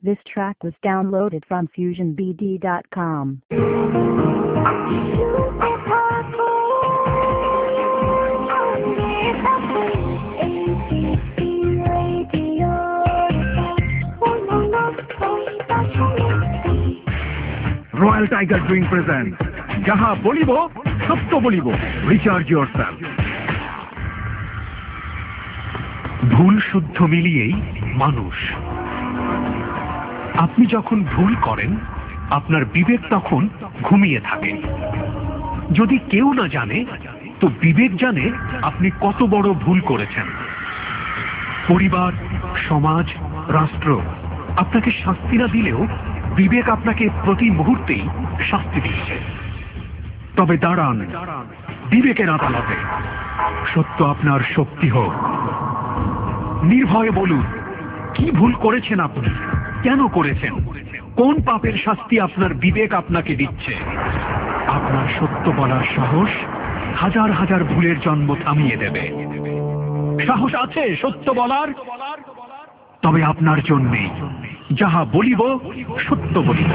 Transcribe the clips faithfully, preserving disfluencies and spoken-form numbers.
This track was downloaded from fusion b d dot com. Royal Tiger Drink presents Jaha Bolibo, Satto Bolibo. Recharge yourself. ভুল শুদ্ধ মিলিয়েই মানুষ। আপনি যখন ভুল করেন আপনার বিবেক তখন ঘুমিয়ে থাকে। যদি কেউ না জানে তো বিবেক জানে আপনি কত বড় ভুল করেছেন। পরিবার, সমাজ, রাষ্ট্র আপনাকে শাস্তি না দিলেও বিবেক আপনাকে প্রতি মুহূর্তেই শাস্তি দিচ্ছে। তবে দাঁড়ান বিবেকের আদালতে, সত্য আপনার শক্তি হোক। নির্ভয়ে বলুন কি ভুল করেছেন আপনি, কেন করেছেন, কোন পাপের শাস্তি আপনার বিবেক আপনাকে দিচ্ছে। আপনার সত্য বলার সাহস হাজার হাজার ভুলের জন্ম থামিয়ে দেবে। সাহস আছে সত্য বলার? তবে আপনার জন্যেই যাহা বলিব সত্য বলিব।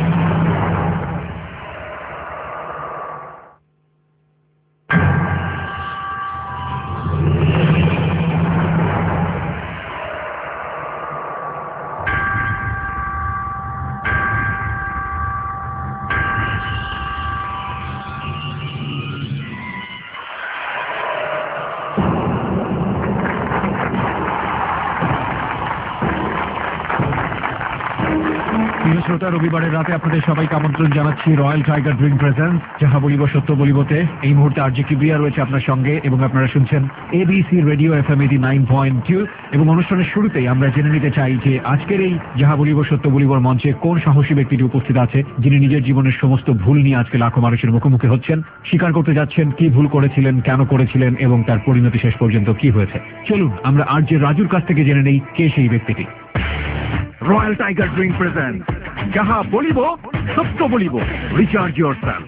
শ্রোতা, রবিবারের রাতে আপনাদের সবাইকে আমন্ত্রণ জানাচ্ছি রয়্যাল টাইগার ড্রিঙ্ক প্রেজেন্স যাহা বলিব সত্য বলিবতে। এই মুহূর্তে আর জি কিবরিয়া রয়েছে আপনার সঙ্গে এবং আপনারা শুনছেন ABC radio F M eighty nine point two. এবং অনুষ্ঠানের শুরুতেই আমরা জেনে নিতে চাই যে আজকের এই যাহা বলিব সত্য বলিবর মঞ্চে কোন সাহসী ব্যক্তিটি উপস্থিত আছে যিনি নিজের জীবনের সমস্ত ভুল নিয়ে আজকে লাখো মানুষের মুখোমুখি হচ্ছেন, স্বীকার করতে যাচ্ছেন কি ভুল করেছিলেন, কেন করেছিলেন এবং তার পরিণতি শেষ পর্যন্ত কি হয়েছে। চলুন আমরা আর জে রাজুর কাছ থেকে জেনে নেই কে সেই ব্যক্তিটি। রয়্যাল টাইগার ড্রিঙ্ক প্রেজেন্ট যাহা বলিব সত্য বলিব। Recharge yourself.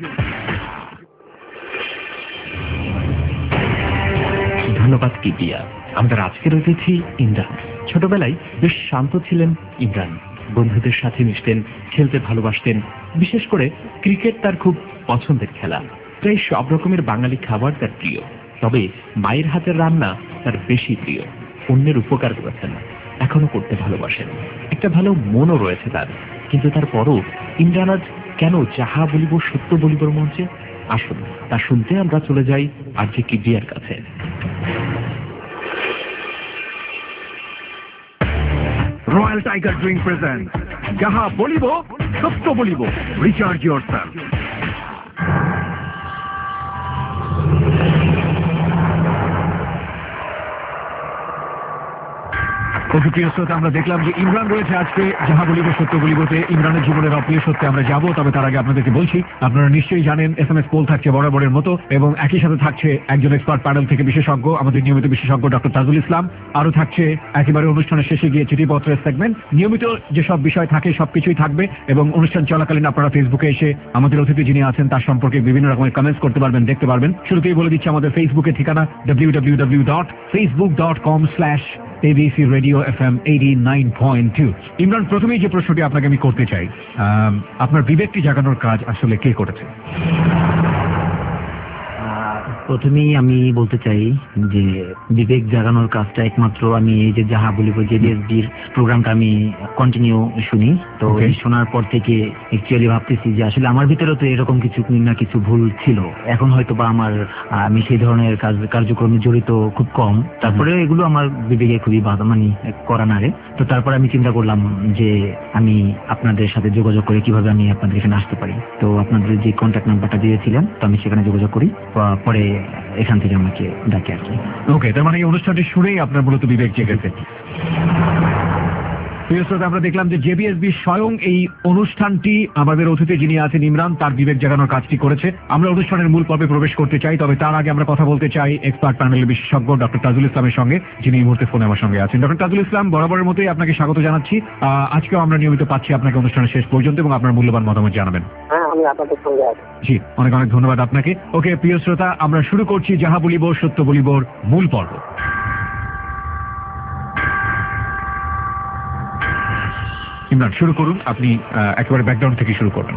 ধন্যবাদ কিবিয়া। আমাদের আজকের অতিথি ইমরান। ছোটবেলায় বেশ শান্ত ছিলেন ইমরান। বন্ধুদের সাথে মিশতেন, খেলতে ভালোবাসতেন। বিশেষ করে ক্রিকেট তার খুব পছন্দের খেলা। প্রায় সব রকমের বাঙালি খাবার তার প্রিয়, তবে মায়ের হাতের রান্না তার বেশি প্রিয়। অন্যের উপকার করেছেন, এখনো করতে ভালোবাসেন। একটা ভালো মনও রয়েছে তার। কিন্তু তারপরও ইমরান আজ কেন যাহা বলিব সত্য বলিবর মঞ্চে? আসুন তা শুনতে আমরা চলে যাই আর যে কিবরিয়ার কাছে। রয়্যাল টাইগার ড্রিঙ্ক প্রেজেন্ট যাহা বলিব সত্য বলিব। Recharge yourself. প্রিয় শ্রোতা, আমরা দেখলাম যে ইমরান রয়েছে আজকে যাহা বলিব সত্য বলিবতে। ইমরানের জীবনের অপ্রিয় সত্যে আমরা যাব, তবে তার আগে আপনাদেরকে বলছি আপনারা নিশ্চয়ই জানেন এস এম এস পোল থাকছে বরাবরের মতো এবং একই সাথে থাকছে একজন এক্সপার্ট প্যানেল থেকে বিশেষজ্ঞ, আমাদের নিয়মিত বিশেষজ্ঞ ডক্টর তাজুল ইসলাম। আরো থাকছে একেবারে অনুষ্ঠানের শেষে গিয়ে চিঠিপত্রের সেগমেন্ট। নিয়মিত যেসব বিষয় থাকে সবকিছুই থাকবে এবং অনুষ্ঠান চলাকালীন আপনারা ফেসবুকে এসে আমাদের অতিথি যিনি আছেন তার সম্পর্কে বিভিন্ন রকমের কমেন্টস করতে পারবেন, দেখতে পারবেন। শুরুতেই বলে দিচ্ছি আমাদের ফেসবুকের ঠিকানা W W W dot Facebook dot com slash ABC radio F M eighty nine point two. Imran, প্রথমেই যে প্রশ্নটি আপনাকে আমি করতে চাই, আপনার বিবেকটি জাগানোর কাজ আসলে কে করেছে? প্রথমেই আমি বলতে চাই যে বিবেক জাগানোর কাজটা একমাত্র আমি এই যে যাহা বলিব যে বিএসডির প্রোগ্রামটা আমি কন্টিনিউ শুনি, তো শোনার পর থেকে অ্যাকচুয়ালি ভাবতেছি যে আসলে আমার ভিতরে তো এরকম কিছু না কিছু ভুল ছিল। এখন হয়তো বা আমার আমি সেই ধরনের কাজ কার্যক্রমে জড়িত খুব কম, তারপরে এগুলো আমার বিবেকে খুবই বাধা মানে করা নারে। তো তারপরে আমি চিন্তা করলাম যে আমি আপনাদের সাথে যোগাযোগ করে কিভাবে আমি আপনাদের এখানে আসতে পারি। তো আপনাদের যে কন্ট্যাক্ট নাম্বারটা দিয়েছিলেন তো আমি সেখানে যোগাযোগ করি, পরে এখান থেকে আমাকে ডাকে আর কি। ওকে, তার মানে এই অনুষ্ঠানটি শুনেই আপনার মূলত বিবেক জেগেছে। আমরা দেখলাম যে জেবিএসবি স্বয়ং এই অনুষ্ঠানটি আমাদের অতিথি যিনি আছেন ইমরান তার বিবেক জাগানোর কাজটি করেছে। আমরা অনুষ্ঠানের মূল পর্বে প্রবেশ করতে চাই, তবে তার আগে আমরা কথা বলতে চাই এক্সপার্ট প্যানেলের বিশেষজ্ঞ ডক্টর তাজুল ইসলামের সঙ্গে, যিনি এই মুহূর্তে ফোনে আমার সঙ্গে আছেন। ডক্টর তাজুল ইসলাম, বরাবরের মতোই আপনাকে স্বাগত জানাচ্ছি। আজকেও আমরা নিয়মিত পাচ্ছি আপনাকে অনুষ্ঠানের শেষ পর্যন্ত এবং আপনার মূল্যবান মতামত জানাবেন। জি, অনেক অনেক ধন্যবাদ আপনাকে। ওকে প্রিয় শ্রোতা, আমরা শুরু করছি যাহা বলিব সত্য বলিবর মূল পর্ব। ইমরান, শুরু করুন, আপনি আহ, একেবারে ব্যাকগ্রাউন্ড থেকে শুরু করবেন।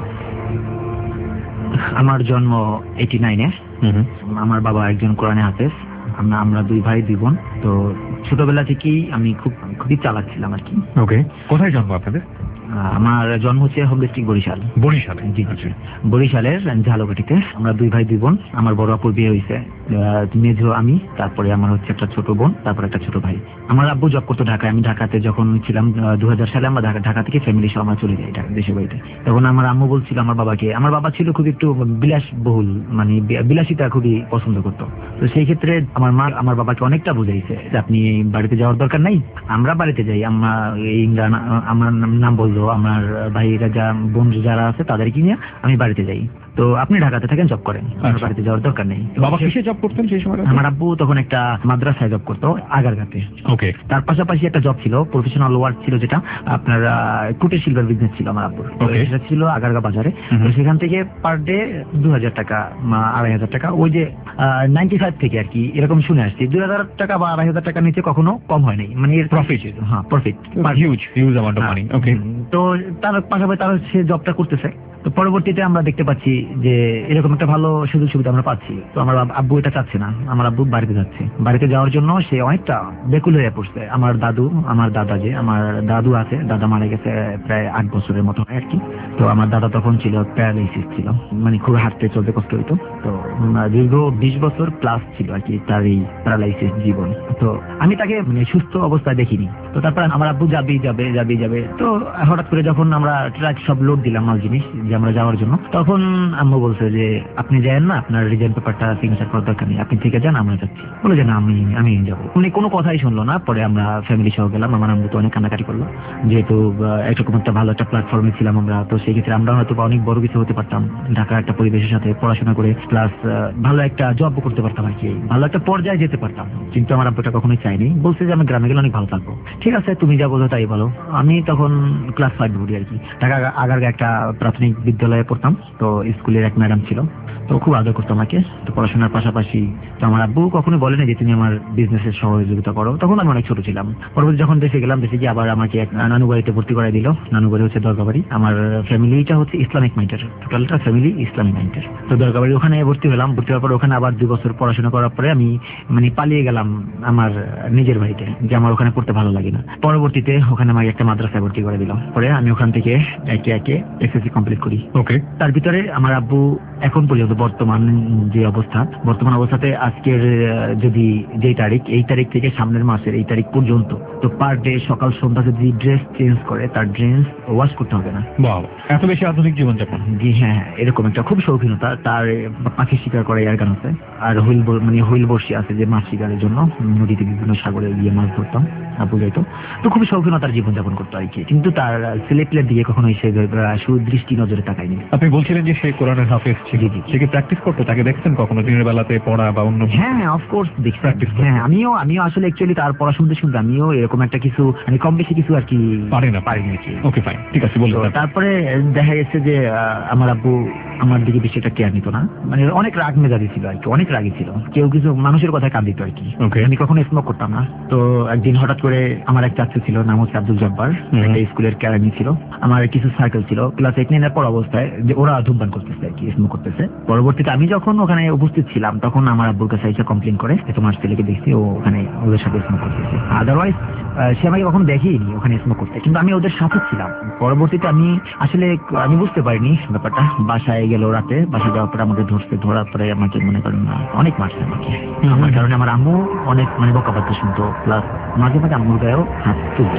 আমার জন্ম এইটি নাইনে। আমার বাবা একজন কোরআনে হাফেজ। আমরা আমরা দুই ভাই দুই বোন। তো ছোটবেলা থেকেই আমি খুব খুবই চালাক ছিলাম আর কি। ওকে, কোথায় জন্ম আপনাদের? আমার জন্ম হচ্ছে হোম ডিস্ট্রিক্ট বরিশাল। বরিশালে? জি জি, বরিশালের ঝালকাঠিতে। আমরা দুই ভাই দুই বোন। আমার বড় আপুর বিয়ে হয়েছে, মেজো আমি, তারপরে আমার হচ্ছে একটা ছোট বোন, তারপর একটা ছোট ভাই। আমার আব্বু জব করতো ঢাকায়। আমি ঢাকাতে যখন ছিলাম দু হাজার সালে আমরা ঢাকা ঢাকা থেকে ফ্যামিলি সহ আমরা চলে যাই দেশের বাড়িতে। তখন আমার আম্মু বলছিল আমার বাবাকে, আমার বাবা ছিল খুব একটু বিলাসবহুল, মানে বিলাসিতা খুবই পছন্দ করতো। তো সেই ক্ষেত্রে আমার মা আমার বাবাকে অনেকটা বুঝাইছে যে আপনি বাড়িতে যাওয়ার দরকার নাই, আমরা বাড়িতে যাই। আমরা ইমরান আমার নাম বললো, আমার ভাইরা যা বোন যারা আছে তাদেরকে নিয়ে আমি বাড়িতে যাই। তো আপনি ঢাকাতে থাকেন, জব করেন, বাড়িতে যাওয়ার দরকার নেই। বাবা কিসে জব করতেন সেই সময়? আমার আব্বু তখন একটা মাদ্রাসায় জব করতো আগারগাঁতে। ওকে। তার পাশাপাশি একটা জব ছিল, প্রফেশনাল ওয়ার্ক ছিল, যেটা আপনার কুটির শিল্পের বিজনেস ছিল আমার আব্বুর। সেটা ছিল আগারগাঁ বাজারে। তো সেখান থেকে পার ডে দু হাজার টাকা আড়াই হাজার টাকা, ওই যে নাইনটি ফাইভ থেকে আর কি এরকম শুনে আসছি, দুই হাজার টাকা বা আড়াই হাজার টাকা নিচে কখনো কম হয় নাই, মানে এর প্রফিট। হ্যাঁ, profit huge huge amount of money. Okay. তো তার পাশাপাশি তারা সে জবটা করতেছে। তো পরবর্তীতে আমরা দেখতে পাচ্ছি যে এরকম একটা ভালো সুযোগ সুবিধা আমরা পাচ্ছি। তো আমার আব্বু এটা চাচ্ছে না, আমার আব্বু বাড়িতে যাচ্ছে। বাড়িতে যাওয়ার জন্য সে অনেকটা বেকুল হয়ে পড়ছে। আমার দাদু, আমার দাদা যে আমার দাদু আছে, দাদা মারা গেছে প্রায় আট বছরের মতো আর কি। তো আমার দাদা তখন ছিল প্যারালাইসিস ছিল, মানে খুব হাঁটতে চলতে কষ্ট হইতো। তো দীর্ঘ বিশ বছর প্লাস ছিল আর কি তার এই প্যারালাইসিস জীবন। তো আমি তাকে মানে সুস্থ অবস্থায় দেখিনি। তো তারপর আমার আব্বু যাবেই যাবে যাবেই যাবে। তো হঠাৎ করে যখন আমরা ট্রাক সব লোড দিলাম মাল জিনিস যে আমরা যাওয়ার জন্য, তখন আম্মু বলছে যে আপনি যায়েন না, আপনার রিজাইন পেপারটা সিগনেচার করার দরকার নেই, আপনি থেকে যান, আমরা যাচ্ছি। বলে যে না, আমি আমি যাবো। উনি কোনো কথাই শুনলো না। পরে আমরা ফ্যামিলি সহ গেলাম। আমার আম্মু তো অনেক কান্নাকাটি করলো, যেহেতু এরকম একটা ভালো একটা প্ল্যাটফর্মে ছিলাম আমরা। তো সেই ক্ষেত্রে আমরা হয়তো অনেক বড় কিছু হতে পারতাম, ঢাকার একটা পরিবেশের সাথে পড়াশোনা করে, প্লাস ভালো একটা জব করতে পারতাম আর কি, ভালো একটা পর্যায়ে যেতে পারতাম। কিন্তু আমার আব্বুটা কখনোই চাইনি, বলছে যে আমি গ্রামে গেলে অনেক ভালো থাকবো। ঠিক আছে, তুমি যা বলো তাই বলো। আমি তখন ক্লাস ফাইভ পড়ি আর কি। ঢাকা আগারগাঁ একটা প্রাথমিক বিদ্যালয়ে পড়তাম। তো স্কুলের এক ম্যাডাম ছিল, তো খুব আদর করতো আমাকে। তো পড়াশোনার পাশাপাশি তো আমার আব্বু কখনো বলে না যে তুমি আমার বিজনেসের সহযোগিতা করো। তখন আমি অনেক ছোট ছিলাম। পরবর্তী যখন দেশে গেলাম, দেশে গিয়ে আবার আমাকে এক নানু বাড়িতে ভর্তি করাই দিল। নানু বাড়ি হচ্ছে দরগাবাড়ি। আমার ফ্যামিলিটা হচ্ছে ইসলামিক মাইন্ডের, টোটালটা ফ্যামিলি ইসলামিক মাইন্ডের। তো দরগাবাড়ি ওখানে ভর্তি হলাম। ভর্তি হওয়ার পর ওখানে আবার দুই বছর পড়াশোনা করার পরে আমি মানে পালিয়ে গেলাম আমার নিজের বাড়িতে, যে আমার ওখানে পড়তে ভালো লাগে না। পরবর্তীতে ওখানে আমাকে একটা মাদ্রাসায় ভর্তি করে দিল। পরে আমি ওখান থেকে একে একে এসএসসি কমপ্লিট করি। ওকে। তার ভিতরে আমার আব্বু এখন পর্যন্ত বর্তমান যে অবস্থা, বর্তমান অবস্থাতে আজকের যদি যেই তারিখ, এই তারিখ থেকে সামনের মাসের এই তারিখ পর্যন্ত, তো পার ডে সকাল সন্ধ্যা যদি ড্রেস চেঞ্জ করে, তার ড্রেস ওয়াশ করতে হবে না। বাহ, এত বেশি আধুনিক জীবনযাপন। জি হ্যাঁ, এরকম একটা খুব শৌখিনতা। তার পাখি শিকার করে এয়ার গান আছে, আর হুইল মানে হুইল বর্ষি আছে যে মাছ শিকারের জন্য নদীতে বিভিন্ন সাগরে গিয়ে মাছ ধরতাম, আব্বু যাইতো। তো খুবই শৌখিনতার জীবনযাপন করতো আর কি। কিন্তু তার ছেলেপিলের দিকে কখনোই সে সুদৃষ্টি নজরে তাকায়নি। আপনি বলছিলেন যে সে কোরআনের হাফেজ ছিল, সে কি প্র্যাকটিস করতো? তাকে দেখছেন কখনো দিনের বেলাতে পড়া বা অন্য? হ্যাঁ হ্যাঁ, অফকোর্স দেখি প্র্যাকটিস। হ্যাঁ, আমিও আমিও আসলে অ্যাকচুয়ালি তার পড়া শুনতে শুনতে আমিও এরকম একটা কিছু মানে কম বেশি কিছু আর কি পারি না পারিনি। ওকে ফাইন, ঠিক আছে, বলুন। তারপরে দেখা গেছে যে আমার আব্বু আমার দিকে বেশি একটা কেয়ার নিত না, মানে অনেক রাগ মেজাজি ছিল আর কি, অনেক রাগী ছিল। কেউ কিছু মানুষের কথায় কান দিত আর কি। আমি কখনো স্মোক করতাম না। তো একদিন হঠাৎ করে আমার এক চাচা ছিল, নাম হচ্ছে আব্দুল জব্বার, একটা স্কুলের ক্যারানি ছিল। আমার কিছু সার্কেল ছিল ক্লাস এইট নাইনের পর অবস্থায়, যে ওরা ধূমপান করতেছে আর কি, স্মোক করতেছে। পরবর্তীতে আমি যখন ওখানে উপস্থিত ছিলাম, তখন আমার আব্বুর কাছে এসে কমপ্লেন করে তোমার ছেলেকে দেখছি ও ওখানে ওদের সাথে স্মোক করতেছে। আদারওয়াইজ সে আমাকে কখনো দেখিনি ওখানে স্মোক করতে, কিন্তু আমি ওদের সাথে ছিলাম। পরবর্তীতে আমি আসলে আমি বুঝতে পারিনি ব্যাপারটা। বাসায় গেল রাতে, বাসায় যাওয়ার পরে আমাকে ধরতে, ধরার পরে আমাকে মনে করেন অনেক মারছে আমাকে। আমার কারণে আমার আম্মু অনেক মানে বকাবাদ্য শুনতো, প্লাস মাঝে মাঝে আম্মুর গায়েও হাত তুলছে।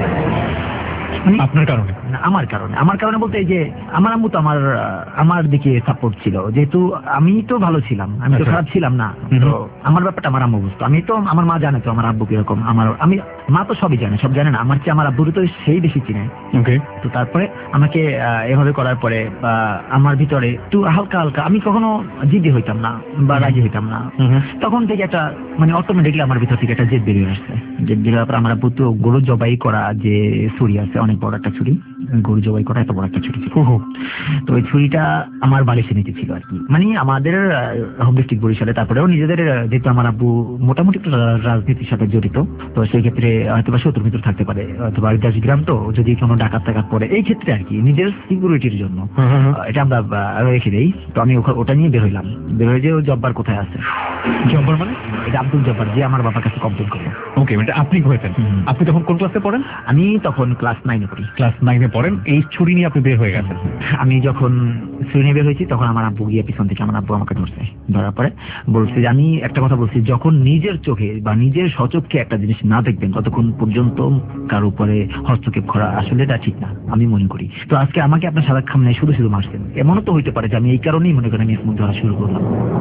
আপনার কারণে? আমার কারণে আমার কারণে বলতে এই যে আমার আম্মু তো আমার আমার দিকে সাপোর্ট ছিল, যেহেতু আমি তো ভালো ছিলাম, আমি তো খারাপ ছিলাম না। তো আমার ব্যাপারটা আমার আম্মু বুঝতো। আমি তো, আমার মা জানে তো আমার আব্বু কিরকম, আমার আমি মা তো সবই জানে, সব জানে না, আমার চেয়ে আমার আব্বুর তো সেই বেশি চিনে। তো তারপরে আমাকে এভাবে করার পরে আমার ভিতরে একটু হালকা হালকা, আমি কখনো জিদ্দি হইতাম না বা রাজি হইতাম না। তখন থেকে একটা মানে অটোমেটিকলি আমার ভিতর থেকে একটা জেদ বেরিয়ে আসছে। জেদ বেরিয়ে পর আমার আব্বু তো গরু জবাই করা যে ছুরি আছে, অনেক বড় একটা ছুরি, গরু জবাই করা এত বড় একটা ছুরি ছিল। তো ওই ছুরিটা আমার বালিশে নিচে ছিল আর কি, মানে আমাদের হোম ডিস্ট্রিক্ট বরিশালে। তারপরেও নিজেদের যেহেতু আমার আব্বু মোটামুটি একটু রাজনীতির সাথে জড়িত, তো সেই ক্ষেত্রে হয়তো বা শত্রু মিত্র থাকতে পারে, অথবা দেশ গ্রাম তো যদি কোনো ডাকাত টাকাত পড়ে, এই ক্ষেত্রে আর কি নিজের সিকিউরিটির জন্য এটা আমরা রেখে দেই। তো আমি ওটা নিয়ে বের হইলাম, বের হয়ে যে ও জব্বার কোথায় আছে। জব্বার মানে? এটা আব্দুল জব্বার, যে আমার বাবার কাছে কমপ্লেন করলো। ওকে, মানে আপনি হয়েছেন। আপনি তখন কোন ক্লাসে পড়েন? আমি তখন ক্লাস নাইনে পড়ি। ক্লাস নাইনে পড়েন, এই ছুরি নিয়ে আপনি বের হয়ে গেছেন। আমি যখন ছুরি নিয়ে বের হয়েছি তখন আমার আব্বু গিয়ে পিছন থেকে আমার আব্বু আমাকে ধরছে, ধরার পরে বলছে যে আমি একটা কথা বলছি, যখন নিজের চোখে বা নিজের সচক্ষে একটা জিনিস না দেখবেন ততক্ষণ পর্যন্ত কার উপরে হস্তক্ষেপ করা আসলে এটা ঠিক না আমি মনে করি। তো আজকে আমাকে আপনার সাদা খাম নাই শুধু শুধু মারছেন, এমনও তো হইতে পারে যে আমি এই কারণেই মনে করেন আমি ধরা শুরু করলাম।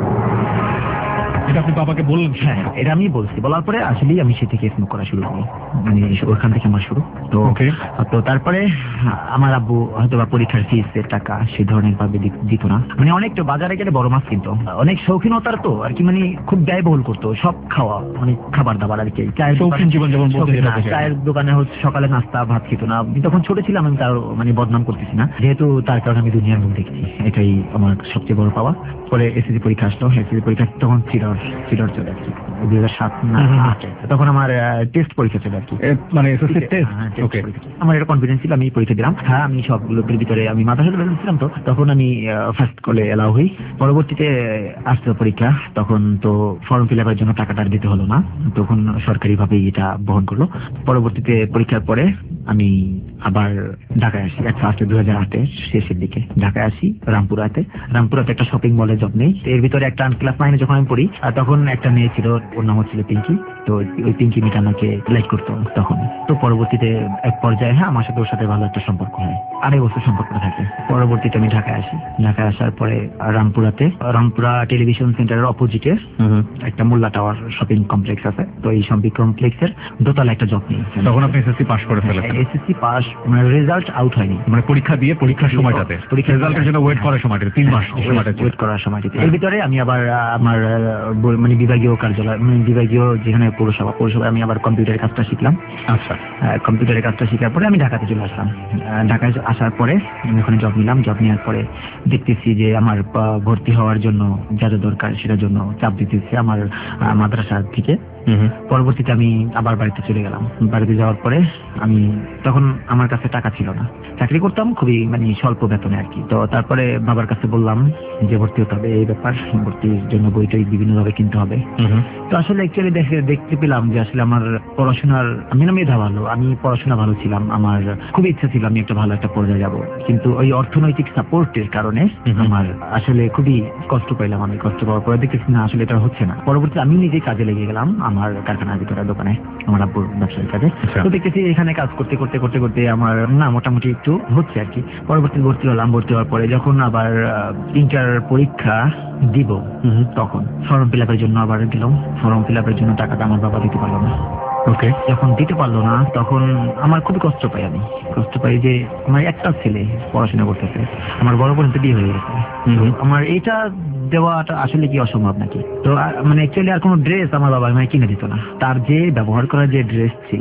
এটা আপনি বাবাকে বললেন? হ্যাঁ, এটা আমি বলছি। বলার পরে আসলেই আমি সে থেকে স্মোক করা শুরু করি, মানে ওখান থেকে আমার শুরু। তো তো তারপরে আমার আব্বু হয়তো বা পরীক্ষার ফিস এর টাকা সেই ধরনের ভাবে দিত না, মানে অনেকটা বাজারে গেলে বড় মাছ কিনতো, অনেক শৌখিনতার তো আর কি, মানে খুব ব্যয়বহুল করতো সব খাওয়া, মানে খাবার দাবার আর কি। চায়ের জীবন যেমন চায়ের দোকানে হচ্ছে সকালে নাস্তা ভাত খেত না। আমি তখন ছোট ছিলাম, আমি তার মানে বদনাম করতেছি না, যেহেতু তার কারণে আমি দুনিয়ার মুখ দেখছি, এটাই আমার সবচেয়ে বড় পাওয়া। পরে এসএসসি পরীক্ষা আসলো, এসএসসি পরীক্ষা তখন সিডর সিডর চলে আসছে দুই হাজার সাত না আটে, তখন আমার টেস্ট পরীক্ষা চলে আর কি, মানে এসএসসি টেস্ট। আমার এটা কনফিডেন্স ছিল আমি পরীক্ষা দিলাম। হ্যাঁ, আমি সবগুলোর ভিতরে আমি মাথার সাথে ছিলাম, তো তখন আমি ফার্স্ট কলে এলাও হই। পরবর্তীতে আসছে পরীক্ষা, তখন তো ফর্ম ফিল আপের জন্য টাকাটা দিতে হলো না, তখন সরকারি ভাবে এটা বহন করলো। পরবর্তীতে পরীক্ষার পরে আমি আবার ঢাকায় আসি, এক ফার্স্টে দুই হাজার আটের শেষের দিকে ঢাকায় আসি রামপুরাতে। রামপুরাতে একটা শপিং মলে জব নেই, এর ভিতরে একটা ক্লাস নাইনে যখন আমি পড়ি তখন একটা মেয়ে ছিল, ওর নাম হচ্ছিল পিঙ্কি। তো ওই পিঙ্কি মেয়েটা আমাকে লাইক করতো তখন। তো পরবর্তীতে এক পর্যায়ে হ্যাঁ আমার সাথে ওর সাথে ভালো একটা সম্পর্ক হয়, আড়াই বছর সম্পর্কটা থাকে। পরবর্তীতে আমি ঢাকায় আসি, ঢাকায় আসার পরে রামপুরাতে রামপুরা টেলিভিশন সেন্টারের অপোজিটে একটা মোল্লা টাওয়ার শপিং কমপ্লেক্স আছে, তো এই শপিং কমপ্লেক্সের দোতলা একটা জব নেই। তখন আপনি এসএসসি পাস করে ফেলেছেন? এসএসসি পাস, মানে রেজাল্ট আউট হয়নি, মানে পরীক্ষা দিয়ে পরীক্ষার সময়টাতে রেজাল্টের জন্য ওয়েট করার সময়টা তিন মাস ওয়েট করার সময়টাতে এর ভিতরে আমি আবার আমার মানে বিভাগীয় কার্যালয়, মানে বিভাগীয় যেখানে পৌরসভা পৌরসভায় আমি আবার কম্পিউটারের কাজটা শিখলাম। আচ্ছা, কম্পিউটারের কাজটা শেখার পরে আমি ঢাকাতে চলে আসলাম। ঢাকায় আসার পরে আমি ওখানে জব নিলাম। জব নেওয়ার পরে দেখতেছি যে আমার ভর্তি হওয়ার জন্য যা যা দরকার সেটার জন্য চাপ দিতেছে আমার মাদ্রাসা থেকে। পরবর্তীতে আমি আবার বাড়িতে চলে গেলাম। বাড়িতে যাওয়ার পরে আমি তখন আমার কাছে টাকা ছিল না, চাকরি করতাম খুবই মানে স্বল্প বেতনে আর কি। তো তারপরে বাবার কাছে বললাম যে ভর্তি হতে হবে, এই ব্যাপার, ভর্তির জন্য বই টই বিভিন্ন ভাবে কিনতে হবে। তো আসলে অ্যাকচুয়ালি দেখে দেখতে পেলাম যে আসলে আমার পড়াশোনার, আমি না মেধা ভালো, আমি পড়াশোনা ভালো ছিলাম, আমার খুবই ইচ্ছা ছিল আমি একটা ভালো একটা পর্যায়ে যাব, কিন্তু ওই অর্থনৈতিক সাপোর্টের কারণে আমার আসলে খুবই কষ্ট পাইলাম। আমি কষ্ট পাওয়ার পরে দেখতেছি না আসলে এটা হচ্ছে না। পরবর্তীতে আমি নিজেই কাজে লেগে গেলাম আমার কারখানার ভিতরে দোকানে, আমার আব্বুর ব্যবসায়িক কাজে। তো দেখতেছি এখানে কাজ করতে করতে করতে করতে আমার না মোটামুটি একটু হচ্ছে আর কি। পরবর্তীতে ভর্তি হলাম। ভর্তি হওয়ার পরে যখন আবার ইন্টার পরীক্ষা দিব তখন ফর্ম ফিল আপের জন্য আবার গেলাম। ফর্ম ফিল আপের জন্য টাকাটা আমার বাবা দিতে পারলো না। ওকে, যখন দিতে পারলো না তখন আমার খুবই কষ্ট পাই। আমি কষ্ট পাই যে আমার একটা ছেলে পড়াশোনা করতেছে, আমার বড় বোন তো বিয়ে হয়ে গেছে, আমার এটা দেওয়াটা আসলে কি অসম্ভব নাকি? তো মানে অ্যাকচুয়ালি আর কোনো ড্রেস আমার বাবা আমায় কিনে দিত না। তার যে ব্যবহার করার যে ড্রেস ছিল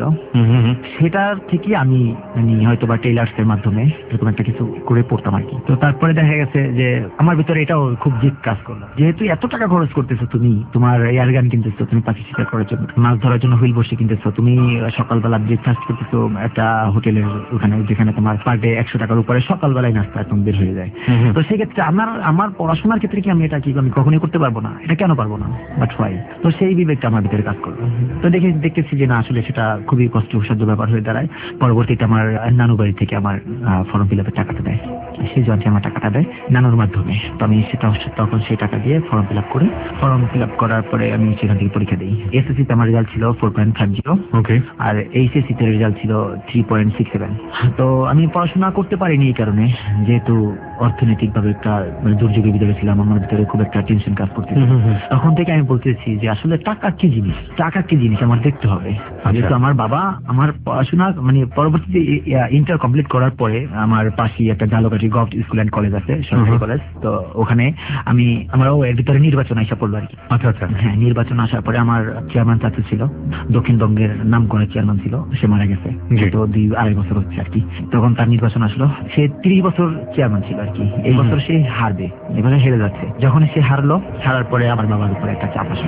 সেটার থেকে আমি মানে হয়তো বা টেইলার্স এর মাধ্যমে এরকম একটা কিছু করে পড়তাম আর কি। তো তারপরে দেখা গেছে যে আমার ভিতরে এটাও খুব জিদ কাজ করলো, যেহেতু এত টাকা খরচ করতেছো তুমি, তোমার এয়ার গান কিনতেছো, তুমি পাখি শিকার করার জন্য, মাছ ধরার জন্য হুইল বসে কিনতেছো, তুমি সকালবেলা ব্রেকফাস্ট করতেছো একটা হোটেলের ওখানে যেখানে তোমার পার ডে একশো টাকার উপরে সকালবেলায় নাস্তা একদম বের হয়ে যায়। তো সেক্ষেত্রে আমার আমার পড়াশোনার ক্ষেত্রে কি আমি এটা কি আমি কখনোই করতে পারবো না? এটা কেন পারবো না? But why? তো সেই বিবেকটা আমার ভিতরে কাজ করলো। তো দেখে দেখতেছি যে না আসলে সেটা খুবই কষ্টসাধ্য ব্যাপার হয়ে দাঁড়ায়। পরবর্তীতে আমার নানু বাড়ি থেকে আমার ফর্ম ফিল আপের টাকাটা দেয়, সেই জন্য আমার টাকাটা দেয় নানুর মাধ্যমে। তো আমি সেটা তখন সেই টাকা দিয়ে ফর্ম ফিল আপ করি। ফর্ম ফিল আপ করার পরে আমি সেখান থেকে পরীক্ষা দিই। এসএসসি তে আমার রেজাল্ট ছিল four point five zero, okay, আর এইচএসসি তে রেজাল্ট ছিল থ্রি পয়েন্ট সিক্স সেভেন। তো আমি পড়াশোনা করতে পারিনি এই কারণে, যেহেতু অর্থনৈতিক ভাবে একটা মানে দুর্যোগের ভিতরে ছিলাম, আমার ভিতরে খুব একটা টেনশন কাজ করতে। তখন থেকে আমি বলতেছি যে আসলে টাকা কি জিনিস, টাকা কি জিনিস আমার দেখতে হবে। যেহেতু আমার বাবা আমার পড়াশোনা মানে পরবর্তীতে ইন্টার কমপ্লিট করার পরে আমার পাশে একটা Jhalokathi government school and college আছে, সরকারি কলেজ, তো ওখানে আমি আমারও এর ভিতরে নির্বাচন আসা পড়লো আর কি। আচ্ছা আচ্ছা। হ্যাঁ, নির্বাচন আসার পরে আমার চেয়ারম্যান চাচু ছিল, দক্ষিণবঙ্গের নাম করা চেয়ারম্যান ছিল, সে মারা গেছে, তো দুই আড়াই বছর হচ্ছে আর কি। তখন তার নির্বাচন আসলো, সে ত্রিশ বছর চেয়ারম্যান ছিল আর কি। এই বছর সে হারবে, এবারে হেরে যাচ্ছে। যখন সে হারলো, হারার পরে আমার বাবার উপরে একটা চাপ আসলো।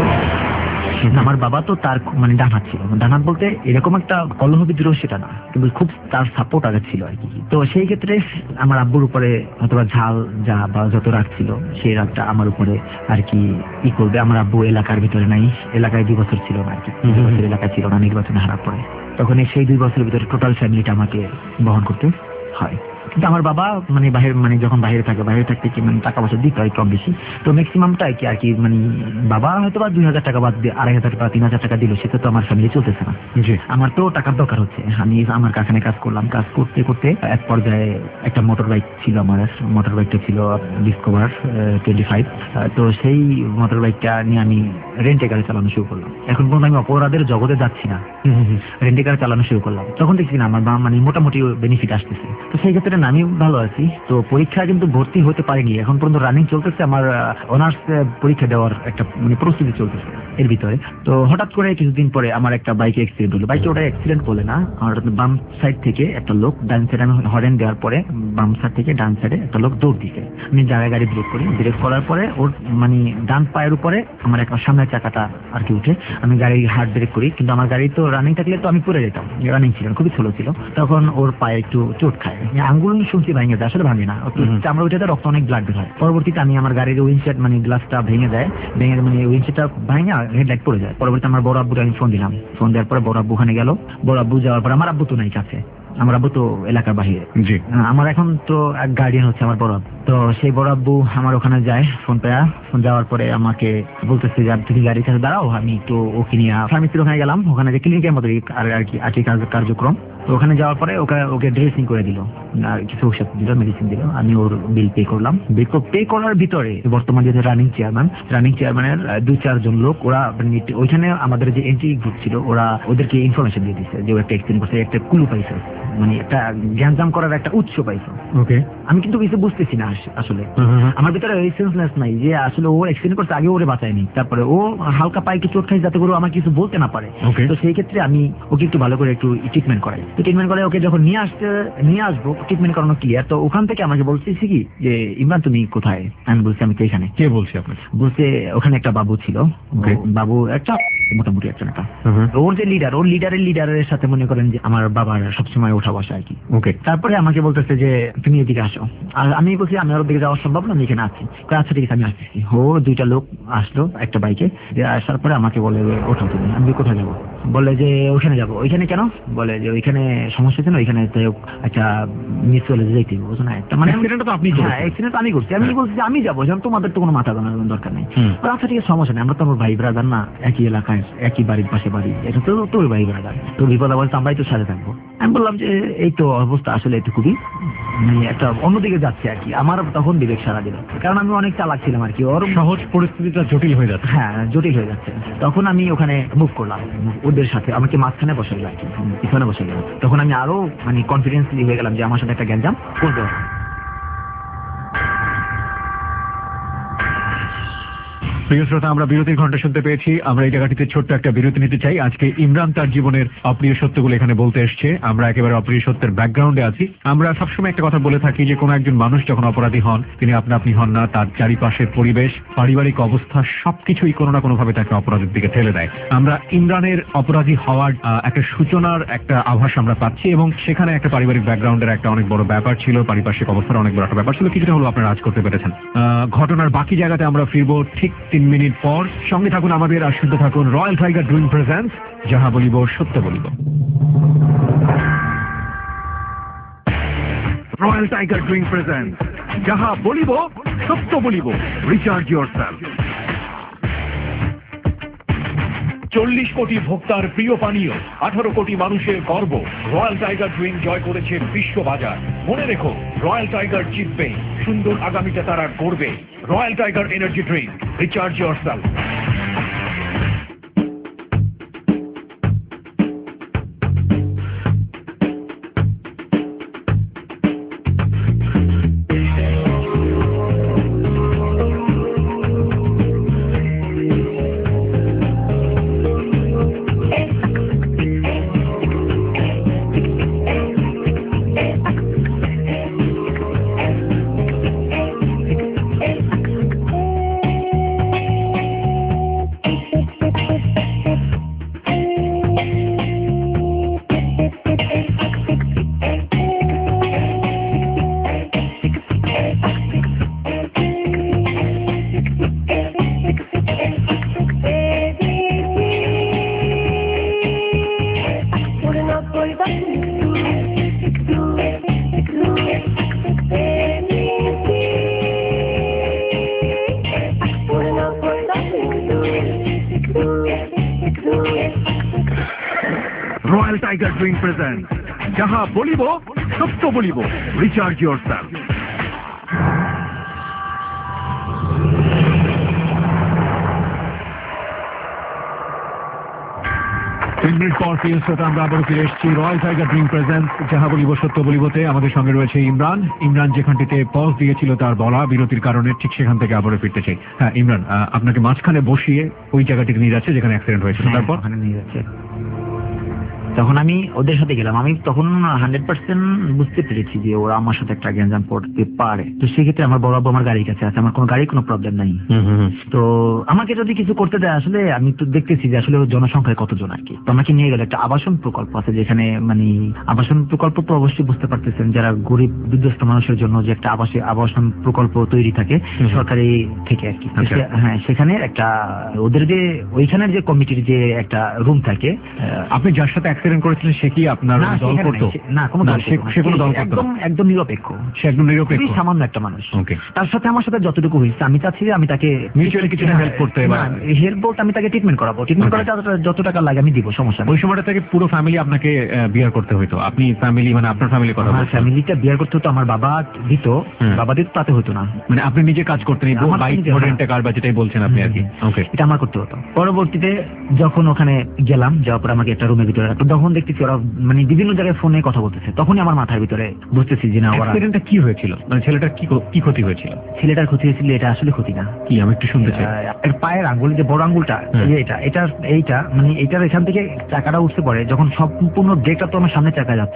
আমার বাবা তো তার মানে ডান হাত ছিল, ডান হাত বলতে এরকম একটা কলহ বিদ্রোহ সেটা না, কিন্তু খুব তার সাপোর্ট আগে ছিল আর কি। তো সেই ক্ষেত্রে আমার আব্বুর উপরে অথবা ঝাল যা বা যত রাগ ছিল সেই রাগটা আমার উপরে আর কি ই করবে। আমার আব্বু এলাকার ভিতরে নাই, এলাকায় দুই বছর ছিল না আর কি, দুই বছর এলাকায় ছিল না নির্বাচনে হারার পরে। তখন সেই দুই বছরের ভিতরে টোটাল ফ্যামিলিটা আমাকে বহন করতে হয়। কিন্তু আমার বাবা মানে বাইরে মানে যখন বাইরে থাকে, বাইরে থাকতে কি মানে টাকা পয়সা দিতে হয় কম বেশি, তো ম্যাক্সিমামটাই কি আর কি মানে বাবা হয়তো বা দুই হাজার টাকা বাদ দিয়ে আড়াই হাজার টাকা তিন হাজার টাকা দিল, সেটা তো আমার ফ্যামিলি চলতেছে না। আমার তো টাকার দরকার হচ্ছে। আমি আমার কারখানে কাজ করলাম, কাজ করতে করতে এক পর্যায়ে একটা মোটর বাইক ছিল আমার, মোটর বাইকটা ছিল ডিসকভার টোয়েন্টি ফাইভ। তো সেই মোটর বাইকটা নিয়ে আমি রেন্টে গাড়ি চালানো শুরু করলাম। এখন পর্যন্ত আমি অপরাধের জগতে যাচ্ছি না, রেন্টে গাড়ি চালানো শুরু করলাম। তখন দেখছি না আমার মানে মোটামুটি বেনিফিট আসতেছে, তো সেই ক্ষেত্রে আমি ভালো আছি। তো পরীক্ষা কিন্তু ভর্তি হতে পারিনি, এখন পর্যন্ত রানিং চলতেছে আমার অনার্স পরীক্ষা দেওয়ার একটা মানে প্রস্তুতি চলতেছে এর ভিতরে। তো হঠাৎ করে কিছুদিন পরে আমার একটা বাইকে অ্যাক্সিডেন্ট হলো। বাইকে ওটা অ্যাক্সিডেন্ট বলে না, আমার বাম সাইড থেকে একটা লোক, ডান সাইডে আমি হরেন দেওয়ার পরে বাম সাইড থেকে ডান সাইডে একটা লোক দৌড় দিছে। আমি জায়গায় গাড়ি ব্রেক করি, ব্রেক করার পরে ওর মানে ডান পায়ের উপরে আমার একটা সামনের চাকাটা আর কি উঠে আমি গাড়ি হার্ড ব্রেক করি, কিন্তু আমার গাড়ি তো রানিং থাকলে তো আমি পড়ে যেতাম, রানিং ছিল খুবই স্লো ছিল। তখন ওর পায়ে একটু চোট খায়, আঙ্গুল শুনছি ভাঙে যায়, আসলে ভাঙে না, চামড়া উঠে রক্ত অনেক ব্লাড বের হয়। পরবর্তীতে আমি আমার গাড়ির উইন্ডশেড মানে গ্লাসটা ভেঙে যায়, ভেঙে মানে উইন্ডশেডটা ভাঙে হেডলাইট পড়ে যায়। পরবর্তীতে আমার বড় আব্বুকে আমি ফোন দিলাম, ফোন দেওয়ার পরে বড় আব্বু ওখানে গেল। বড় আব্বু যাওয়ার পর আমার আব্বু তো নাই কাছে, আমার আব্বু তো এলাকার বাহিরে, আমার এখন তো এক গার্ডিয়ান হচ্ছে আমার বড় আব্বু। তো সেই বড় আব্বু আমার ওখানে যায়, ফোন পেয়া ফোন যাওয়ার পরে আমাকে বলতেছে যে তুমি গাড়ির কাছে দাঁড়াও, আমি তো ওকে নিয়ে ফার্মেসির ওখানে গেলাম, ওখানে যে ক্লিনিকের মতো আর কি আর কি কার্যক্রম। তো ওখানে যাওয়ার পরে ওকে ওকে ড্রেসিং করে দিল, আর কিছু ওষুধ দিল, মেডিসিন দিল, আমি ওর বিল পে করলাম। বিল পে করার ভিতরে বর্তমানে যে রানিং চেয়ারম্যান, রানিং চেয়ারম্যানের দুই চারজন লোক ওরা ওইখানে আমাদের যে এন্ট্রি গ্রুপ ছিল, ওরা ওদেরকে ইনফরমেশন দিয়ে দিচ্ছে যে ও একটা অ্যাক্সিডেন্ট করছে, একটা কুলু পাইছে, মানে একটা জ্ঞানজাম করার একটা উৎস পাইছে। ওকে, আমি কিন্তু কিছু বুঝতেছি না আসলে, আমার ভিতরে এই সেন্সলেস নাই যে আসলে ও অ্যাক্সিডেন্ট করছে, আগে ওরে বাঁচায়নি, তারপরে ও হালকা পায়ে কি চোট খাইছে যাতে করে আমার কিছু বলতে না পারে। তো সেই ক্ষেত্রে আমি ওকে একটু ভালো করে একটু ট্রিটমেন্ট করাই। তো ট্রিটমেন্ট করে ওকে যখন নিয়ে আসতে নিয়ে আসবো ট্রিটমেন্ট করানো ক্লিয়ার, তো ওখান থেকে আমাকে বলতেছি কি যে ইমরান তুমি কোথায়? আমি বলছি আমি তো এখানে। কে বলছি আপনাকে? বলছে ওখানে একটা বাবু ছিল, বাবু একটা মোটামুটি একটা নেতা, ওর যে লিডার, ওর লিডারের লিডারের সাথে মনে করেন যে আমার বাবার সবসময় ওঠা বসা আর কি। ওকে, তারপরে আমাকে বলতেছে যে তুমি এদিকে আসো, আর আমি বলছি আমি ওর দিকে যাওয়া সম্ভব না, আমি এখানে আছি। আচ্ছা ঠিক আছে আমি আসতেছি। ও দুইটা লোক আসলো একটা বাইকে, আসার পরে আমাকে বলে ওঠো তুমি। আমি কোথায় যাবো? বলে যে ওইখানে যাবো। ওইখানে কেন? বলে যে ওইখানে সমস্যা ছিল, ওইখানে একটা মিস চলে যেতে বুঝো না একটা, মানে অ্যাক্সিডেন্ট তো আপনি, হ্যাঁ অ্যাক্সিডেন্ট আমি করছি। আমি বলছি যে আমি যাবো, যেমন তোমাদের তো কোনো মাথা গানার দরকার নেই। আচ্ছা ঠিক আছে সমস্যা নেই, আমরা তো আমার ভাই ব্রাদার না, একই এলাকায় একই বাড়ির পাশে বাড়ি, এটা তো তোর ভাই ব্রাদার, তোর বিপদ বলতে আমরাই তো সাথে থাকবো। আমি বললাম যে এই তো অবস্থা আসলে একটু খুবই মানে একটা অন্যদিকে যাচ্ছে আর কি। আমার তখন বিবেক সারা দিল, কারণ আমি অনেক চালাক ছিলাম আর কি, ওর সহজ পরিস্থিতিটা জটিল হয়ে যাচ্ছে। হ্যাঁ জটিল হয়ে যাচ্ছে। তখন আমি ওখানে মুভ করলাম ওদের সাথে, আমাকে মাঝখানে বসে গেল আর কি, পিছনে বসে গেল। তখন আমি আরো মানে কনফিডেন্সলি হয়ে গেলাম যে আমার সাথে একটা গ্যাঞ্জাম করবে। প্রিয় শ্রোতা, আমরা বিরতির ঘন্টা শুনতে পেয়েছি। আমরা এই জায়গাটিতে ছোট্ট একটা বিরতি নিতে চাই। আজকে ইমরান তার জীবনের অপ্রিয় সত্যগুলো এখানে বলতে এসছে। আমরা একেবারে অপ্রিয় সত্যের ব্যাকগ্রাউন্ডে আছি। আমরা সবসময় একটা কথা বলে থাকি যে কোনো একজন মানুষ যখন অপরাধী হন, তিনি আপনা আপনি হন না, তার চারিপাশের পরিবেশ, পারিবারিক অবস্থা সবকিছুই কোনো না কোনো ভাবে তাকে অপরাধের দিকে ঠেলে দেয়। আমরা ইমরানের অপরাধী হওয়ার একটা সূচনার একটা আভাস আমরা পাচ্ছি, এবং সেখানে একটা পারিবারিক ব্যাকগ্রাউন্ডের একটা অনেক বড় ব্যাপার ছিল, পারিপার্শ্বিক অবস্থার অনেক বড় একটা ব্যাপার ছিল। কিছুটা হলো আপনারা আজ করতে পেরেছেন। ঘটনার বাকি জায়গাতে আমরা ফিরবো ঠিক তিন মিনিট পর। সঙ্গে থাকুন আমাদের, আর শুনতে থাকুন রয়্যাল টাইগার ড্রিঙ্ক প্রেজেন্টস যাহা বলিব সত্য বলিব। রয়্যাল টাইগার ড্রিঙ্ক প্রেজেন্টস যাহা বলিব সত্য বলিব। Recharge yourself. চল্লিশ কোটি ভোক্তার প্রিয় পানীয়, আঠারো কোটি মানুষের গর্ব, রয়্যাল টাইগার ড্রিঙ্ক জয় করেছে বিশ্ববাজার। মনে রেখো, রয়্যাল টাইগার জিতবে, সুন্দর আগামীটা তারা করবে। Royal Tiger energy drink, recharge yourself. Royal Tiger drink present যাহা বলিব সত্য বলিব, রিচার্জ ইয়োরসেলফ। তিন মিনিট পর ফিরে শ্রোতা আমরা আবারও ফিরে এসেছি রয়্যাল টাইগার ড্রিঙ্ক প্রেজেন্ট যাহা বলিব সত্য বলিবতে। আমাদের সঙ্গে রয়েছে ইমরান। ইমরান যেখানটিতে পজ দিয়েছিল তার বলা বিরতির কারণে, ঠিক সেখান থেকে আবারও ফিরতে চাই। হ্যাঁ ইমরান, আপনাকে মাঝখানে বসিয়ে ওই জায়গাটিতে নিয়ে যাচ্ছে যেখানে অ্যাক্সিডেন্ট হয়েছিল, তারপর ওখানে নিয়ে যাচ্ছে। তখন আমি ওদের সাথে গেলাম। আমি তখন হান্ড্রেড পার্সেন্ট বুঝতে পেরেছি যে ওরা আমার সাথে একটা গ্যাঞ্জাম করতে পারে। তো সেক্ষেত্রে আমার বড় আব্বু আমার গাড়ির কাছে আছে, আমার কোনো গাড়ির কোনো প্রবলেম নাই। তো আমাকে যদি কিছু করতে দেয়, আসলে আমি তো দেখতেছি যে আসলে জনসংখ্যায় কতজন আর কি। তো আমাকে নিয়ে গেল একটা আবাসন প্রকল্প আছে, যেখানে মানে আবাসন প্রকল্প তো অবশ্যই বুঝতে পারতেছেন, যারা গরিব বিধ্বস্ত মানুষের জন্য যে একটা আবাসিক আবাসন প্রকল্প তৈরি থাকে সরকারি থেকে আর কি। হ্যাঁ, সেখানে একটা ওদের যে ওইখানের যে কমিটির যে একটা রুম থাকে। আপনি যার সাথে অ্যাক্সিডেন্ট করেছিলেন সে কি আপনার দল করতো? না, কোনো দল, সে কোনো দল করতো না, একদম একদম নিরপেক্ষ। সে একদম নিরপেক্ষ, সামান্য একটা মানুষ। ওকে। তার সাথে আমার সাথে যতটুকু হয়েছে আমি চাচ্ছি যে আমি তাকে মিউচুয়ালি কিছু হেল্প করতে, হেল্প বলতে আমি তাকে ট্রিটমেন্ট করাবো, ট্রিটমেন্ট করাতে যত টাকা লাগে আমি দিব, সমস্যা নেই। ওই সময়টা থেকে পুরো ফ্যামিলি আপনাকে বিয়ার করতে হতো? আপনি ফ্যামিলি মানে আপনার ফ্যামিলির কথা বলছেন? ফ্যামিলিটা বিয়ার করতে হতো, আমার বাবা দিত, বাবা দিত, তাতে হতো না। মানে আপনি নিজে কাজ করতেন, বাইক রেন্টে কার বা যেটাই বলছেন আপনি আর কি? ওকে, এটা আমার করতে হতো। পরবর্তীতে যখন ওখানে গেলাম, যাওয়ার পর আমাকে একটা রুমের ভিতরে রাখতো, তখন দেখতেছি ওরা মানে বিভিন্ন জায়গায় ফোনে কথা বলতেছে। তখনই আমার মাথার ভিতরে বুঝতেছি যে না, অ্যাক্সিডেন্টটা কি হয়েছিল, মানে ছেলেটার কি কি ক্ষতি হয়েছিল? ছেলেটার ক্ষতি হয়েছিল, এটা আসলে ক্ষতি না। কি, আমি একটু শুনতে চাই। এর পায়ের আঙ্গুল, যে বড় আঙ্গুলটা, এটা এটা এইটা মানে এইটার এখান থেকে চাকাটা উঠতে পারে, যখন সম্পূর্ণ ব্রেকটা তো আমার সামনে চাকা যাচ্ছে,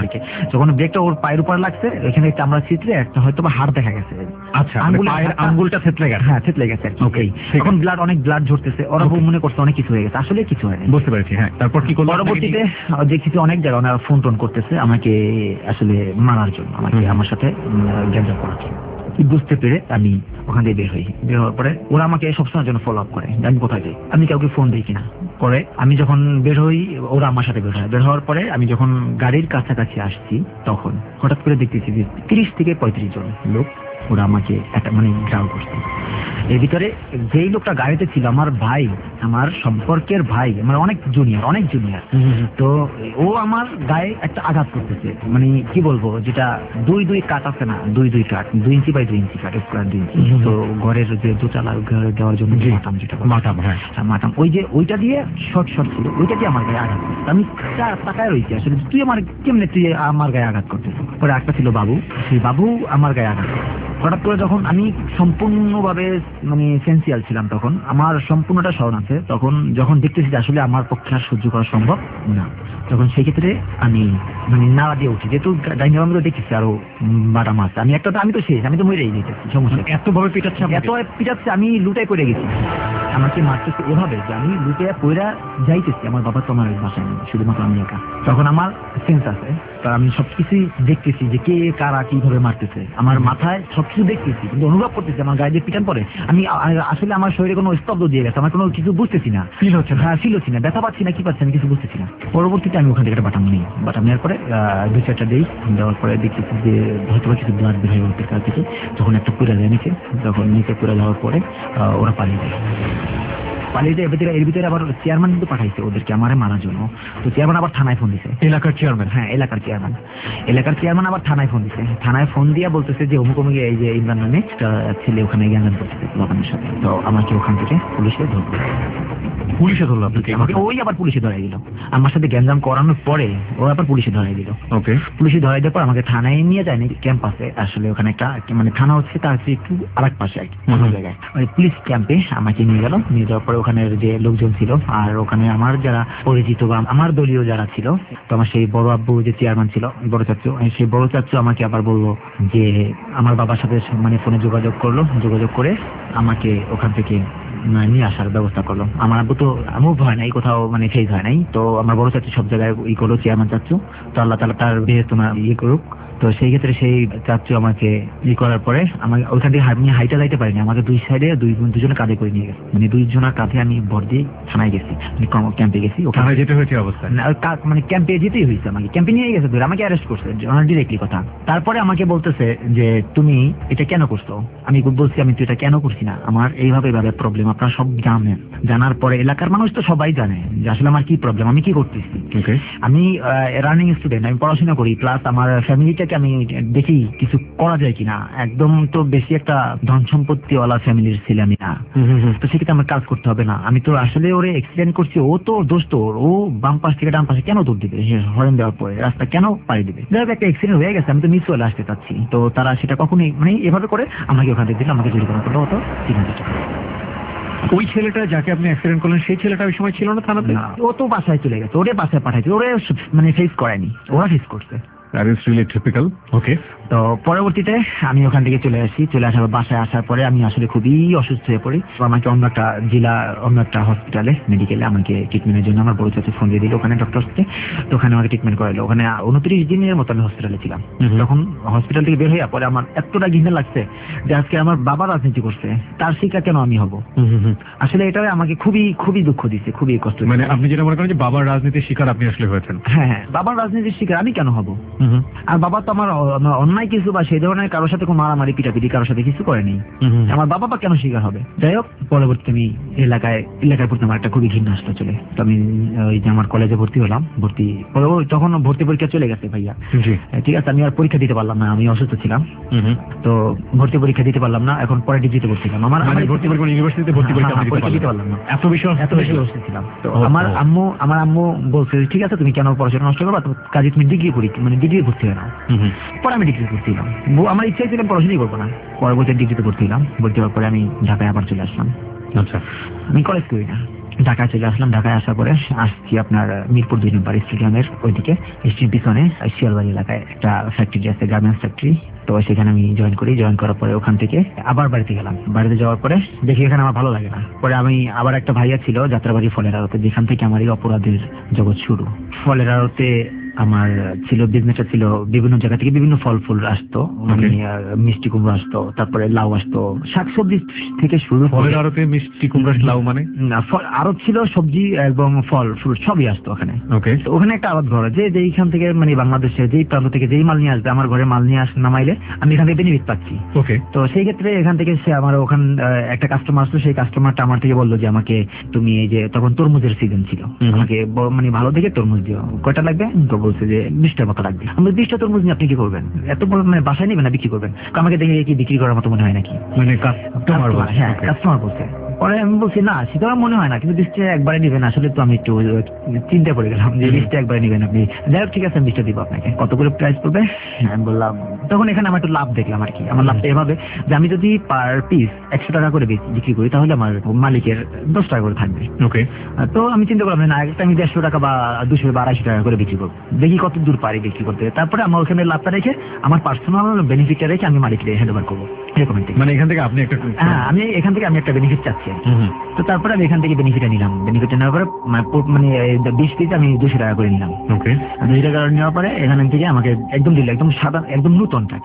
যখন ব্রেকটা ওর পায়ের উপর লাগছে, এখানে চামড়া ছিটলে একটা হয়তো বা হাড় দেখা গেছে। আচ্ছা, পায়ের আঙ্গুলটা থেতলে গেছে? হ্যাঁ, থেতলে গেছে। ওকে, এখন ব্লাড, অনেক ব্লাড ঝরতেছে। ওরা মনে করছে অনেক কিছু হয়ে গেছে, আসলে কিছু হয়নি। বুঝতে পেরেছি। হ্যাঁ, তারপর কি করলো? পরবর্তীতে দেখছি অনেক জায়গায় ওনারা ফোন টোন করতেছে আমাকে আসলে মারার জন্য, আমাকে আমার সাথে গ্যাঞ্জাম করার জন্য। বুঝতে পেরে আমি ওখান থেকে বের হই। বের হওয়ার পরে ওরা আমাকে সবসময়ের জন্য ফলো আপ করে, আমি কোথায় যাই, আমি কাউকে ফোন দিই কিনা। পরে আমি যখন বের হই, ওরা আমার সাথে বের হয়। বের হওয়ার পরে আমি যখন গাড়ির কাছাকাছি আসছি, তখন হঠাৎ করে দেখতেছি যে তিরিশ থেকে পঁয়ত্রিশ জন লোক ওরা আমাকে একটা মানে গ্রাউল করছে। এর ভিতরে যেই লোকটা গাড়িতে ছিল আমার ভাই, আমার সম্পর্কের ভাই, আমার অনেক জুনিয়র, অনেক জুনিয়র। তো ও আমার গায়ে একটা আঘাত করতেছে, মানে কি বলবো, যেটা দুই দুই কাট আছে না, দুই দুই কাট, দুই ইঞ্চি বাই দুই ইঞ্চি কাট, স্কোয়ার দুই ইঞ্চি। তো ঘরের যে দোতলা ঘরে দেওয়ার জন্য মাটাম, যেটা মাটাম, হ্যাঁ মাটাম, ওই যে ওইটা দিয়ে শর্ট শর্ট ছিল, ওইটা দিয়ে আমার গায়ে আঘাত করছে। আমি তাকায় রয়েছি আসলে, তুই আমার কেমনে তুই আমার গায়ে আঘাত করতেছিস। পরে একটা ছিল বাবু, সেই বাবু আমার গায়ে আঘাত করছে। হঠাৎ করে যখন আমি সম্পূর্ণভাবে মানে সেন্সিয়াল ছিলাম, তখন আমার সম্পূর্ণটা স্মরণ আছে। তখন যখন দেখতেছি যে আসলে আমার পক্ষে আর সহ্য করা সম্ভব না, তখন সেই ক্ষেত্রে আমি মানে নাড়া দিয়ে উঠি, যেহেতু ডাইনিং রুমে দেখতেছি আরো বাটা মাছ, আমি একটা আমি তো শেষ, আমি তো মরেই যেতেছি, সমস্যা এত ভাবে পিটাচ্ছে, এত পিটাচ্ছে, আমি লুটাই পড়ে গেছি। আমাকে মারতেছে এভাবে যে আমি লুটে পড়া যাইতেছি। আমার বাবা তো আমার বাসায় নেই, শুধুমাত্র আমি একা। তখন আমার সেন্স আছে, কারণ আমি সবকিছুই দেখতেছি যে কে কারা কিভাবে মারতেছে, আমার মাথায় সবকিছু দেখতেছি, কিন্তু অনুভব করতেছি আমার গায়ে যে পিটান পরে, আমি আসলে আমার শরীরে কোনো স্তব্ধ দিয়ে গেছে, আমার কোনো কিছু বুঝতেছি না, ফিল হচ্ছে না, ফিল হচ্ছে না, ব্যথা পাচ্ছি না, কি পাচ্ছি আমি কিছু বুঝতেছি না। পরবর্তীতে আমি ওখান থেকে একটা বাটাম নিই, বাটাম নেওয়ার পরে দুই চারটা দিই, দেওয়ার পরে দেখতেছি যে হয়তো কিছু ব্লাড বের হয়ে ওদের কাছ থেকে। যখন একটা পুরা যায় নিচে, যখন নিচে পুরা যাওয়ার পরে ওরা পালিয়ে যায়। পালিয়ে যায়। এর ভিতরে এর ভিতরে আবার চেয়ারম্যান কিন্তু পাঠাইছে ওদেরকে আমারে মারার জন্য। তো চেয়ারম্যান আবার থানায় ফোন দিছে। এলাকার চেয়ারম্যান? হ্যাঁ, এলাকার চেয়ারম্যান এলাকার চেয়ারম্যান আবার থানায় ফোন দিছে। থানায় ফোন দিয়ে বলতেছে যে অমুক অমুক এই যে ইমরান নামে একটা ছেলে ওখানে গ্যাঞ্জাম করতেছে দোকানের সাথে। তো আমাকে ওখান থেকে পুলিশে ধরলো। পুলিশে ধরলো আপনাকে? আমাকে ওই আবার পুলিশে ধরাই দিল। আমার সাথে গ্যাঞ্জাম করানোর পরে ও আবার পুলিশে ধরাই দিল। ওকে। পুলিশে ধরাই দেওয়ার পর আমাকে থানায় নিয়ে যায়নি, ক্যাম্পাসে। আসলে ওখানে একটা মানে থানা হচ্ছে তার হচ্ছে একটু আরেক পাশে আর কি, অন্য জায়গায়। ওই পুলিশ ক্যাম্পে আমাকে নিয়ে গেল। নিয়ে যাওয়ার পরে ওখানে যে লোকজন ছিল আর ওখানে আমার যারা পরিচিত বা আমার দলীয় যারা ছিল, তো আমার সেই বড় আব্বু যে চেয়ারম্যান ছিল, বড় চাচু, সেই বড় চাচু আমাকে আবার বললো যে আমার বাবার সাথে মানে ফোনে যোগাযোগ করলো। যোগাযোগ করে আমাকে ওখান থেকে নিয়ে আসার ব্যবস্থা করলো। আমার আব্বু তো মুভ হয় নাই কোথাও, মানে ফেস হয় নাই। তো আমার বড় চাচু সব জায়গায় ই করলো, চেয়ারম্যান চাচু। তো আল্লাহ তাআলা তার বিয়ে তোমার ইয়ে করুক। তো সেই ক্ষেত্রে সেই চাচু আমাকে ই করার পরে আমাকে ওইখান থেকে আমি হাইটা যাইতে পারিনি। আমাকে দুই সাইডে দুই দুজনে কাঁধে করে নিয়ে গেছে, মানে দুইজনের কাঁধে আমি ভর দিয়ে থানায় গেছি, ক্যাম্পে গেছি। ওখানে যেতে হয়েছে অবস্থায় মানে ক্যাম্পে যেতেই হয়েছে, আমাকে ক্যাম্পে নিয়ে গেছে, ধরে আমাকে অ্যারেস্ট করছে ডিরেক্টলি কথা। তারপরে আমাকে বলতেছে যে তুমি এটা কেন করছো? আমি বলছি আমি তো এটা কেন করছি না, আমার এইভাবে এইভাবে প্রবলেম, আপনারা সব জানেন। জানার পরে এলাকার মানুষ তো সবাই জানে যে আসলে আমার কি প্রবলেম, আমি কি করতেছি। আমি রানিং স্টুডেন্ট, আমি পড়াশোনা করি, প্লাস আমার ফ্যামিলিটা আমি দেখি কিছু করা যায় কিনা। একদম তো বেশি একটা ধন সম্পত্তি ওয়ালা ফ্যামিলির ছেলে আমি না। তো সেক্ষেত্রে আমার কাজ করতে হবে না। আমি তো আসলে ওরে এক্সিডেন্ট করছি, ও তো দোস্ত, ও বাম পাশ থেকে ডান পাশে কেন দৌড় দিবে, হরেন দেওয়ার পরে রাস্তা কেন পাড়ি দিবে? যাই হোক, একটা অ্যাক্সিডেন্ট হয়ে গেছে, আমি তো মিস হয়ে আসতে চাচ্ছি। তো তারা সেটা কখনোই মানে এভাবে করে আমাকে ওখানে দিল, আমাকে জরিমানা করলো হতো তিন হাজার টাকা। ওই ছেলেটা যাকে আপনি অ্যাক্সিডেন্ট করলেন সেই ছেলেটা ওই সময় ছিল না থানাতে? ও তো বাসায় চলে গেছে, ওরে বাসায় পাঠাইছে, ওরে মানে ফেস করায়নি, ওরা ফেস করছে। That is really typical. Okay. তো পরবর্তীতে আমি ওখান থেকে চলে আসি। চলে আসার বাসায় আসার পরে আমি আসলে খুবই অসুস্থ হয়ে পড়ি। আমাকে অন্য একটা জেলা অন্য একটা হসপিটালে মেডিকেলে আমাকে ট্রিটমেন্টের জন্য আমার বড় চাচা ফোন দিয়ে দিল ওখানে ডক্টরসকে। তো ওখানে আমাকে ট্রিটমেন্ট করাইলো। ওখানে উনত্রিশ দিনের মতো আমি হসপিটালে ছিলাম। তখন হসপিটাল থেকে বের হয়ে পরে আমার এতটা ঘৃণা লাগছে যে আজকে আমার বাবা রাজনীতি করছে, তার শিকার কেন আমি হব? আসলে এটা আমাকে খুবই খুবই দুঃখ দিচ্ছে, খুবই কষ্ট। মানে আপনি যেটা মনে করেন যে বাবার রাজনীতির শিকার আপনি আসলে হয়েছেন? হ্যাঁ হ্যাঁ, বাবার রাজনীতির শিকার আমি কেন হব? আর বাবা তো আমার অন্যায় কিছু বা সেই ধরনের কারোর সাথে কোনো মারামারি পিটাপিটি কারোর সাথে কিছু করেনি। আমার বাবা বা কেন শিকার হবে? যাই হোক, পরবর্তীতে আমি এলাকায় এলাকার প্রতি আমার একটা খুবই ঘৃণা আসতে চলে। তো আমি ওই যে আমার কলেজে ভর্তি হলাম। ভর্তি তখন ভর্তি পরীক্ষা চলে গেছে ভাইয়া, ঠিক আছে। আমি আর পরীক্ষা দিতে পারলাম না, আমি অসুস্থ ছিলাম। তো ভর্তি পরীক্ষা দিতে পারলাম না। এখন পরে ডিগ্রিতে ভর্তি হলাম। আমার ভর্তি পরীক্ষা ইউনিভার্সিটিতে ভর্তি পরীক্ষা দিতে পারলাম না, এত বেশি এত বেশি অসুস্থ ছিলাম। তো আমার আম্মু আমার আম্মু বলছে ঠিক আছে তুমি কেন পড়াশোনা নষ্ট করবা, তো কাজে তুমি ডিগ্রি পড়ি মানে ডিগ্রি ভর্তি হয় না। পরে আমি ডিগ্রি ভর্তি হলাম। আমার ইচ্ছা ছিল পড়াশোনাই করবো না। পরবর্তী ডিগ্রিতে ভর্তি হলাম। ভর্তি হওয়ার পরে আমি ঢাকায় আবার চলে আসলাম। আচ্ছা, আমি কলেজ করি না, ঢাকায় চলে আসলাম। ঢাকায় আসার পরে আসছি আপনার মিরপুর দুই নম্বর স্টেডিয়ামের ওইদিকে স্টেডিয়ামের পিছনে শিয়ালবাড়ি এলাকায় একটা ফ্যাক্টরি আছে, গার্মেন্টস ফ্যাক্টরি। তো সেখানে আমি জয়েন করি। জয়েন করার পরে ওখান থেকে আবার বাড়িতে গেলাম। বাড়িতে যাওয়ার পরে দেখি এখানে আমার ভালো লাগে না। পরে আমি আবার একটা ভাইয়া ছিল যাত্রাবাড়ি ফলের আড়তে, যেখান থেকে আমার এই অপরাধের জগৎ শুরু। ফলের আড়তে আমার ছিল বিজনেসটা ছিল বিভিন্ন জায়গা থেকে বিভিন্ন ফল ফুল আসতো, মানে মিষ্টি কুমড়ো আসতো, তারপরে লাউ আসতো, শাকসবজি থেকে শুরু। ফলের আড়তে মিষ্টি কুমড়ো লাউ মানে আড়ত ছিল, সবজি এবং ফল ফ্রুট সবই আসতো ওখানে। ওকে, তো ওখানে একটা আড়ত ঘর যে যেইখান থেকে মানে বাংলাদেশের যেই প্রান্ত থেকে যেই মাল নিয়ে আসবে, আমার ঘরে মাল নিয়ে আস নামাইলে আমি এখান থেকে বেনিফিট পাচ্ছি। ওকে, তো সেই ক্ষেত্রে এখান থেকে সে আমার ওখান একটা কাস্টমার আসতো। সেই কাস্টমারটা আমার থেকে বললো যে আমাকে তুমি এই যে তখন তরমুজের সিজন ছিল, আমাকে মানে ভালো দেখে তরমুজ দিও, কয়টা লাগবে? তো বলছে যে বিশটার মতো লাগবে। আমি বিশটা তরমুজ নিয়ে আপনি কি করবেন? এত বড় মানে বাসায় নেবেন না বিক্রি করবেন? আমাকে দেখে কি বিক্রি করার মতো মনে হয় নাকি? মানে কাস্টমার, হ্যাঁ কাস্টমার বলছে। পরে আমি বলছি না সেটা মনে হয় না, কিন্তু বিশটা একবারে নেবেন। আসলে তো আমি একটু চিন্তা করে গেলাম যে বিশটা একবারে নেবেন আপনি। যাই হোক ঠিক আছে, আমি বিশটা দিব আপনাকে। কত করে প্রাইস পড়বে? আমি বললাম, তখন এখানে আমার একটু লাভ দেখলাম আর কি। আমার লাভটা এভাবে যে আমি যদি পার পিস একশো টাকা করে বিক্রি করি তাহলে আমার মালিকের দশ টাকা করে থাকবে। ওকে, তো আমি চিন্তা করলাম না একটা আমি দেড়শো টাকা বা দুশো বা আড়াইশো টাকা করে বিক্রি করবো, দেখি কত দূর পারি বিক্রি করতে। তারপরে আমার ওখানে লাভটা রেখে আমার পার্সোনাল বেনিফিটটা রেখে আমি মালিককে হ্যান্ড ওভার করবো। মানে এখান থেকে আপনি একটা, হ্যাঁ আমি এখান থেকে আমি একটা বেনিফিট চাচ্ছি। তো তারপরে আমি এখান থেকে বেনিফিটটা নিলাম। বেনিফিটটা নেওয়ার পরে মানে বিশ পিস আমি দুশো টাকা করে নিলাম। ওকে, দুশো টাকা নেওয়ার পরে এখান থেকে আমাকে একদম দিল একদম সাদা একদম নতুন টাকা,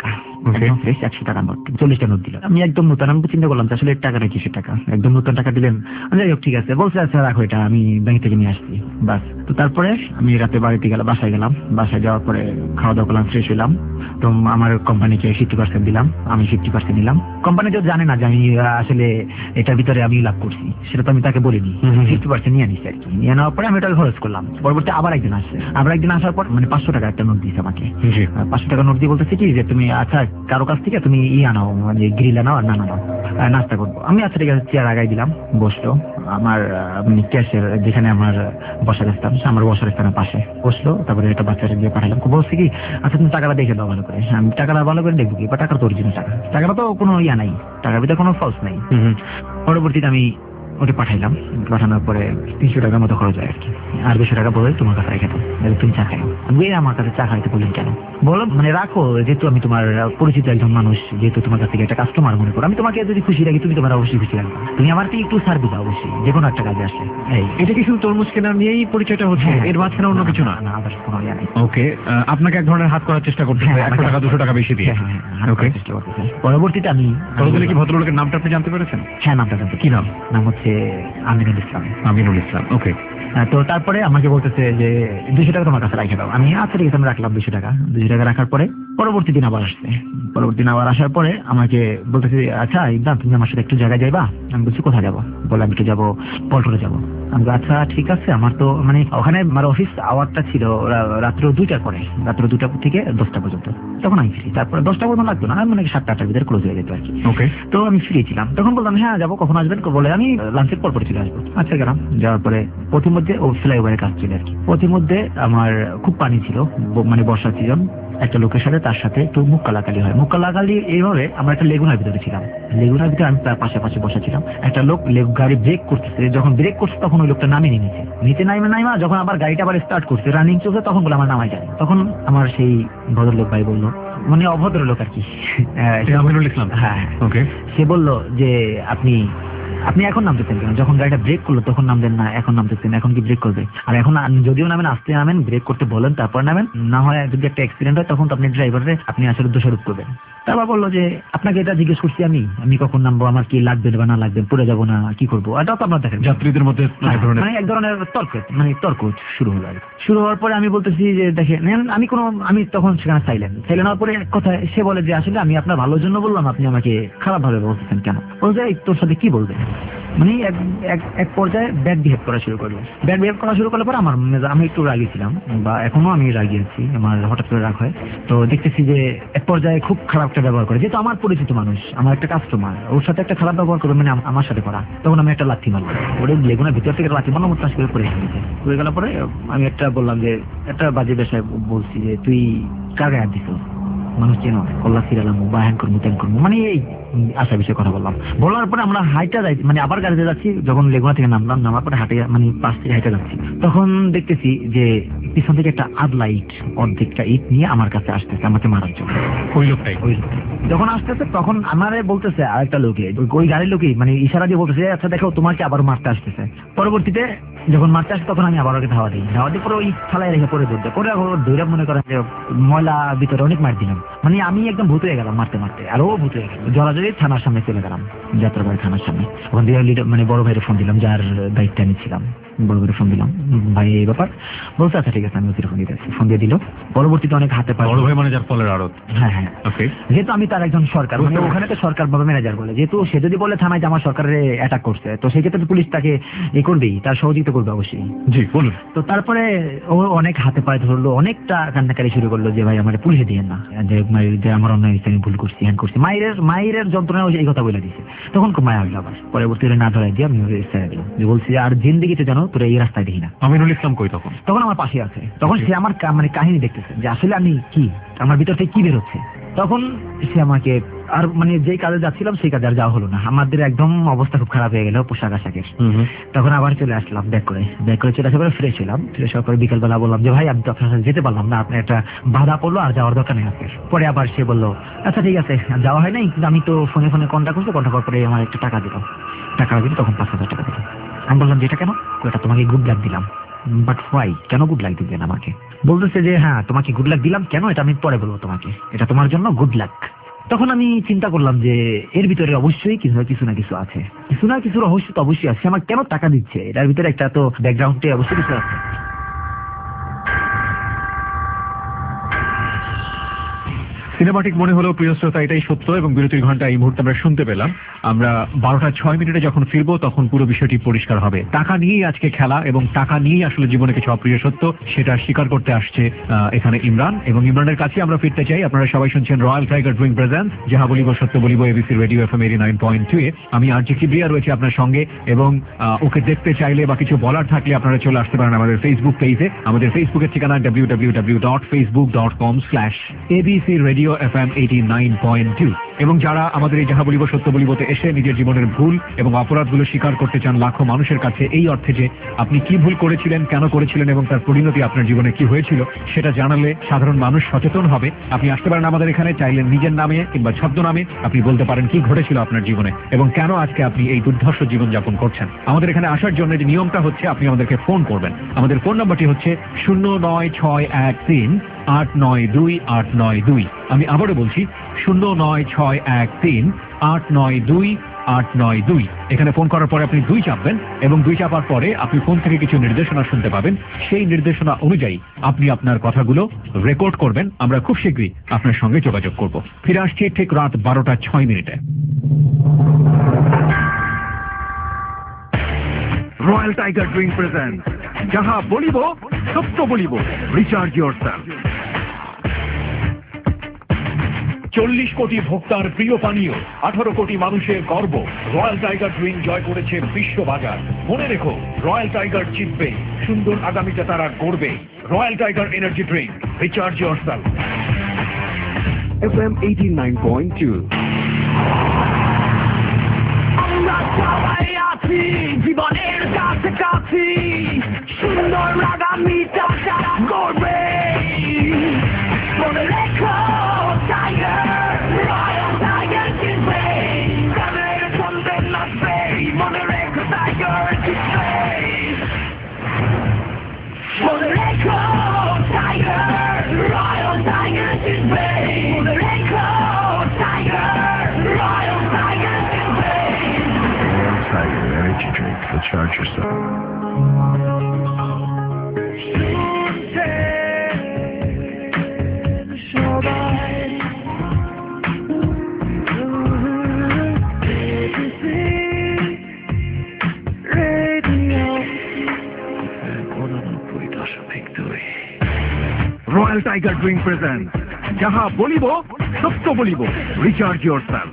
Okay. একদম ফ্রেশ একশো টাকা নোট, চল্লিশটা নোট দিল। আমি একদম নতুন, আমি চিন্তা করলাম যে আসলে এর টাকাটা কিসের টাকা, একদম নতুন টাকা দিলেন। যাই হোক ঠিক আছে, বলছে আচ্ছা রাখো এটা, আমি ব্যাংক থেকে নিয়ে আসছি, বাস। তো তারপরে আমি রাতে বাড়িতে গেলাম, বাসায় গেলাম। বাসায় যাওয়ার পরে খাওয়া দাওয়া করলাম, ফ্রেশ হলাম। তো আমার কোম্পানিকে ফিফটি পার্সেন্ট দিলাম, আমি ফিফটি পার্সেন্ট নিলাম। কোম্পানি তো জানে না যে আমি আহ, আসলে এটার ভিতরে আমি লাভ করছি, সেটা তো আমি তাকে বলিনি। ফিফটি পার্সেন্ট নিয়ে নিচ্ছি আর কি। নিয়ে নেওয়ার পরে আমি ওটা খরচ করলাম। পরবর্তী আবার একদিন আসছে, আবার একদিন আসার পর মানে পাঁচশো টাকা একটা নোট দিয়েছে আমাকে। আহ, পাঁচশো টাকা নোট দিয়ে বলতেছে কি যে তুমি আচ্ছা কারো কাছ থেকে তুমি ই আনাও, মানে গ্রিল আনাও আর নান আনাও, আহ, নাস্তা করবো। আমি আচ্ছা ঠিক আছে, চেয়ার আগাই দিলাম, বসলো। আমার ক্যাশের যেখানে আমার বসার স্থান, আমার বসার স্থানের পাশে বসলো। তারপরে একটা বাচ্চাটা দিয়ে পাঠালাম, বলছি কি আচ্ছা তুমি টাকাটা দেখে দাও ভালো করে। আমি টাকাটা ভালো করে দেখবো কি, বা টাকা তো অরিজিনাল টাকা, টাকাটা তো কোনো ইয়া নাই, টাকার ভিতরে কোনো ফলস নাই। পরবর্তীতে আমি ওটা পাঠাইলাম, পাঠানোর পরে তিনশো টাকার মতো খরচ হয় আর কি। আর দুশো টাকা বলে তোমার কাছে রেখে দাও, তুমি চা খাই। আমি আমার কাছে চা খাইতে বললেন কেন? বলো মানে রাখো, যেহেতু আমি তোমার পরিচিত একজন মানুষ, যেহেতু তোমার কাছ থেকে একটা কাস্টমার মনে করো, আমি তোমাকে যদি খুশি রাখি তুমি তোমার অবশ্যই খুশি রাখবে, তুমি আমার একটু সার্ভিস দাও অবশ্যই, যে কোনো একটা কাজে আসলে। এই এটা কি শুধু তরমুজ কেনা নিয়েই পরিচয়টা হচ্ছে, এর মাঝখানে অন্য কিছু না? না, আবার কোনো ইয়া নেই। ওকে, আপনাকে এক ধরনের হাত করার চেষ্টা করতেছে, হ্যাঁ, একশো টাকা দুশো টাকা বেশি দিয়ে। হ্যাঁ, হ্যাঁ, হ্যাঁ, ওকে, চেষ্টা করতেছে। পরবর্তীতে আমি পরবর্তীতে কি ভদ্রলোকের নামটা আপনি জানতে পেরেছেন? হ্যাঁ, নামটা জানতে। কি নাম? নাম হচ্ছে আমিনুল ইসলাম। আমিনুল ইসলাম। ওকে, হ্যাঁ, তো তারপরে আমাকে বলতেছে যে দুশো টাকা তোমার কাছে রাখে দাও। আমি আচ্ছা ঠিক আছে, আমি রাখলাম দুশো টাকা। দুশো টাকা রাখার পরে পরবর্তী দিন আবার আসছে। পরবর্তী দিন আবার আসার পরে আমাকে বলতেছে আচ্ছা ইমরান তুমি আমার সাথে একটু জায়গায় যাইবা। আমি বলছি কোথায় যাবো? বলে আমি একটু যাবো পল্টনে যাবো। আমি বলি, আচ্ছা ঠিক আছে। আমার তো মানে ওখানে আমার অফিস আওয়ারটা ছিল রা- রাত্র দুইটার পরে, রাত্র দুইটা থেকে দশটা পর্যন্ত। তখন আমি ফ্রি। তারপরে দশটা পর্যন্ত লাগতো না, মানে সাতটা আটটার ভিতরে ক্লোজ হয়ে যেত আর কি। ওকে, তো আমি ফ্রি ছিলাম। তখন বললাম হ্যাঁ যাবো, কখন আসবেন? বলে আমি লাঞ্চের পর পরে চলে আসবো। আচ্ছা গেলাম। যাওয়ার পরে পথিমধ্যে ও ফ্লাইওভারের কাজ ছিল আর কি। পথিমধ্যে আমার খুব পানি ছিল, ব- মানে বর্ষার সিজন। একটা লোকের সাথে তার সাথে একটু মুখ কালাকালি হয়। মুখ কালাকালি এইভাবে আমরা একটা লেগুনার ভিতরে ছিলাম। লেগুনার ভিতরে আমি তার পাশাপাশি বসা ছিলাম। একটা লোক লে- গাড়ি ব্রেক করতেছে, যখন ব্রেক করছে তখন ওই লোকটা নামিয়ে নিচে নিচে নাইমা নাইমা যখন আবার গাড়িটা আবার স্টার্ট করছে, রানিং চলছে, তখন বলে আমার নামাই যায়। তখন আমার সেই ভদ্রলোক ভাই বললো, মানে অভদ্র লোক আর কি, আহ, সে- আমিনুল ইসলাম। হ্যাঁ, ওকে, সে বলল যে আপনি আপনি এখন নামতেছেন কেন? যখন গাড়িটা ব্রেক করলো তখন নামবেন না, এখন নামতেছেন, এখন কি ব্রেক করবে? আর এখন আ- যদিও নামেন আস্তে নামেন, ব্রেক করতে বলেন তারপর নামেন, না হয় যদি একটা অ্যাক্সিডেন্ট হয় তখন তো আপনি ড্রাইভারে আপনি আসলে দোষারোপ করবেন। তারপর বললো যে আপনাকে এটা জিজ্ঞেস করছি আমি আমি কখন নামবো, আমার কি লাগবে বা না লাগবে, পড়ে যাবো না কি করবো, এটাও তো আপনার দেখেন। যাত্রীদের মধ্যে এক ধরনের মানে এক ধরনের তর্ক, মানে তর্ক শুরু হলো আর কি। শুরু হওয়ার পরে আমি বলতেছি যে দেখেন আমি কোনো আমি তখন সেখানে সাইলেন্ট সাইলেন্ট হওয়ার পরে এক কথা সে বলে যে আসলে আমি আপনার ভালোর জন্য বললাম, আপনি আমাকে খারাপ ভাবে বলতেছেন কেন? বলছে এই তোর সাথে কি বলবে, মানে এক এক- এক পর্যায়ে ব্যাড বিহেভ করা শুরু করলো। ব্যাড বিহেভ করা শুরু করলে পরে আমার মেজা- আমি একটু রাগী ছিলাম, বা এখনো আমি রাগী আছি, আমার হঠাৎ করে রাগ হয়। তো দেখতেছি যে এক পর্যায়ে খুব খারাপ একটা ব্যবহার করে, যেহেতু আমার পরিচিত মানুষ, আমার একটা কাস্টমার, ওর সাথে একটা খারাপ ব্যবহার করবে মানে আম- আমার সাথে করা। তখন আমি একটা লাথি মারলাম, ওরে লেগুনার ভিতর থেকে লাথি মারলাম, তাস করে পড়ে গেছে। পড়ে গেলার পরে আমি একটা বললাম যে একটা বাজে বিষয় বলছি যে তুই কার গায়ে হাত দিছ, মানুষ চেনো, কল্লা ফিরালাম বা হ্যান করবো ত্যান করবো, মানে এই আশা বিষয়ে কথা বললাম। বলার পরে আমরা হাইটা যাই, মানে আবার গাড়িতে যাচ্ছি, যখন লেগুনা থেকে নামলাম, নামার পরে হাঁটে মানে পাশ থেকে হাইটা যাচ্ছি, তখন দেখতেছি যে পিছন থেকে একটা আদলা ইট, অর্ধেকটা ইট নিয়ে আমার কাছে আসতেছে আমাকে মারার জন্য। ওই লোকটাই ওই লোকটা যখন আসতেছে তখন আমারে বলতেছে আরেকটা লোকে, ওই- ওই গাড়ির লোকই মানে ইশারা দিয়ে বলতেছে আচ্ছা দেখো তোমাকে আবার মারতে আসতেছে। পরবর্তীতে যখন মারতে আসে তখন আমি আবার ওকে ধাওয়া দিই, ধাওয়া দিয়ে পরে ওই থালায় রেখে পরে দৌড় দেয়। পরে দৌড়া মনে করেন যে ময়লা ভিতরে অনেক মার দিলাম, মানে আমি একদম ভূত হয়ে গেলাম মারতে মারতে, আর ও ভূত হয়ে গেল। জলাজলি থানার সামনে চলে গেলাম, যাত্রাবাড়ি থানার সামনে। ওখান দিয়ে লিডার মানে বড় ভাইয়ের ফোন দিলাম, যার দায়িত্ব আমি ছিলাম, বড় ভাইয়ের ফোন দিলাম, ভাই এই ব্যাপার। বলছে আচ্ছা ঠিক আছে আমি ওদের ফোন দিতে ফোন দিয়ে দিল। পরবর্তীতে অনেক হাতে পায়। বড় ভাই মানে যার ফলের আড়ত। হ্যাঁ হ্যাঁ, ওকে, যেহেতু আমি তার একজন সরকার, মানে ওখানে তো সরকার ভাবে ম্যানেজার বলে, যেহেতু সে যদি বলে থানায় যে আমার সরকারের অ্যাটাক করছে, তো সেই ক্ষেত্রে পুলিশ তাকে এ করবেই, তার সহযোগিতা করবে অবশ্যই। জি বলুন। তো তারপরে ও অনেক হাতে পায়ে ধরলো, অনেকটা কান্নাকারি শুরু করলো যে ভাই আমার পুলিশে দিয়েন না, যে মায়ের- যে আমার অন্যায় হয়েছে, আমি ভুল করছি, হ্যান করছি, মায়ের মায়ের যন্ত্রণা এই কথা বলে দিছে। তখন খুব মায়া হইলো আবার। পরবর্তীতে না ধরাই দিয়ে আমি ওকে ছেড়ে দিলাম, যে বলছি যে আর জিন্দিগিতে জানো তোরা এই রাস্তায় দেখি না। আমিনুল ইসলাম কই তখন? তখন আমার পাশে আছে, তখন সে আমার কা- মানে কাহিনী দেখতেছে যে আসলে আমি কি, আমার ভিতর থেকে কি বের হচ্ছে। তখন সে আমাকে আর মানে যেই কাজে যাচ্ছিলাম সেই কাজে আর যাওয়া হলো না, আমাদের একদম অবস্থা খুব খারাপ হয়ে গেল পোশাক আশাকের। তখন আবার চলে আসলাম ব্যাক করে, ব্যাক করে চলে আসার পরে ফ্রেশ হলাম। ফ্রেশ হওয়ার পরে বিকেলবেলা বললাম যে ভাই আমি তো আপনার সাথে যেতে পারলাম না, আপনার একটা বাধা পড়লো, আর যাওয়ার দরকার নেই আজকে। পরে আবার সে বললো আচ্ছা ঠিক আছে, যাওয়া হয় নাই, কিন্তু আমি তো ফোনে ফোনে কন্ট্যাক্ট করছি, কন্ট্যাক্ট করার পরে আমার একটা টাকা দিল, টাকা দিল, তখন পাঁচ হাজার টাকা দিল। আমি বললাম যেটা কেন? ওটা তোমাকে গুড লাক দিলাম। বাট হোয়াই, কেন গুড লাক দিবেন আমাকে? বলতেছে যে হ্যাঁ তোমাকে গুড লাক দিলাম কেন, এটা আমি পরে বলবো তোমাকে, এটা তোমার জন্য গুড লাক। তখন আমি চিন্তা করলাম যে এর ভিতরে অবশ্যই কিছু না কিছু না কিছু আছে, কিছু না কিছু রহস্য তো অবশ্যই আছে। আমার কেন টাকা দিচ্ছে, এটার ভিতরে একটা তো ব্যাকগ্রাউন্ডে অবশ্যই কিছু আছে। সিনেমাটিক মনে হলো প্রিয় শ্রোতা, এটাই সত্য। এবং বিরতির ঘন্টা এই মুহূর্তে আমরা শুনতে পেলাম। আমরা বারোটা ছয় মিনিটে যখন ফিরবো তখন পুরো বিষয়টি পরিষ্কার হবে। টাকা নিয়েই আজকে খেলা এবং টাকা নিয়েই আসলে জীবনে কিছু অপ্রিয় সত্য সেটা স্বীকার করতে আসছে এখানে ইমরান। এবং ইমরানের কাছে আমরা ফিরতে চাই। আপনারা সবাই শুনছেন রয়্যাল টাইগার ড্রিঙ্ক প্রেজেন্স, যাহা বলিব সত্য বলিব, ABC radio FM eighty nine point two এ। আমি আর জি কিবরিয়া রয়েছে আপনার সঙ্গে, এবং ওকে দেখতে চাইলে বা কিছু বলার থাকলে আপনারা চলে আসতে পারেন আমাদের ফেসবুক পেজে। আমাদের ফেসবুকের ঠিকানা W W W dot Facebook dot com slash ABC radio FM eighty nine point two. এবং যারা আমাদের এই যাহা বলিব সত্য বলিবতে এসে নিজের জীবনের ভুল এবং অপরাধগুলো স্বীকার করতে চান লাখো মানুষের কাছে, এই অর্থে যে আপনি কি ভুল করেছিলেন, কেন করেছিলেন এবং তার পরিণতি আপনার জীবনে কি হয়েছিল সেটা জানালে সাধারণ মানুষ সচেতন হবে। আপনি আসতে পারেন আমাদের এখানে, চাইলে নিজের নামে কিংবা ছদ্মনামে আপনি বলতে পারেন কি ঘটেছিল আপনার জীবনে এবং কেন আজকে আপনি এই দুর্ধর্ষ জীবনযাপন করছেন। আমাদের এখানে আসার জন্য যে নিয়মটা হচ্ছে, আপনি আমাদেরকে ফোন করবেন। আমাদের ফোন নাম্বারটি হচ্ছে শূন্য নয় ছয় এক তিন আট নয় দুই আট নয় দুই। আমি আবারও বলছি শূন্য নয় ছয় এক তিন আট নয় দুই আট নয় দুই। এখানে ফোন করার পরে আপনি দুই চাপবেন এবং দুই চাপার পরে আপনি ফোন থেকে কিছু নির্দেশনা শুনতে পাবেন। সেই নির্দেশনা অনুযায়ী আপনি আপনার কথাগুলো রেকর্ড করবেন। আমরা খুব শীঘ্রই আপনার সঙ্গে যোগাযোগ করব। ফিরে আসছি ঠিক রাত বারোটা ছয় মিনিটে। রয়্যাল টাইগার ড্রিঙ্ক প্রেজেন্ট, যাহা বলিব সত্য বলিব, রিচার্জ ইয়োরসেলফ। চল্লিশ কোটি ভোক্তার প্রিয় পানীয়, আঠারো কোটি মানুষের গর্ব, রয়্যাল টাইগার ড্রিঙ্ক জয় করেছে বিশ্ববাজার। মনে রেখো, রয়্যাল টাইগার জিতবে, সুন্দর আগামীতে তারা গড়বে। Royal Tiger energy drink, recharge yourself. FM eighty nine point two. আমরা সবাই আছি জীবনের কাছাকাছি, সুন্দর আগামীটা তারা গড়বে। মনে রেখো টাইগার, রয়্যাল টাইগার জিতবে, তাদের সন্দেহ নাচবে। মনে রেখো টাইগার জিতবে, মনে রেখো টাইগার, রয়্যাল টাইগার জিতবে। মনে রেখো টাইগার, রয়্যাল টাইগার জিতবে। Royal Tiger Energy Drink, recharge yourself. Royal Tiger drink present, যাহা বলিব সত্য বলিব, রিচার্জ ইয়োরসেলফ।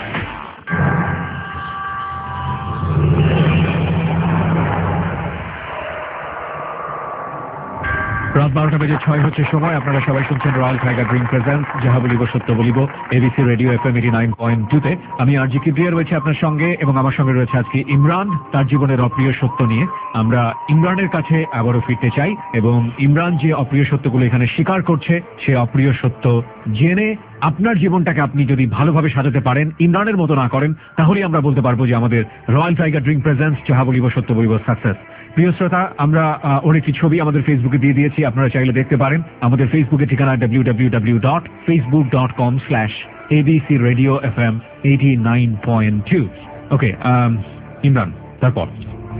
রাত বারোটা বেজে ছয় হচ্ছে সময়। আপনারা সবাই শুনছেন রয়্যাল টাইগার ড্রিঙ্ক প্রেজেন্ট, যাহা বলিব সত্য বলিব, ABC radio FM eighty nine point two তে। আমি আর জি কিবরিয়া রয়েছে আপনার সঙ্গে, এবং আমার সঙ্গে রয়েছে আজকে ইমরান, তার জীবনের অপ্রিয় সত্য নিয়ে। আমরা ইমরানের কাছে আবারও ফিরতে চাই এবং ইমরান যে অপ্রিয় সত্যগুলো এখানে স্বীকার করছে, সে অপ্রিয় সত্য জেনে আপনার জীবনটাকে আপনি যদি ভালোভাবে সাজাতে পারেন, ইমরানের মতো না করেন, তাহলেই আমরা বলতে পারবো যে আমাদের রয়্যাল টাইগার ড্রিঙ্ক প্রেজেন্টস, যাহা বলিব সত্য বলিব সাকসেস। প্রিয় শ্রোতা, আমরা অনেক ছবি আমাদের ফেসবুকে দিয়ে দিয়েছি, আপনারা চাইলে দেখতে পারেন। আমাদের ফেসবুকের ঠিকানা W W W dot Facebook dot com slash ABC radio FM eighty nine point two. Okay Imran, তারপর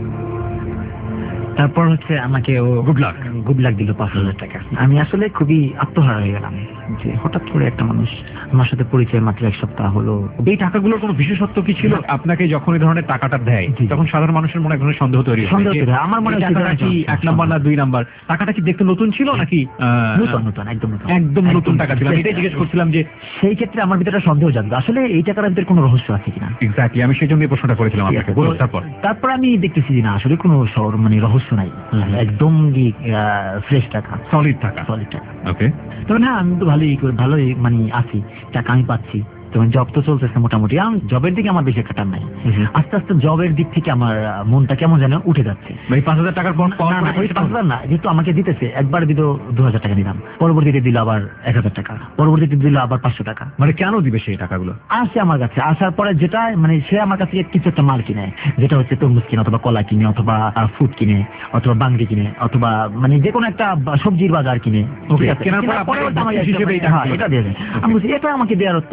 তারপর হচ্ছে আমাকে ও গুড লাক গুড লাক দিল পাঁচ হাজার টাকা। আমি আসলে খুবই আত্মহারা হয়ে গেলাম যে হঠাৎ করে একটা মানুষ আমার সাথে পরিচয় মাত্র এক সপ্তাহ হলো। এই টাকাগুলোর কোনো বিশেষত্ব কি ছিল? আপনাকে যখন এই ধরনের টাকাটা দেয় জি। তখন সাধারণ মানুষের মনে এক ধরনের সন্দেহ তৈরি হয়। সন্দেহ তৈরি হয়। আমার মনে এই হয় টাকাটা কি এক নাম্বার না দুই নাম্বার? টাকাটা কি দেখতে নতুন ছিল নাকি আহ, নতুন নতুন একদম নতুন একদম নতুন টাকা ছিল? আমি এটাই জিজ্ঞেস করছিলাম যে সেই ক্ষেত্রে আমার ভিতরে একটা সন্দেহ জানতো আসলে এই টাকার ভিতরে কোনো রহস্য আছে কিনা। এক্স্যাক্টলি, আমি সেই জন্য এই প্রশ্নটা করেছিলাম আপনাকে। বলুন তারপর। তারপর আমি দেখতেছি যে না আসলে কোনো শহর- মানে রহস্য নাই, একদম ফ্রেশ টাকা, সলিড টাকা। সলিড টাকা। ওকে, তবে না আমি তো ভালোই ভালোই মানে আছি, টাকা আমি পাচ্ছি। তখন জব তো চলতেছে মোটামুটি, জবের দিকে আমার বেশি কাটার নাই। আস্তে আস্তে জবের দিক থেকে আমার মনটা কেমন যেন উঠে যাচ্ছে। এই পাঁচ হাজার টাকার পর না, না, ওই পাঁচ হাজার না, যেহেতু আমাকে দিতেছে, একবার দিল দু হাজার টাকা নিলাম, পরবর্তীতে দিল আবার এক হাজার টাকা, পরবর্তীতে দিল আবার পাঁচশো টাকা। মানে কেন দিবে সেই টাকাগুলো? আসে আমার কাছে, আসার পরে যেটা মানে সে আমার কাছে কিছু একটা মাল কিনে, যেটা হচ্ছে তরমুজ কিনে অথবা কলা কিনে অথবা ফুড কিনে অথবা বাঙ্গি কিনে অথবা মানে যে কোনো একটা সবজির বাজার কিনে। ওকে, ঠিক আছে? কেনার পর কেনার পরে আপনাকে আমাকে বকশিস হিসেবে এই টাকা হ্যাঁ, এটা দিয়ে দেয়। আমি বলছি এটা আমাকে দেওয়ার তো আসলে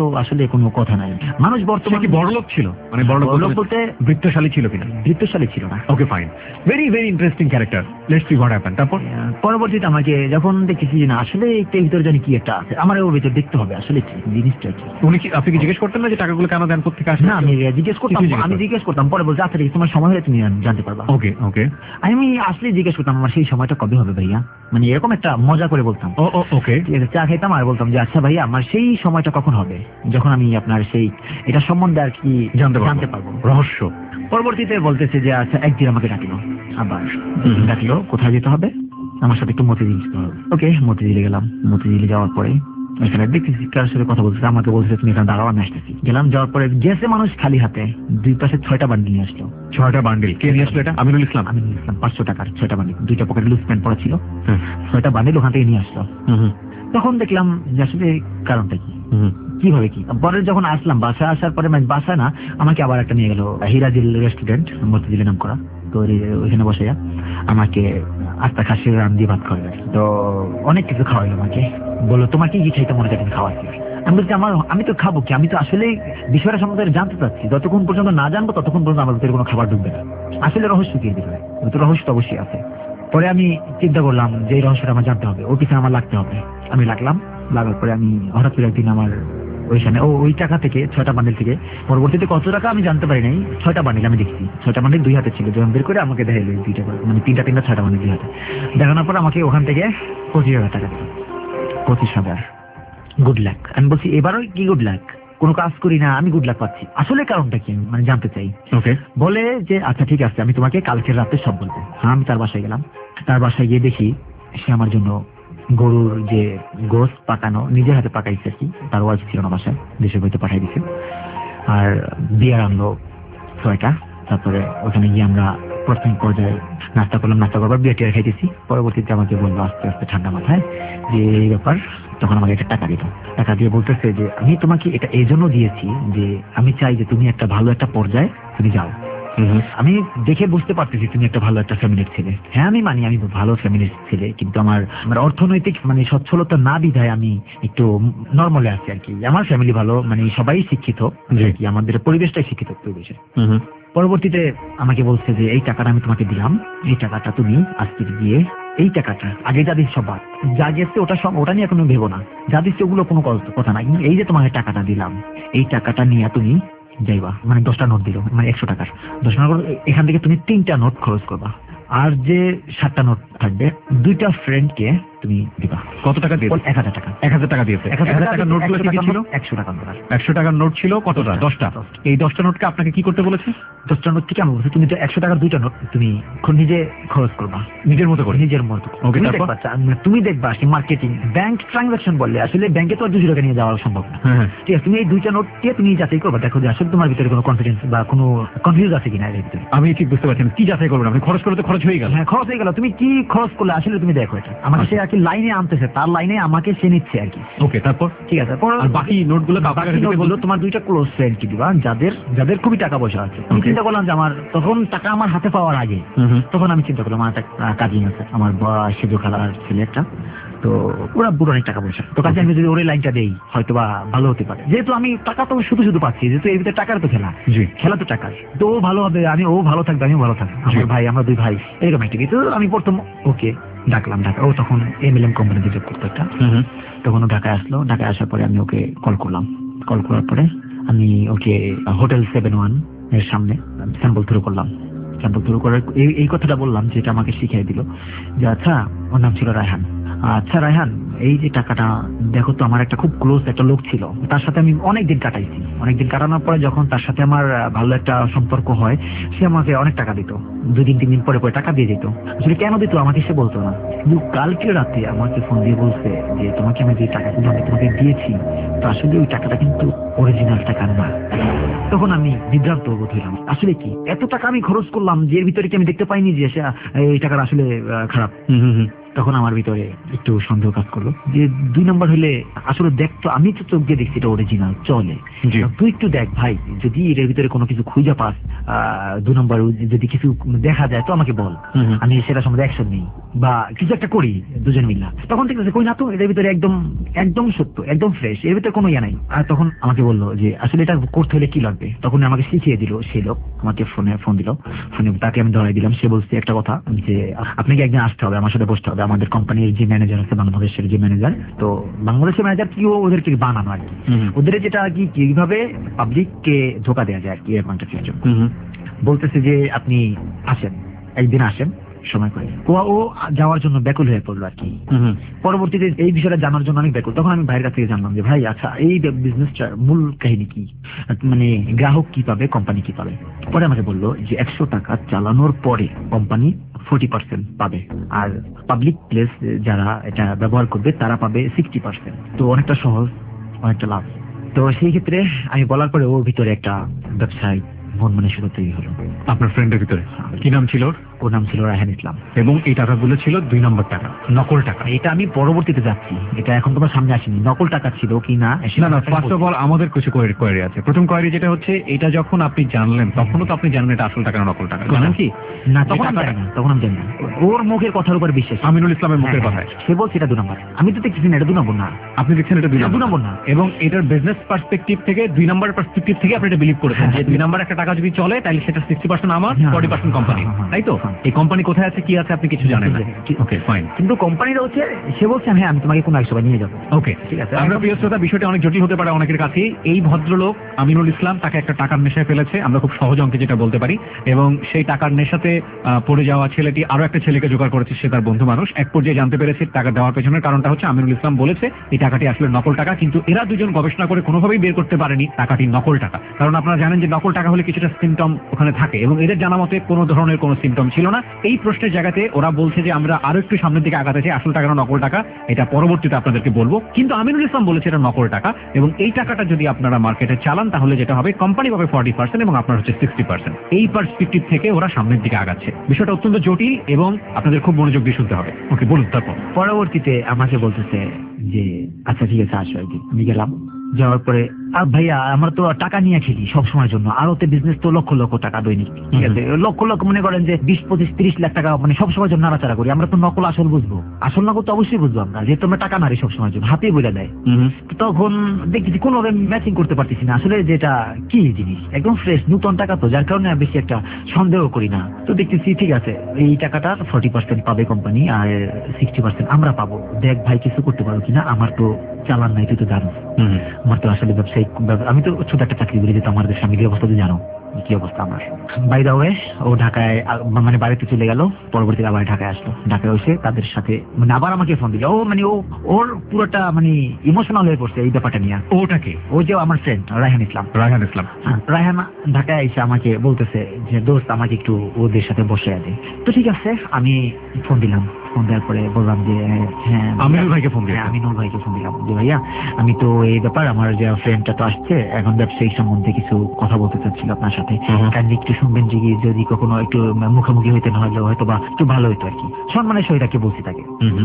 কোনো কথা নাই। মানুষ সে বর্তমানে কি বড়লোক ছিল, মানে বড়লোক বড়লোক বলতে বলতে বৃত্তশালী ছিল কিনা? বৃত্তশালী ছিল না। Okay fine, very very interesting character, let's see what happen. তারপর পরবর্তীতে আমাকে যখন দেখেছি যে না আসলে একটু ভিতরে জানি কি একটা আছে, আমার ওর ভিতরে দেখতে হবে আসলে কি জিনিসটা কি। উনি কি, আপনি কি জিজ্ঞেস করতেন না যে টাকাগুলো কেন দেন, কোথা থেকে আসে? না আমি জিজ্ঞেস করতাম, কিছু জিজ্ঞেস আমি করতেন? জিজ্ঞেস করতাম, পরে বলছে আচ্ছা ঠিক আছে, তোমার সময় হলে তুমি জানতে পারবা। ওকে ওকে, আমি আসলে জিজ্ঞেস করতাম আমার সেই সময়টা কবে হবে ভাইয়া, মানে এরকম একটা মজা করে বলতাম। ও ও ওকে, ঠিক আছে, চা খাইতাম আর বলতাম যে আচ্ছা ভাইয়া আমার সেই সময়টা কখন হবে যখন আমি আপনার সেই এটা সম্বন্ধে আর কি জানতে পারবো। জানতে পারবো। রহস্য। পরবর্তীতে বলতেছে যে আচ্ছা একদিন আমাকে ডাকলো, আবার হুম। ডাকলো কোথায় যেতে হবে, আমার সাথে একটু মতিঝিল যেতে হবে। ওকে মতিঝিলে গেলাম। মতিঝিলে যাওয়ার পরে এখানে দেখতেছি কার সাথে কথা বলতেছে, আমাকে বলছে তুমি এখানে দাঁড়াও আমি আসতেছি। গেলাম, যাওয়ার পরে গেছে মানুষ খালি হাতে, দুই পাশে ছয়টা বান্ডিল নিয়ে আসলো। ছয়টা বান্ডিল কে নিয়ে আসলো? এটা আমিনুল ইসলাম। আমি নিয়ে আসলাম পাঁচশো টাকার ছয়টা বান্ডিল, দুইটা পকেটে লুজ প্যান্ট পরা ছিল, হ্যাঁ। ছয়টা বান্ডিল ওখান থেকে নিয়ে আসলো। হুম হুম তখন দেখলাম যে আসলে কারণটা কি, হুম। কিভাবে কি। পরে যখন আসলাম বাসায় আসার পরে, মানে বাসায় না আমাকে আবার একটা নিয়ে গেল হিরাজিল রেস্টুরেন্ট, মতিঝিলে নাম করা, তো ওইখানে বসে আমাকে আস্তা খাসির রান দিয়ে ভাত খাওয়াইলো। তো অনেক কিছু খাওয়াইলো আমাকে, বললো তোমার কি কি খাইতে মনে চাই খাওয়াচ্ছি। আমি বলছি আমার আমি তো খাবো কি, আমি তো আসলে বিষয়টা সম্বন্ধে জানতে চাচ্ছি, যতক্ষণ পর্যন্ত না জানবো ততক্ষণ পর্যন্ত আমার ভিতরে কোনো খাবার ঢুকবে না। আসলে রহস্য কি বিষয়, তো রহস্য অবশ্যই আছে। পরে আমি চিন্তা করলাম যে এই রহস্যটা আমার জানতে হবে, ওর পিছনে আমার লাগতে হবে। আমি লাগলাম, লাগার পরে আমি হঠাৎ করে একদিন আমার ওইখানে ও ওই টাকা থেকে ছয়টা বান্ডিল থেকে, পরবর্তীতে কত টাকা আমি জানতে পারি নাই, ছয়টা বান্ডিল আমি দেখছি, ছয়টা বান্ডিল দুই হাতে ছিল, যখন বের করে আমাকে দেখাইলো দুইটা করে, মানে তিনটা তিনটা ছয়টা বান্ডিল দুই হাতে দেখানোর পর আমাকে ওখান থেকে পঁচিশ হাজার টাকা দিল। পঁচিশ হাজার গুড লাক। আমি বলছি এবারও কি গুড লাক, কোনো কাজ করি না আমি গুড লাক পাচ্ছি, আসলে কারণটা কি আমি মানে জানতে চাই। ওকে, বলে যে আচ্ছা ঠিক আছে আমি তোমাকে কালকের রাতে সব বলবো। হ্যাঁ আমি তার বাসায় গেলাম, তার বাসায় গিয়ে দেখি সে আমার জন্য গরুর যে গোস পাকানো নিজের হাতে পাকাইছে আর কি, তার ওয়াইফ ছিল না বাসায়, দেশের বাড়িতে পাঠাই দিছে। আর বিয়ার আনলো ছয়টা। তারপরে ওখানে গিয়ে আমরা প্রথম পর্যায়ে নাস্তা করলাম, নাস্তা করবার বিয়ার টিয়ার খাইতেছি। পরবর্তীতে আমাকে বললো আস্তে আস্তে ঠান্ডা মাথায় যে এই ব্যাপার, তখন আমাকে একটা টাকা দিল। টাকা দিয়ে বলতেছে যে আমি তোমাকে এটা এই জন্য দিয়েছি যে আমি চাই যে তুমি একটা ভালো একটা পর্যায়ে তুমি যাও। আমি দেখে বুঝতে পারতেছি তুমি একটা ভালো একটা ফ্যামিলির ছেলে। হ্যাঁ আমি মানি আমি ভালো ফ্যামিলির ছেলে, কিন্তু আমার আমার অর্থনৈতিক মানে সচ্ছলতা না বিধায় আমি একটু নর্মালে আছি আর কি। আমার ফ্যামিলি ভালো, মানে সবাই শিক্ষিত, যে কি আমাদের পরিবেশটাই শিক্ষিত পরিবেশে। পরবর্তীতে আমাকে বলছে যে এই টাকাটা আমি তোমাকে দিলাম, এই টাকাটা তুমি আজকে গিয়ে এই টাকাটা আগে যা দিচ্ছ সব যা গেছে ওটা সব ওটা নিয়ে কোনো ভেবো না, যা দিচ্ছে ওগুলো কোনো কথা না, এই যে তোমাকে টাকাটা দিলাম এই টাকাটা নিয়ে তুমি যাইবা, মানে দশটা নোট দিল মানে একশো টাকার দশটা নোট, এখান থেকে তুমি তিনটা নোট খরচ করবা, আর যে সাতটা নোট থাকবে দুইটা ফ্রেন্ডকে তুমি দিবা। কত টাকা দিয়ে? এক হাজার টাকা। এক হাজার টাকা দিয়েছে। এক হাজার টাকার নোটগুলো কি ছিল? একশো টাকা নোট। একশো টাকার নোট ছিল কতটা? দশটা। এই দশটা নোটকে আপনাকে কি করতে বলেছে? দশটা নোট থেকে আমি বলছি তুমি তো একশো টাকার দুইটা নোট তুমি নিজে খরচ করবা, নিজের মতো করে। নিজের মতো। ওকে, তুমি তারপর? দেখবা তুমি দেখবা সে মার্কেটিং ব্যাংক ট্রানজাকশন বললে আসলে ব্যাংকে তো আর দুশো টাকা নিয়ে যাওয়া সম্ভব না। হ্যাঁ হ্যাঁ। ঠিক আছে, তুমি এই দুইটা নোট দিয়ে তুমি যাচাই করবা, দেখো যে আসলে তোমার ভিতরে কোনো কনফিডেন্স বা কোনো কনফিউজ আছে কিনা এর ভিতরে। আমি ঠিক বুঝতে পারছি না কি যাচাই করবেন আপনি? খরচ করে তো খরচ হয়ে গেল। হ্যাঁ খরচ হয়ে গেল, তুমি কি খরচ করলে আসলে তুমি দেখো এটা। আমাকে সে আর কি লাইনে আনতেছে, তার লাইনে আমাকে সে নিচ্ছে আর কি। ওকে, তারপর? ঠিক আছে, পর আর বাকি নোটগুলো বাকি নোটগুলো তোমার দুইটা ক্লোজ ফ্রেন্ড কি দিবা, যাদের যাদের খুবই টাকা পয়সা আছে। আমি Okay. চিন্তা করলাম যে আমার তখন টাকা আমার হাতে পাওয়ার আগে তখন আমি চিন্তা করলাম আমার একটা কাজিন আছে, আমার সেজো খালার ছেলে একটা, তো ওরা বুড়ো অনেক টাকা পয়সা, তো কাজে আমি যদি ওর লাইনটা দেই হয়তো বা ভালো হতে পারে, যেহেতু আমি টাকা তো শুধু শুধু পাচ্ছি, যেহেতু এর ভিতরে টাকার তো খেলা, জি। খেলা তো টাকার, তো ও ভালো হবে, আমি ও ভালো থাকবে আমিও ভালো থাকবো, আমার ভাই আমরা দুই ভাই এরকম একটা কিছু। আমি প্রথম ওকে ডাকলাম ঢাকা, ও তখন এম এল এম কোম্পানিতে জব করতো একটা, তখন ও ঢাকায় আসলো। ঢাকায় আসার পরে আমি ওকে কল করলাম, কল করার পরে আমি ওকে হোটেল সেভেন ওয়ান এর সামনে স্যাম্পল থ্রু করলাম। স্যাম্পল থ্রু করার এই এই কথাটা বললাম যেটা আমাকে শিখিয়ে দিল যে আচ্ছা, ওর নাম ছিল রায়হান। আচ্ছা রায়হান, এই যে টাকাটা দেখো তো, আমার একটা খুব ক্লোজ একটা লোক ছিল, তার সাথে আমি অনেক দিন কাটাইছি, অনেক দিন কাটানোর পরে যখন তার সাথে আমার ভালো একটা সম্পর্ক হয়, সে আমাকে অনেক টাকা দিত, দুই দিন তিন দিন পরে পরে টাকা দিয়ে দিত। আসলে কেন দিত আমাকে সে বলতো না, কিন্তু কালকে রাতে আমাকে ফোন দিয়ে বলছে যে তোমাকে আমি যে টাকাগুলো আমি তোমাকে দিয়েছি, তো আসলে ওই টাকাটা কিন্তু অরিজিনাল টাকা না। তখন আমি বিভ্রান্ত বোধ হইলাম, আসলে কি এত টাকা আমি খরচ করলাম যে এর ভিতরে কি আমি দেখতে পাইনি যে এই টাকাটা আসলে খারাপ। তখন আমার ভিতরে একটু সন্দেহ কাজ করলো যে দুই নম্বর হলে আসলে দেখতো, আমি তো চোখ দিয়ে দেখছি এটা অরিজিনাল চলে, তুই একটু দেখ ভাই, যদি এর ভিতরে কোনো কিছু খুঁজে পাস, দুই নম্বর যদি কিছু দেখা যায় তো আমাকে বল, আমি সেটা সম্বন্ধে অ্যাকশন নেই বা কিছু একটা করি দুজন মিলা। তখন ঠিক আছে কই না তো, এর ভিতরে একদম একদম সত্য, একদম ফ্রেশ, এর ভিতরে কোনো ইয়া নাই। আর তখন আমাকে বললো যে আসলে এটা করতে হলে কি লাগবে, তখন আমাকে শিখিয়ে দিল সেই লোক, আমাকে ফোনে ফোন দিল, ফোনে তাকে আমি ধরাই দিলাম। সে বলছে একটা কথা যে আপনাকে একদিন আসতে হবে, আমার সাথে বসতে হবে, আমাদের কোম্পানির যে ম্যানেজার আছে বাংলাদেশের যে ম্যানেজার, তো বাংলাদেশের ম্যানেজার কি ওদেরকে বানানো আর কি, ওদের যেটা আর কি কিভাবে পাবলিককে ধোকা দেওয়া যায় আর কি, এর পয়েন্ট অফ ভিউ বলতেছে যে আপনি আসেন, একদিন আসেন সময় করে। ও যাওয়ার জন্য ব্যাকুল হয়ে পড়লো আর কি। পরবর্তীতে এই বিষয়টা জানার জন্য অনেক ব্যাকুল। তখন আমি ভাইয়ের কাছ থেকে জানলাম যে ভাই আচ্ছা এই বিজনেসটার মূল কাহিনী কি, মানে গ্রাহক কি পাবে, কোম্পানি কি পাবে। পরে আমাকে বললো যে একশো টাকা চালানোর পরে কোম্পানি ফোর্টি পার্সেন্ট পাবে, আর পাবলিক প্লেস যারা এটা ব্যবহার করবে তারা পাবে সিক্সটি পার্সেন্ট। তো অনেকটা সহজ, অনেকটা লাভ। তো সেই ক্ষেত্রে আমি বলার পরে ওর ভিতরে একটা ব্যবসায় মন মানসিকতা তৈরি হলো। আপনার ফ্রেন্ডের ভিতরে কি নাম ছিল? ওর নাম ছিল রায়হান ইসলাম। এবং এই টাকাগুলো ছিল দুই নম্বর টাকা, নকল টাকা। এটা আমি পরবর্তীতে যাচ্ছি, এটা এখন তোমার সামনে আসেনি নকল টাকা ছিল কি না। না না, ফার্স্ট অফ অল আমাদের কিছু কোয়েরি আছে। প্রথম কোয়েরি যেটা হচ্ছে, এটা যখন আপনি জানলেন তখনও তো আপনি জানেন এটা আসল টাকা না নকল টাকা, জানেন কি না? তখন আমি জানি না, তখন আমি জানি না। ওর মুখের কথার উপর বিশ্বাস, আমিনুল ইসলামের মুখের কথায় সে বলছে এটা দুই নম্বর। আমি তো দেখছি না এটা দুই নম্বর না। আপনি দেখছেন এটা দুই নম্বর না, এবং এটার বিজনেস পার্সপেক্টিভ থেকে দুই নম্বর পার্সপেক্টিভ থেকে আপনি এটা বিলিভ করেছেন যে দুই নম্বর একটা টাকা যদি চলে তাহলে সেটা সিক্সটি পার্সেন্ট আমার, ফোর্টি পার্সেন্ট কোম্পানি, তাই তো? এই কোম্পানি কোথায় আছে, কি আছে, আপনি কিছু জানেন না। Okay fine. কিন্তু কোম্পানিটা হচ্ছে, সে বলছে হ্যাঁ আমি তোমাকে কোনো এক সময় নিয়ে যাবো। ওকে ঠিক আছে। আমরা প্রিয় শ্রোতা, বিষয়টা অনেক জটিল হতে পারে অনেকের কাছে। এই ভদ্রলোক আমিনুল ইসলাম তাকে একটা টাকার নেশায় ফেলেছে, আমরা খুব সহজ অঙ্কে যেটা বলতে পারি, এবং সেই টাকার নেশাতে পড়ে যাওয়া ছেলেটি আরো একটা ছেলেকে জোগাড় করেছে, সে তার বন্ধু মানুষ। এক পর্যায়ে জানতে পেরেছে টাকা দেওয়ার পেছনের কারণটা হচ্ছে আমিনুল ইসলাম বলেছে এই টাকাটি আসলে নকল টাকা, কিন্তু এরা দুজন গবেষণা করে কোনোভাবেই বের করতে পারেনি টাকাটি নকল টাকা। কারণ আপনারা জানেন যে নকল টাকা হলে কিছুটা সিমটম ওখানে থাকে, এবং এদের জানা মতে কোনো ধরনের কোনো সিমটম ছিল না। এই প্রশ্নের জায়গাতে ওরা বলছে যে আমরা আরো একটু সামনের দিকে আগাতে চাই, আসল টাকা না নকল টাকা এটা পরবর্তীতে আপনাদেরকে বলবো। কিন্তু আমিনুল ইসলাম বলেছে এটা নকল টাকা, এবং এই টাকাটা যদি আপনারা মার্কেটে চালান তাহলে যেটা হবে, কোম্পানি পাবে ফর্টি পার্সেন্ট এবং আপনার হচ্ছে সিক্সটি পার্সেন্ট। এই পার্সপেক্টিভ থেকে ওরা সামনের দিকে আগাচ্ছে। বিষয়টা অত্যন্ত জটিল এবং আপনাদের খুব মনোযোগ দিয়ে শুনতে হবে। ওকে বলুন তারপর। পরবর্তীতে আমাকে বলতেছে যে আচ্ছা ঠিক আছে আসো একদিন। আমি গেলাম, যাওয়ার পরে আর ভাইয়া আমরা তো টাকা নিয়ে খেলি সব সময়ের জন্য, আর ওতে বিজনেস তো লক্ষ লক্ষ টাকা দৈনিক, ঠিক আছে, লক্ষ লক্ষ মনে করেন যে বিশ পঁচিশ তিরিশ লাখ টাকা মানে সব সময়ের জন্য নাড়াচাড়া করি। আমরা তো নকল আসল বুঝবো, আসল নকল তো অবশ্যই বুঝবো আমরা, যেহেতু আমরা টাকা মারি সব সময়ের জন্য, হাতেই বোঝা দেয়। তখন দেখতেছি কোনোভাবে ম্যাচিং করতে পারতেছি না আসলে যেটা কি জিনিস, একদম ফ্রেশ নতুন টাকা তো, যার কারণে বেশি একটা সন্দেহ করি না। তো দেখতেছি ঠিক আছে এই টাকাটা ফোর্টি পার্সেন্ট পাবে কোম্পানি আর সিক্সটি পার্সেন্ট আমরা পাবো, দেখ ভাই কিছু করতে পারো কিনা, আমার তো চালান নাই তুই তো জানো, আমার তো আসলে ব্যবসায়িক, আমি তো ছোট একটা চাকরি করি, যেহেতু আমাদের ফ্যামিলির অবস্থা তো জানো কি অবস্থা আমার। বাই দা ওয়ে ও ঢাকায় মানে বাড়িতে চলে গেল, পরবর্তীতে আবার ঢাকায় আসলো। ঢাকায় এসে তাদের সাথে মানে আবার আমাকে ফোন দিল। ও মানে ও ওর পুরোটা মানে ইমোশনাল হয়ে পড়ছে এই ব্যাপারটা নিয়ে। ওটাকে ও যে আমার ফ্রেন্ড রায়হান ইসলাম। রায়হান ইসলাম হ্যাঁ, রায়হান ঢাকায় এসে আমাকে বলতেছে যে দোস্ত আমাকে একটু ওদের সাথে বসে দে। তো ঠিক আছে আমি ফোন দিলাম, ফোন দেওয়ার পরে বললাম যে হ্যাঁ আমিনুল ভাইকে ফোন দিলাম, আমিনুল ভাইকে ফোন দিলাম যে ভাইয়া আমি তো এই ব্যাপার আমার যে ফ্রেন্ডটা তো আসছে এখন ব্যবসায়িক সম্বন্ধে কিছু কথা বলতে চাচ্ছিল আপনার সাথে, কাইন্ডলি একটু শুনবেন যে যদি কখনো একটু মুখোমুখি হইতে না হলে হয়তো বা একটু ভালো হইতো আর কি, সম্মানের সহিতাকে বলছি তাকে।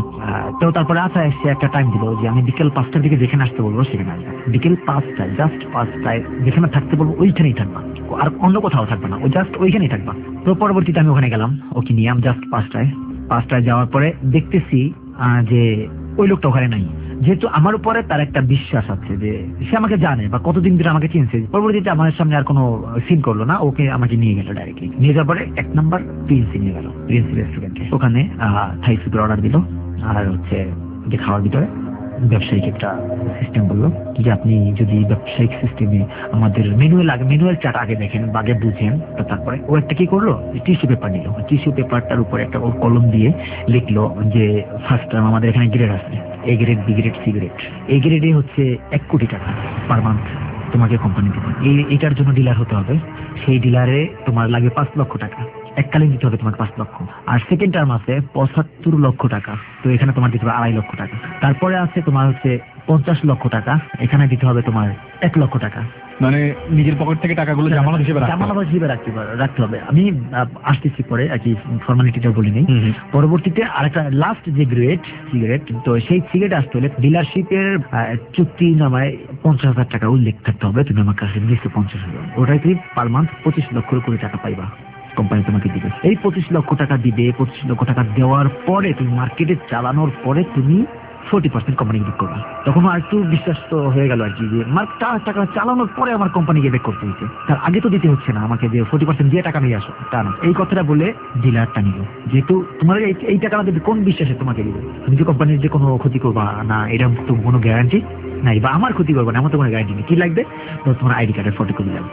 তো তারপরে আচ্ছা এসে একটা টাইম দিল যে আমি বিকেল পাঁচটার দিকে যেখানে আসতে বলবো সেখানে আসবে, বিকেল পাঁচটায় জাস্ট পাঁচটায় যেখানে থাকতে বলবো ওইখানেই থাকবা, আর অন্য কোথাও থাকবে না, ও জাস্ট ওইখানেই থাকবা। তো পরবর্তীতে আমি ওখানে গেলাম, ওকে নিয়ে আমি জাস্ট পাঁচটায় পাঁচটায় যাওয়ার পরে দেখতেছি যে ওই লোকটা ওখানে নাই। যেহেতু আমার উপরে তার একটা বিশ্বাস আছে যে সে আমাকে জানে বা কতদিন ধরে আমাকে চিনছে, পরবর্তীতে আমার সামনে আর কোনো সিন করলো না, ওকে আমাকে নিয়ে গেল ডাইরেক্টলি। নিয়ে যাওয়ার পরে এক নাম্বার প্রিন্সি নিয়ে গেল, প্রিন্সি রেস্টুরেন্টে। ওখানে থাই ফুডের অর্ডার দিল, আর হচ্ছে যে খাওয়ার ভিতরে ব্যবসায়িক একটা সিস্টেম বললো যে আপনি যদি ব্যবসায়িক সিস্টেমে আমাদের ম্যানুয়াল আগে ম্যানুয়াল চার্ট আগে দেখেন বা আগে বুঝেন, তো তারপরে ও একটা কি করলো টিস্যু পেপার নিল, টিস্যু পেপারটার উপরে একটা ওর কলম দিয়ে লিখলো যে ফার্স্ট টাইম আমাদের এখানে গ্রেড আছে, A grade B grade C grade, A গ্রেডে হচ্ছে এক কোটি টাকা পার মান্থ তোমাকে কোম্পানি দেবে, এই এটার জন্য ডিলার হতে হবে, সেই ডিলারে তোমার লাগে পাঁচ লক্ষ টাকা, এককালীন দিতে হবে তোমাকে পাঁচ লক্ষ। আর সেকেন্ড টার্ম আছে পঁচাত্তর লক্ষ টাকা, তো এখানে তোমার দিতে হবে আড়াই লক্ষ টাকা। তারপরে আছে তোমার হচ্ছে পঞ্চাশ লক্ষ টাকা, এখানে দিতে হবে তোমার এক লক্ষ টাকা। মানে নিজের পকেট থেকে টাকাগুলো জামানত হিসেবে রাখতে হবে। জামানত হিসেবে রাখতে পারো, রাখতে হবে। আমি আহ, আসতেছি পরে আর কি, ফর্মালিটিটা বলি নেই। পরবর্তীতে আরেকটা লাস্ট যে গ্রেড সিগারেট, তো সেই সিগারেট আসতে হলে ডিলারশিপের চুক্তি নামায় পঞ্চাশ হাজার টাকা উল্লেখ থাকতে হবে, তুমি আমার কাছে দিচ্ছ পঞ্চাশ হাজার, ওটাই তুমি পার মান্থ পঁচিশ লক্ষ করে টাকা পাইবা, কোম্পানি তোমাকে দিবে। এই পঁচিশ লক্ষ টাকা দিবে, পঁচিশ লক্ষ টাকা দেওয়ার পরে তুমি মার্কেটে চালানোর পরে তুমি ফোর্টি পার্সেন্ট কোম্পানি বেক করবা। তখন আর একটু বিশ্বাস তো হয়ে গেল আর কি, যে মার্কটা টাকা চালানোর পরে আমার কোম্পানিকে বেক করতে হচ্ছে, তার আগে তো দিতে হচ্ছে না আমাকে, যে ফোর্টি পার্সেন্ট দিয়ে টাকা নিয়ে আসো তা না। এই কথাটা বলে ডিলারটা নিল, যেহেতু তোমার এই- এই টাকাটা দেবে কোন বিশ্বাসে তোমাকে দিবে, তুমি যে কোম্পানির যে কোনো ক্ষতি করবা না এরকম তো কোনো গ্যারান্টি নাই, বা আমার ক্ষতি করবো না এমন তো কোনো গ্যারান্টি নেই। কি লাগবে? তো তোমার আইডি কার্ডের ফটোকপি লাগবে,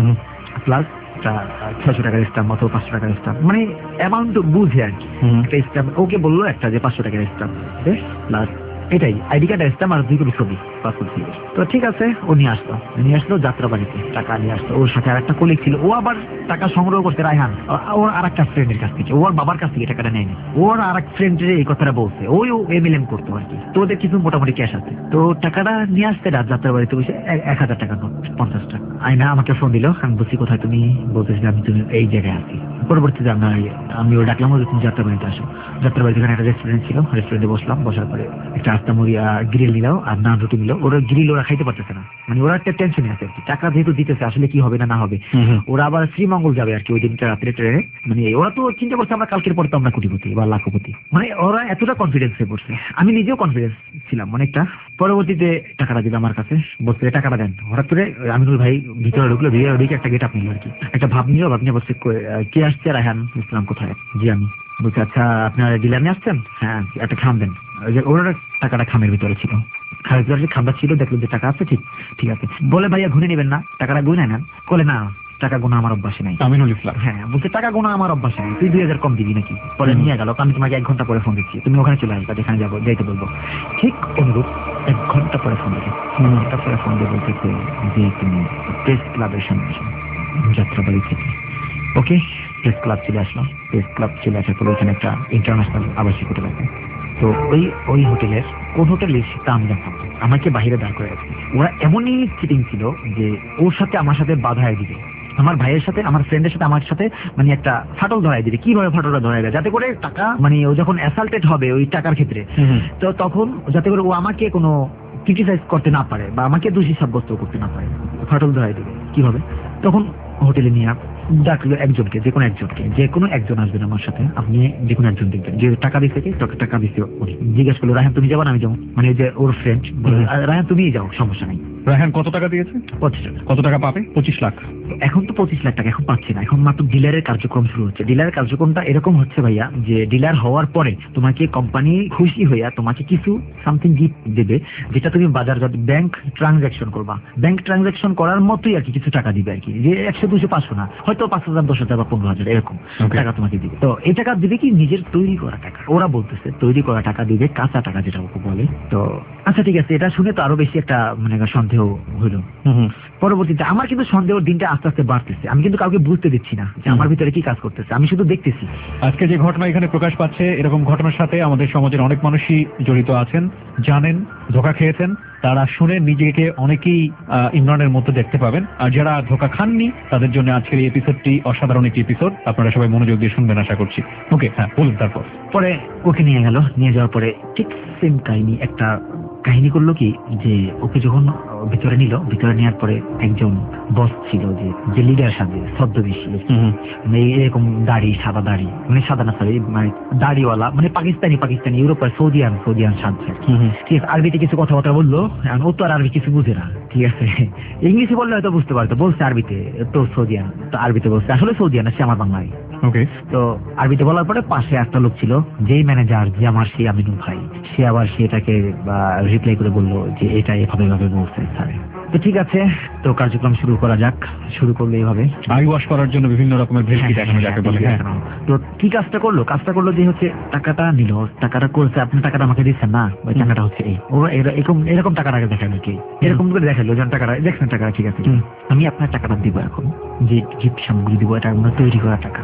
প্লাস ছয়শো টাকার স্টাম্প অথবা পাঁচশো টাকার স্টাম্প, মানে অ্যামাউন্ট বুঝে আর কি। একটা স্টাম্প ওকে বললো একটা যে পাঁচশো টাকার স্টাম্প, প্লাস এটাই আইডি কার্ড স্টাম্প আর দুই কোটি ছবি পাসপোর্ট সিরিজ। তো ঠিক আছে, ও নিয়ে আসলো নিয়ে আসলো যাত্রাবাড়িতে টাকা নিয়ে আসলো। ওর সাথে আর একটা কলিগ ছিল, ও আবার টাকা সংগ্রহ করতে রায়হান ওর আর একটা ফ্রেন্ডের কাছ থেকে, ওর বাবার কাছ থেকে টাকাটা নেয়নি, ওর আর এক ফ্রেন্ডের এই কথাটা বলছে, ওই এমএলএম করতো আর কি। তো ওদের কিছু মোটামুটি ক্যাশ আছে, তো টাকাটা নিয়ে আসতে রাত যাত্রাবাড়িতে বসে এক হাজার টাকা নোট পঞ্চাশ টাকা আয়না আমাকে ফোন দিল। আমি বলছি কোথায়, তুমি বলতেছি আমি তুমি এই জায়গায় আছি। পরবর্তীতে আমরা আমি ও ডাকলাম যে তুমি যাত্রাবাড়িতে আসো। যাত্রাবাড়িতে এখানে একটা রেস্টুরেন্ট ছিল, রেস্টুরেন্টে বসলাম, বসার পরে একটা আস্তা মুড়ি গ্রিল নিলাম আর নান রুটি নিল। ওরা গ্রিল ওরা খাইতে পারতেছে না, মানে ওরা একটা টেনশনে আছে আর কি, টাকা যেহেতু দিতেছে আসলে কি হবে না না হবে। ওরা আবার শ্রীমঙ্গল যাবে আর কি ওই দিনটা রাত্রে ট্রেনে, মানে ওরা তো চিন্তা করছে আমরা কালকের পর তো আমরা কোটিপতি বা লাখপতি, মানে ওরা এতটা কনফিডেন্স হয়ে পড়ছে। আমি নিজেও কনফিডেন্স ছিলাম অনেকটা। পরবর্তীতে টাকাটা দিল আমার কাছে, বলছে টাকাটা দেন। হঠাৎ করে আমিনুল ভাই ভিতরে ঢুকলো, ভিতরে ঢুকে একটা গেট আপ নিল আর কি, একটা ভাব নিল, ভাব নিয়ে বলছে কে আসছে? রায়হান ইসলাম। কোথায়? জি আমি। বলছে আচ্ছা আপনার ডিলার নিয়ে আসছেন? হ্যাঁ। একটা খাম দেন। ওর টাকাটা খামের ভিতরে ছিল, খামের ভিতরে খামটা ছিল, দেখলো যে টাকা আছে, ঠিক ঠিক আছে। বলে ভাইয়া গুনে নেবেন না, টাকাটা গুনে নেন। বলে না টাকা গোনা আমার অভ্যাসে নাই। আমিনুল ইসলাম। হ্যাঁ বলছে টাকা গোনা আমার অভ্যাসে নাই, তুই দুই হাজার কম দিবি নাকি? পরে নিয়ে গেল, আমি তোমাকে এক ঘন্টা পরে ফোন দিচ্ছি, তুমি ওখানে চলে আসবা যেখানে যাবো যাইতে বলবো। ঠিক অনুরূপ এক ঘন্টা পরে ফোন দিচ্ছি, ঘন্টা পরে ফোন দিয়ে বলতেছে যে তুমি প্রেস ক্লাবের সামনে যাত্রাবাড়ি থেকে। ওকে, প্রেস ক্লাব চলে আসলাম। প্রেস ক্লাব চলে আসার পরে ওখানে একটা ইন্টারন্যাশনাল আবাসিক হোটেল আছে। তো ওই ওই হোটেলের কোন হোটেলে সেটা আমি জানতাম, আমাকে বাইরে দাঁড় করে রাখছে। ওরা এমনই চিটিং ছিল যে ওর সাথে আমার সাথে বাধায় দিবে, আমার ভাইয়ের সাথে আমার ফ্রেন্ডের সাথে আমার সাথে মানে একটা ফাটল ধরাই দিবে। কিভাবে ফাটলটা ধরাই দেয়? যাতে করে টাকা মানে ও যখন অ্যাসাল্টেড হবে ওই টাকার ক্ষেত্রে, তো তখন যাতে করে ও আমাকে কোনো ক্রিটিসাইজ করতে না পারে বা আমাকে দোষী সাব্যস্ত করতে না পারে, ফাটল ধরাই দেবে। কিভাবে? তখন হোটেলে নিয়ে ডাকলো একজনকে, যে কোনো একজনকে, যে কোনো একজন আসবেন আমার সাথে, আপনি যে কোনো একজন দেখবেন যে টাকা দিচ্ছে কি, টাকা দিচ্ছে উনি। জিজ্ঞেস করলো রায়হান তুমি যাবো না আমি যাবো, মানে যে ওর ফ্রেন্ড রায়হান তুমি যাও সমস্যা নেই। রায়হান কত টাকা দিয়েছে? পঁচিশ টাকা। কত টাকা পাবে? পঁচিশ লাখ। এখন তো পঁচিশ লাখ টাকা এখন পাচ্ছি না, এখন মাত্র ডিলারের কার্যক্রম শুরু হচ্ছে। ডিলারের কার্যক্রমটা এরকম হচ্ছে ভাইয়া, যে ডিলার হওয়ার পরে তোমাকে কোম্পানি খুশি হইয়া তোমাকে কিছু সামথিং গিফট দেবে, যেটা তুমি বাজার ব্যাংক ট্রানজাকশন করবা, ব্যাংক ট্রানজাকশন করার মতোই আর কি কিছু টাকা দিবে আর কি, যে একশো দুশো পাঁচশো না, হয়তো পাঁচ হাজার দশ হাজার বা পনেরো হাজার এরকম টাকা তোমাকে দিবে। তো এই টাকা দিবে কি নিজের তৈরি করা টাকা, ওরা বলতেছে তৈরি করা টাকা দিবে, কাঁচা টাকা যেটা ওকে বলে। তো আচ্ছা ঠিক আছে, এটা শুনে তো আরো বেশি একটা মানে সন্দেহ হইল। পরবর্তীতে আমার কিন্তু সন্দেহের দিনটা আস্তে আস্তে বাড়তেছে, আমি কিন্তু কাউকে বুঝতে দিচ্ছি না যে আমার ভিতরে কি কাজ করতেছে, আমি শুধু দেখতেছি। আজকে যে ঘটনা এখানে প্রকাশ পাচ্ছে, এরকম ঘটনার সাথে আমাদের সমাজের অনেক মানুষই জড়িত আছেন, জানেন, ধোঁকা খেয়েছেন। তারা শুনে নিজেকে অনেকেই ইমরানের মধ্যে দেখতে পাবেন, আর যারা ধোঁকা খাননি তাদের জন্য আজকের এই এপিসোডটি অসাধারণ একটি এপিসোড, আপনারা সবাই মনোযোগ দিয়ে শুনবেন আশা করছি। ওকে, হ্যাঁ বলুন। তারপর পরে ওকে নিয়ে গেল, নিয়ে যাওয়ার পরে ঠিক সেম কাহিনী একটা কাহিনী করলো কি, যে ওকে যখন ভিতরে নিল, ভিতরে নেওয়ার পরে একজন বস ছিল, যে যে লিডার সাথে ছদ্মবেশী, মানে এরকম দাড়ি, সাদা দাড়ি, মানে সাদা না সরি মানে দাড়িওয়ালা, মানে পাকিস্তানি পাকিস্তানি ইউরোপের সৌদিয়ান সৌদিয়ান সাজছে। ঠিক আছে, আরবিতে কিছু কথাবার্তা বললো, ও তো আর আরবি কিছু বুঝে না, ঠিক আছে, ইংলিশে বললে হয়তো বুঝতে পারতো, বলছে আরবিতে তো সৌদিয়ান, তো আরবিতে বলছে, আসলে সৌদিয়ান না, সে আমার বাংলায়। ওকে, তো আরবিতে বলার পরে পাশে একটা লোক ছিল, যেই ম্যানেজার, যে আমার সেই আমিনুল ভাই, সে আবার সেটাকে রিপ্লাই করে বললো যে এটা এভাবে এভাবে বলছে স্যার। তো ঠিক আছে, তো কার্যক্রম শুরু করা যাক। শুরু করলে এইভাবে আই ওয়াশ করার জন্য বিভিন্ন রকমের ভেলকি দেখানো যাকে বলে। হ্যাঁ, তো কি কাজটা করলো? কাজটা করলো যে হচ্ছে টাকাটা নিল, টাকাটা করছে, আপনি টাকাটা আমাকে দিচ্ছেন না, ওই টাকাটা হচ্ছে এই, ও এরকম এরকম টাকাটা আগে দেখালো কি, এরকম করে দেখালো যেন টাকাটা দেখছেন, টাকাটা ঠিক আছে, আমি আপনার টাকাটা দিব এখন, যে গিফট সামগ্রী দিব, এটা আমরা তৈরি করা টাকা,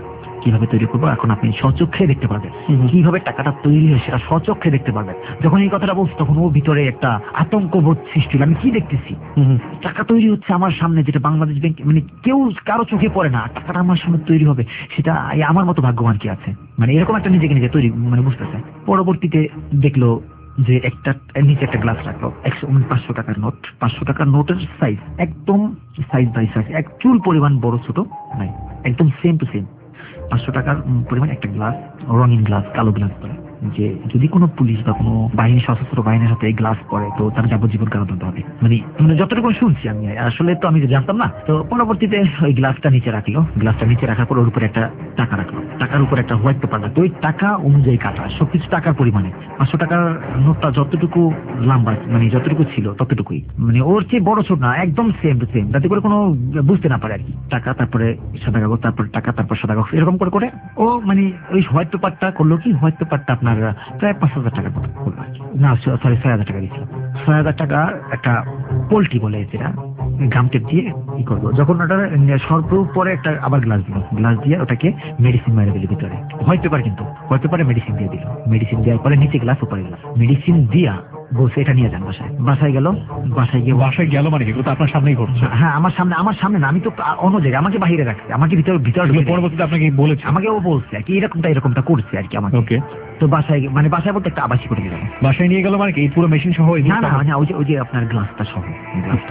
কিভাবে তৈরি করবো এখন আপনি স্বচক্ষে দেখতে পারবেন, কিভাবে টাকাটা তৈরি হয় সেটা স্বচক্ষে দেখতে পারবেন। যখন এই কথাটা বলছি তখন ও ভিতরে একটা আতঙ্কবোধ সৃষ্টি হলো, আমি কি দেখতেছি টাকা তৈরি হচ্ছে আমার সামনে, যেটা বাংলাদেশ ব্যাংক মানে কেউ কারো চোখে পড়ে না, টাকাটা আমার সামনে তৈরি হবে, সেটা আমার মতো ভাগ্যবান কি আছে, মানে এরকম একটা নিজেকে নিজে তৈরি মানে বুঝতেছে। পরবর্তীতে দেখলো যে একটা নিচে একটা গ্লাস রাখলো, একশো পাঁচশো টাকার নোট, পাঁচশো টাকার নোটের সাইজ একদম সাইজ বাই সাইজ, এক চুল পরিমাণ বড় ছোট নাই, একদম সেম টু সেম পাঁচশো টাকার পরিমাণ একটা গ্লাস, রঙিন গ্লাস, কালো গ্লাস পরে, যে যদি কোনো পুলিশ বা কোনো বাহিনী সশস্ত্র বাহিনীর সাথে এই গ্লাস পরে তো তার যাবজ্জীবন কারাদণ্ড হবে। মানে মানে যতটুকু শুনছি আমি, আসলে তো আমি জানতাম না। তো পরবর্তীতে ওই গ্লাসটা নিচে রাখলো, গ্লাসটা নিচে রাখার পর ওর উপরে একটা টাকা রাখলো, টাকার উপর একটা হোয়াইট পেপার রাখলো, ওই টাকা অনুযায়ী কাটা সবকিছু টাকার পরিমাণে। পাঁচশো টাকার নোটটা যতটুকু লম্বা মানে যতটুকু ছিল ততটুকুই, মানে ওর চেয়ে বড় ছোট না, একদম সেম টু সেম, যাতে করে কোনো বুঝতে না পারে আর কি। টাকা, তারপরে সাদা কাগজ, তারপর টাকা, তারপর সাদা কাগজ, এরকম করে করে ও মানে ওই হোয়াইট পেপারটা করলো কি, হোয়াইট পেপারটা আপনার প্রায় পাঁচ হাজার টাকার মতো করলো আর কি, না সরি ছয় হাজার টাকা দিয়েছিল। ছয় হাজার টাকা একটা পোল্ট্রি বলে যেটা গাম টেপ দিয়ে ই করবো, যখন ওটা সর্বপ্রুফ পরে একটা আবার গ্লাস দিল, গ্লাস দিয়ে ওটাকে মেডিসিন মেরে দিল ভিতরে, হোয়াইট পেপার কিন্তু হোয়াইট পেপারে মেডিসিন দিয়ে দিল, মেডিসিন দেওয়ার পরে নিচে গ্লাস উপরে গ্লাস, মেডিসিন দিয়া বলছে এটা নিয়ে যান বাসায়। বাসায় গেল, বাসায় গিয়ে বাসায় গেল মানে কি আপনার সামনেই ঘটছে? হ্যাঁ আমার সামনে, আমার সামনে না, আমি তো অন্য জায়গায়, আমাকে বাইরে রাখছে, আমাকে ভিতরে ভিতরে পরবর্তীতে আপনাকে বলেছে, আমাকে ও বলছে আর কি এরকমটা এরকমটা করছে আর কি আমাকে। ওকে, তো বাসায় মানে বাসায় বলতে একটা আবাসিক করে গেল, বাসায় নিয়ে গেল মানে কি এই পুরো মেশিন সহ? না না না, ওই যে ওই যে আপনার গ্লাসটা সহ, গ্লাসটা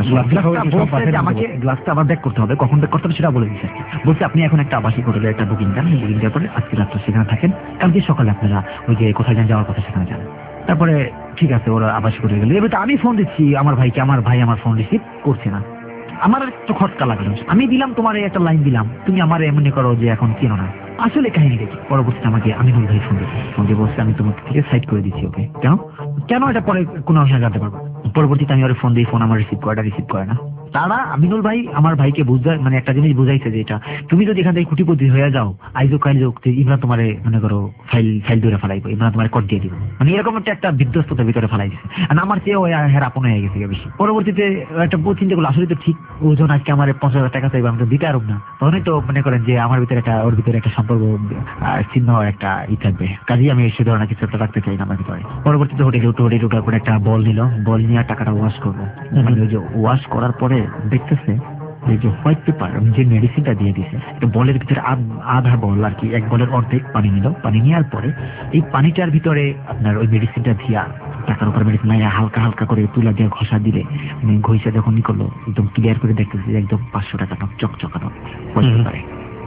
আমাকে গ্লাসটা আবার ব্যাক করতে হবে, কখন ব্যাক করতে হবে সেটা বলে দিচ্ছে। বলছে আপনি এখন একটা আবাসিক হোটেলে একটা বুকিং দেন, বুকিং দেওয়ার পরে আজকে রাত্রে সেখানে থাকেন, কালকে সকালে আপনারা ওই যে কোথায় যান যাওয়ার কথা সেখানে যান। তারপরে ঠিক আছে ওরা আবাসিক হোটেলে গেলে, এবার আমি ফোন দিচ্ছি আমার ভাইকে, আমার ভাই আমার ফোন রিসিভ করছে না, আমার একটু খটকা লাগলো, আমি দিলাম তোমার একটা লাইন দিলাম, তুমি আমার এমনি করো যে এখন চেনো না। আসলে কাহিনী দেখি পরবর্তীতে আমাকে আমিনুল ভাই ফোন দিচ্ছি, ফোন দিয়ে বলছে আমি তোমাকে থেকে সাইড করে দিচ্ছি। ওকে, কেন কেন এটা পরে কোনো অংশে জানতে পারবো। পরবর্তীতে আমি ওর ফোন দিই, ফোন আমার রিসিভ করাটা রিসিভ করে না। তারা আমিনুল ভাই আমার ভাইকে বুঝায় মানে একটা জিনিস বুঝাইছে যে এটা তুমি যদি এখান থেকে কুটিপতি হয়ে যাও, আইজো কাইজো ইমরান তোমার মনে করো ফাইল ফাইল ধরে ফেলাইবো, ইমরান তোমার কট দিয়ে দিব, মানে এরকম একটা একটা বিধ্বস্ততার ভিতরে ফেলাই দিচ্ছে। আর আমার চেয়ে ওই হের আপন হয়ে গেছে বেশি। পরবর্তীতে একটা চিন্তা করলো আসলে তো ঠিক, ওজন আজকে আমার পঞ্চাশ হাজার টাকা চাইবো, আমি তো দিতে পারব না, তখনই তো মনে করেন যে আমার ভিতরে একটা ওর ভিতরে একটা সম্পর্ক চিহ্ন একটা ই থাকবে, কাজেই আমি সে ধরনের কিছু একটা রাখতে চাই না আমার ভিতরে। পরবর্তীতে হোটেলে উঠে হোটেলে উঠার পরে একটা বল নিল, বল নিয়ে টাকাটা ওয়াশ করবো, মানে ওই যে ওয়াশ করার পরে দেখতেছে এই যে হোয়াইট পেপার যে মেডিসিনটা দিয়ে দিছে, বলের ভিতরে আধা বল আর কি, এক বলের অর্ধেক পানি নিল, পানি নেওয়ার পরে এই পানিটার ভিতরে আপনার ওই মেডিসিনটা দিয়া টাকার উপর মেডিসিন হালকা হালকা করে তুলা দিয়ে ঘষা দিলে ঘষা যখন ই করলো একদম ক্লিয়ার করে দেখতেছে একদম পাঁচশো টাকা নোট চকচকানো হোয়াইট পেপারে।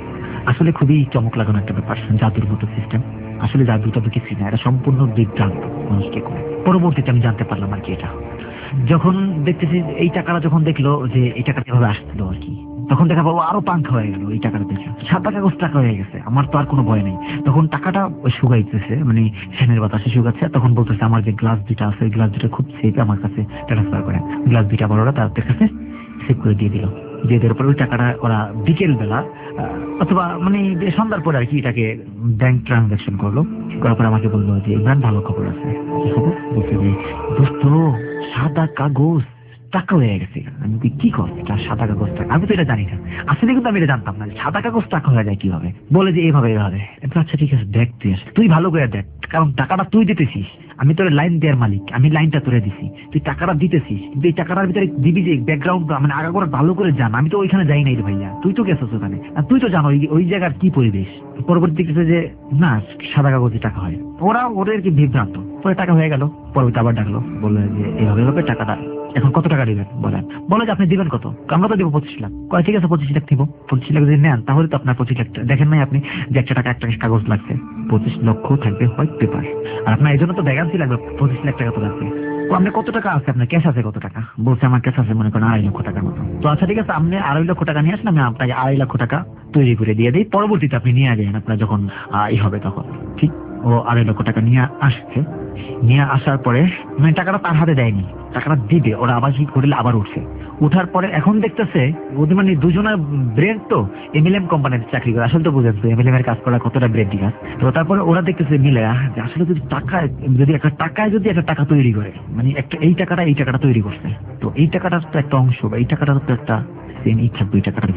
আসলে খুবই চমক লাগানো একটা ব্যাপার, জাদুর মতো সিস্টেম। আসলে জাদুটা তো কিছুই না, এটা সম্পূর্ণ বিভ্রান্ত মানুষকে করে। পরবর্তীতে আমি জানতে পারলাম আর কি এটা যখন দেখতেছি এই টাকাটা যখন দেখলো যে এই টাকাটা এভাবে আসছিল আর কি, তখন দেখা পাবো আরো পাঙ্খা হয়ে গেল, এই টাকাটা দেখে সাদা কাগজ টাকা হয়ে গেছে, আমার তো আর কোনো ভয় নেই। তখন টাকাটা শুকাইতেছে, মানে ফ্যানের বাতাসে শুকাচ্ছে, তখন বলতেছে আমার যে গ্লাস দুটা আছে ওই গ্লাস দুটা খুব সেফ, আমার কাছে ট্রান্সফার করেন। গ্লাস দুইটা আবার ওরা তাদের কাছে সেভ করে দিয়ে দিল, দিয়ে দেওয়ার পরে ওই টাকাটা ওরা বিকেল বেলা অথবা মানে সন্ধ্যার পরে আর কি এটাকে ব্যাংক ট্রানজাকশন করলো, করার পরে আমাকে বললো যে ইমরান ভালো খবর আছে। কি খবর? বলছে যে দোস্ত সাদা কাগজ টাকা হয়ে গেছে। আমি কি কর এটা সাদা কাগজ টাকা, আমি তো এটা জানি না আসলে, কিন্তু আমি এটা জানতাম না সাদা কাগজ টাকা হয়ে যায় কিভাবে। বলে যে এইভাবে এইভাবে। আচ্ছা ঠিক আছে দেখ, তুই আসলে তুই ভালো করে দেখ, কারণ টাকাটা তুই দিতেছিস, আমি তোর লাইন দেওয়ার মালিক, আমি লাইনটা তোরে দিছি, তুই টাকাটা দিতেছিস, কিন্তু এই টাকাটার ভিতরে দিবি যে ব্যাকগ্রাউন্ড মানে আগা করে ভালো করে জান, আমি তো ওইখানে যাই নাই রে ভাইয়া, তুই তো গেছিস ওখানে, আর তুই তো জানো ওই জায়গার কি পরিবেশ। পরবর্তী কিছু যে না সাদা কাগজে টাকা হয়, ওরা ওদের কি বিভ্রান্ত। পরে টাকা হয়ে গেল, পরবর্তী আবার ডাকলো, বললো যে এইভাবে এভাবে টাকাটা এখন কত টাকা দিবেন বলেন। বলে যে আপনি দিবেন কত, আমরা তো দেবো পঁচিশ লাখ। কয় ঠিক আছে পঁচিশ লাখ দিব, পঁচিশ লাখ যদি নেন তাহলে তো আপনার পঁচিশ লাখ দেখেন নাই আপনি যে একটা টাকা একটা কাগজ লাগছে, পঁচিশ লক্ষ থাকবে হোয়াইট পেপার, আর আপনার এই জন্য তো ভ্যাকান্সি লাগবে পঁচিশ লাখ টাকা তো লাগবে। তো আপনার কত টাকা আছে, আপনার ক্যাশ আছে কত টাকা? বলছে আমার ক্যাশ আছে মনে করেন আড়াই লক্ষ টাকার মতো। তো আচ্ছা ঠিক আছে আপনি আড়াই লক্ষ টাকা নিয়ে আসেন, আমি আপনাকে আড়াই লক্ষ টাকা তৈরি করে দিয়ে দিই, পরবর্তীতে আপনি নিয়ে যাবেন আপনার যখন ই হবে তখন। ঠিক ও আড়াই লক্ষ টাকা নিয়ে আসছে, নিয়ে আসার পরে মানে টাকাটা তার হাতে দেয়নি, টাকাটা দিবে ওরা আবার কি করলে আবার উঠছে, উঠার পরে এখন দেখতেছে ওদের মানে দুজনের ব্রেন তো এমএলএম কোম্পানির চাকরি করে, আসলে তো বুঝেন তো এমএলএম এর কাজ করা কতটা ব্রেন ঠিক আছে। তো তারপরে ওরা দেখতেছে মিলে যে আসলে যদি টাকা যদি একটা টাকায় যদি একটা টাকা তৈরি করে মানে একটা এই টাকাটা এই টাকাটা তৈরি করছে, তো এই টাকাটার তো একটা অংশ বা এই টাকাটার তো একটা সেম ই থাকবে এই টাকাটার ভিতরে।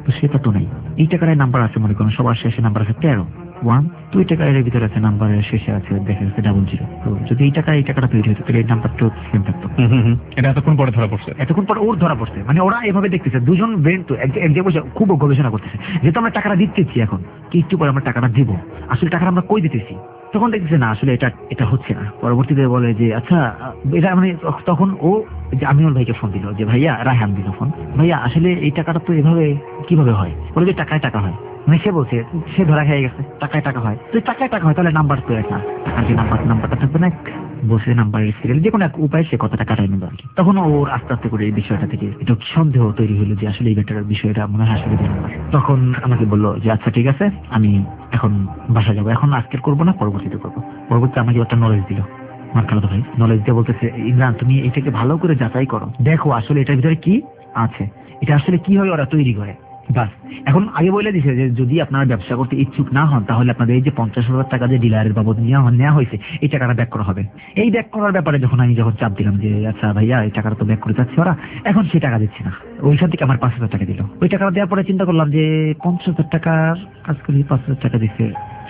তো সেটা তো নেই। এই টাকার নাম্বার আছে মনে করেন সবার শেষে নাম্বার আছে তেরো ওয়ান, দুই টাকার এর ভিতরে আছে নাম্বারের শেষে আছে দেখা যাচ্ছে ডাবল জিরো। তো যদি এই টাকা এই টাকাটা তৈরি হতো তাহলে এই নাম্বারটা সেম থাকতো। এটা এতক্ষণ পরে ধরা পড়ছে, এতক্ষণ পর ওর ধরা পড়ছে, মানে ওরা এভাবে দেখতেছে দুজন ব্রেন তো এক জায়গায় বসে খুব গবেষণা করতেছে, যেহেতু আমরা টাকাটা দিতেছি এখন কি একটু পরে আমরা টাকাটা দিব, আসলে টাকাটা আমরা কই দিতেছি, তখন দেখতেছে না আসলে এটা এটা হচ্ছে না। পরবর্তীতে বলে যে আচ্ছা এটা মানে তখন ও যে আমিনুল ভাইকে ফোন দিল যে ভাইয়া, রায়হান দিল ফোন, ভাইয়া আসলে এই টাকাটা তো এভাবে কিভাবে হয়, বলে যে টাকায় টাকা হয়। মানে সে বলছে সে ধরা খেয়ে গেছে টাকায় টাকা হয়, তো টাকায় টাকা হয় তাহলে নাম্বার তো এক না, টাকার যে নাম্বার নাম্বারটা থাকবে না, বসে নাম্বারের সিরিয়াল যে কোনো এক উপায় সে কথাটা কাটাই নেবে আর কি। তখন ওর আস্তে আস্তে করে এই বিষয়টা থেকে একটু সন্দেহ তৈরি হলো যে আসলে এই ব্যাটার বিষয়টা মনে হয় আসলে নাম্বার। তখন আমাকে বললো যে আচ্ছা ঠিক আছে আমি এখন বাসা যাবো, এখন আজকের করবো না পরবর্তীতে করবো। পরবর্তীতে আমাকে একটা নলেজ দিল আমার খালাতো ভাই, নলেজ দিয়ে বলতেছে ইমরান তুমি এটাকে ভালো করে যাচাই করো, দেখো আসলে এটার ভিতরে কি আছে, এটা আসলে কিভাবে ওরা তৈরি করে। বাস এখন আগে বলে দিছে যে যদি আপনারা ব্যবসা করতে ইচ্ছুক না হন তাহলে আপনাদের এই যে পঞ্চাশ হাজার টাকা যে ডিলারের বাবদ নেওয়া নেওয়া হয়েছে এই টাকাটা ব্যাক করা হবে। এই ব্যাক করার ব্যাপারে যখন আমি যখন চাপ দিলাম যে আচ্ছা ভাইয়া এই টাকাটা তো ব্যাক করে যাচ্ছে ওরা, এখন সেই টাকা দিচ্ছে না, ওইখান থেকে আমার পাঁচ হাজার টাকা দিল। ওই টাকাটা দেওয়ার পরে চিন্তা করলাম যে পঞ্চাশ হাজার টাকার কাজ করি পাঁচ হাজার টাকা দিচ্ছে,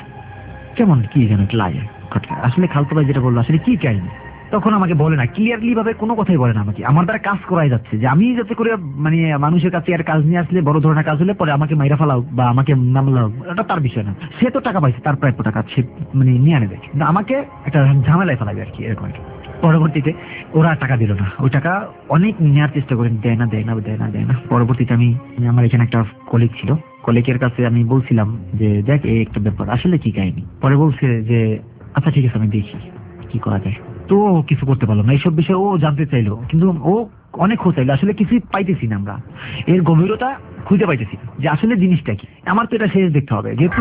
কেমন কি যেন লাগে। আসলে খালতো ভাই যেটা বললো আসলে কি কাহিনী, তখন আমাকে বলে না ক্লিয়ারলি ভাবে কোনো কথাই বলে না আমাকে, আমার দ্বারা কাজ করাই যাচ্ছে যে আমি যাতে করে মানে মানুষের কাছে আর কাজ নিয়ে আসলে বড় ধরনের কাজ হলে পরে আমাকে মাইরা ফেলাও বা আমাকে মামলাও, এটা তার বিষয় না, সে তো টাকা পাইছে তার প্রাপ্য টাকা সে মানে নিয়ে আনে দেয়, কিন্তু আমাকে একটা ঝামেলায় ফেলাবে আর কি এরকম। পরবর্তীতে ওরা টাকা দিল না, ওই টাকা অনেক নেওয়ার চেষ্টা করে দেয় না দেয় না দেয় না দেয় না। পরবর্তীতে আমি আমার এখানে একটা কলিগ ছিল, কলিগের কাছে আমি বলছিলাম যে দেখ এই একটা ব্যাপার আসলে কি কাহিনী। পরে বলছে যে আচ্ছা ঠিক আছে আমি দেখি কি করা যায়। তো কিছু করতে পারলাম না এইসব বিষয়ে, ও জানতে চাইলো কিন্তু ও অনেক খোঁজাইলো, আসলে কিছুই পাইতেছি না, আমরা এর গভীরতা খুঁজে পাইতেছি যে আসলে জিনিসটা কি। আমার তো এটা শেষ দেখতে হবে, যেহেতু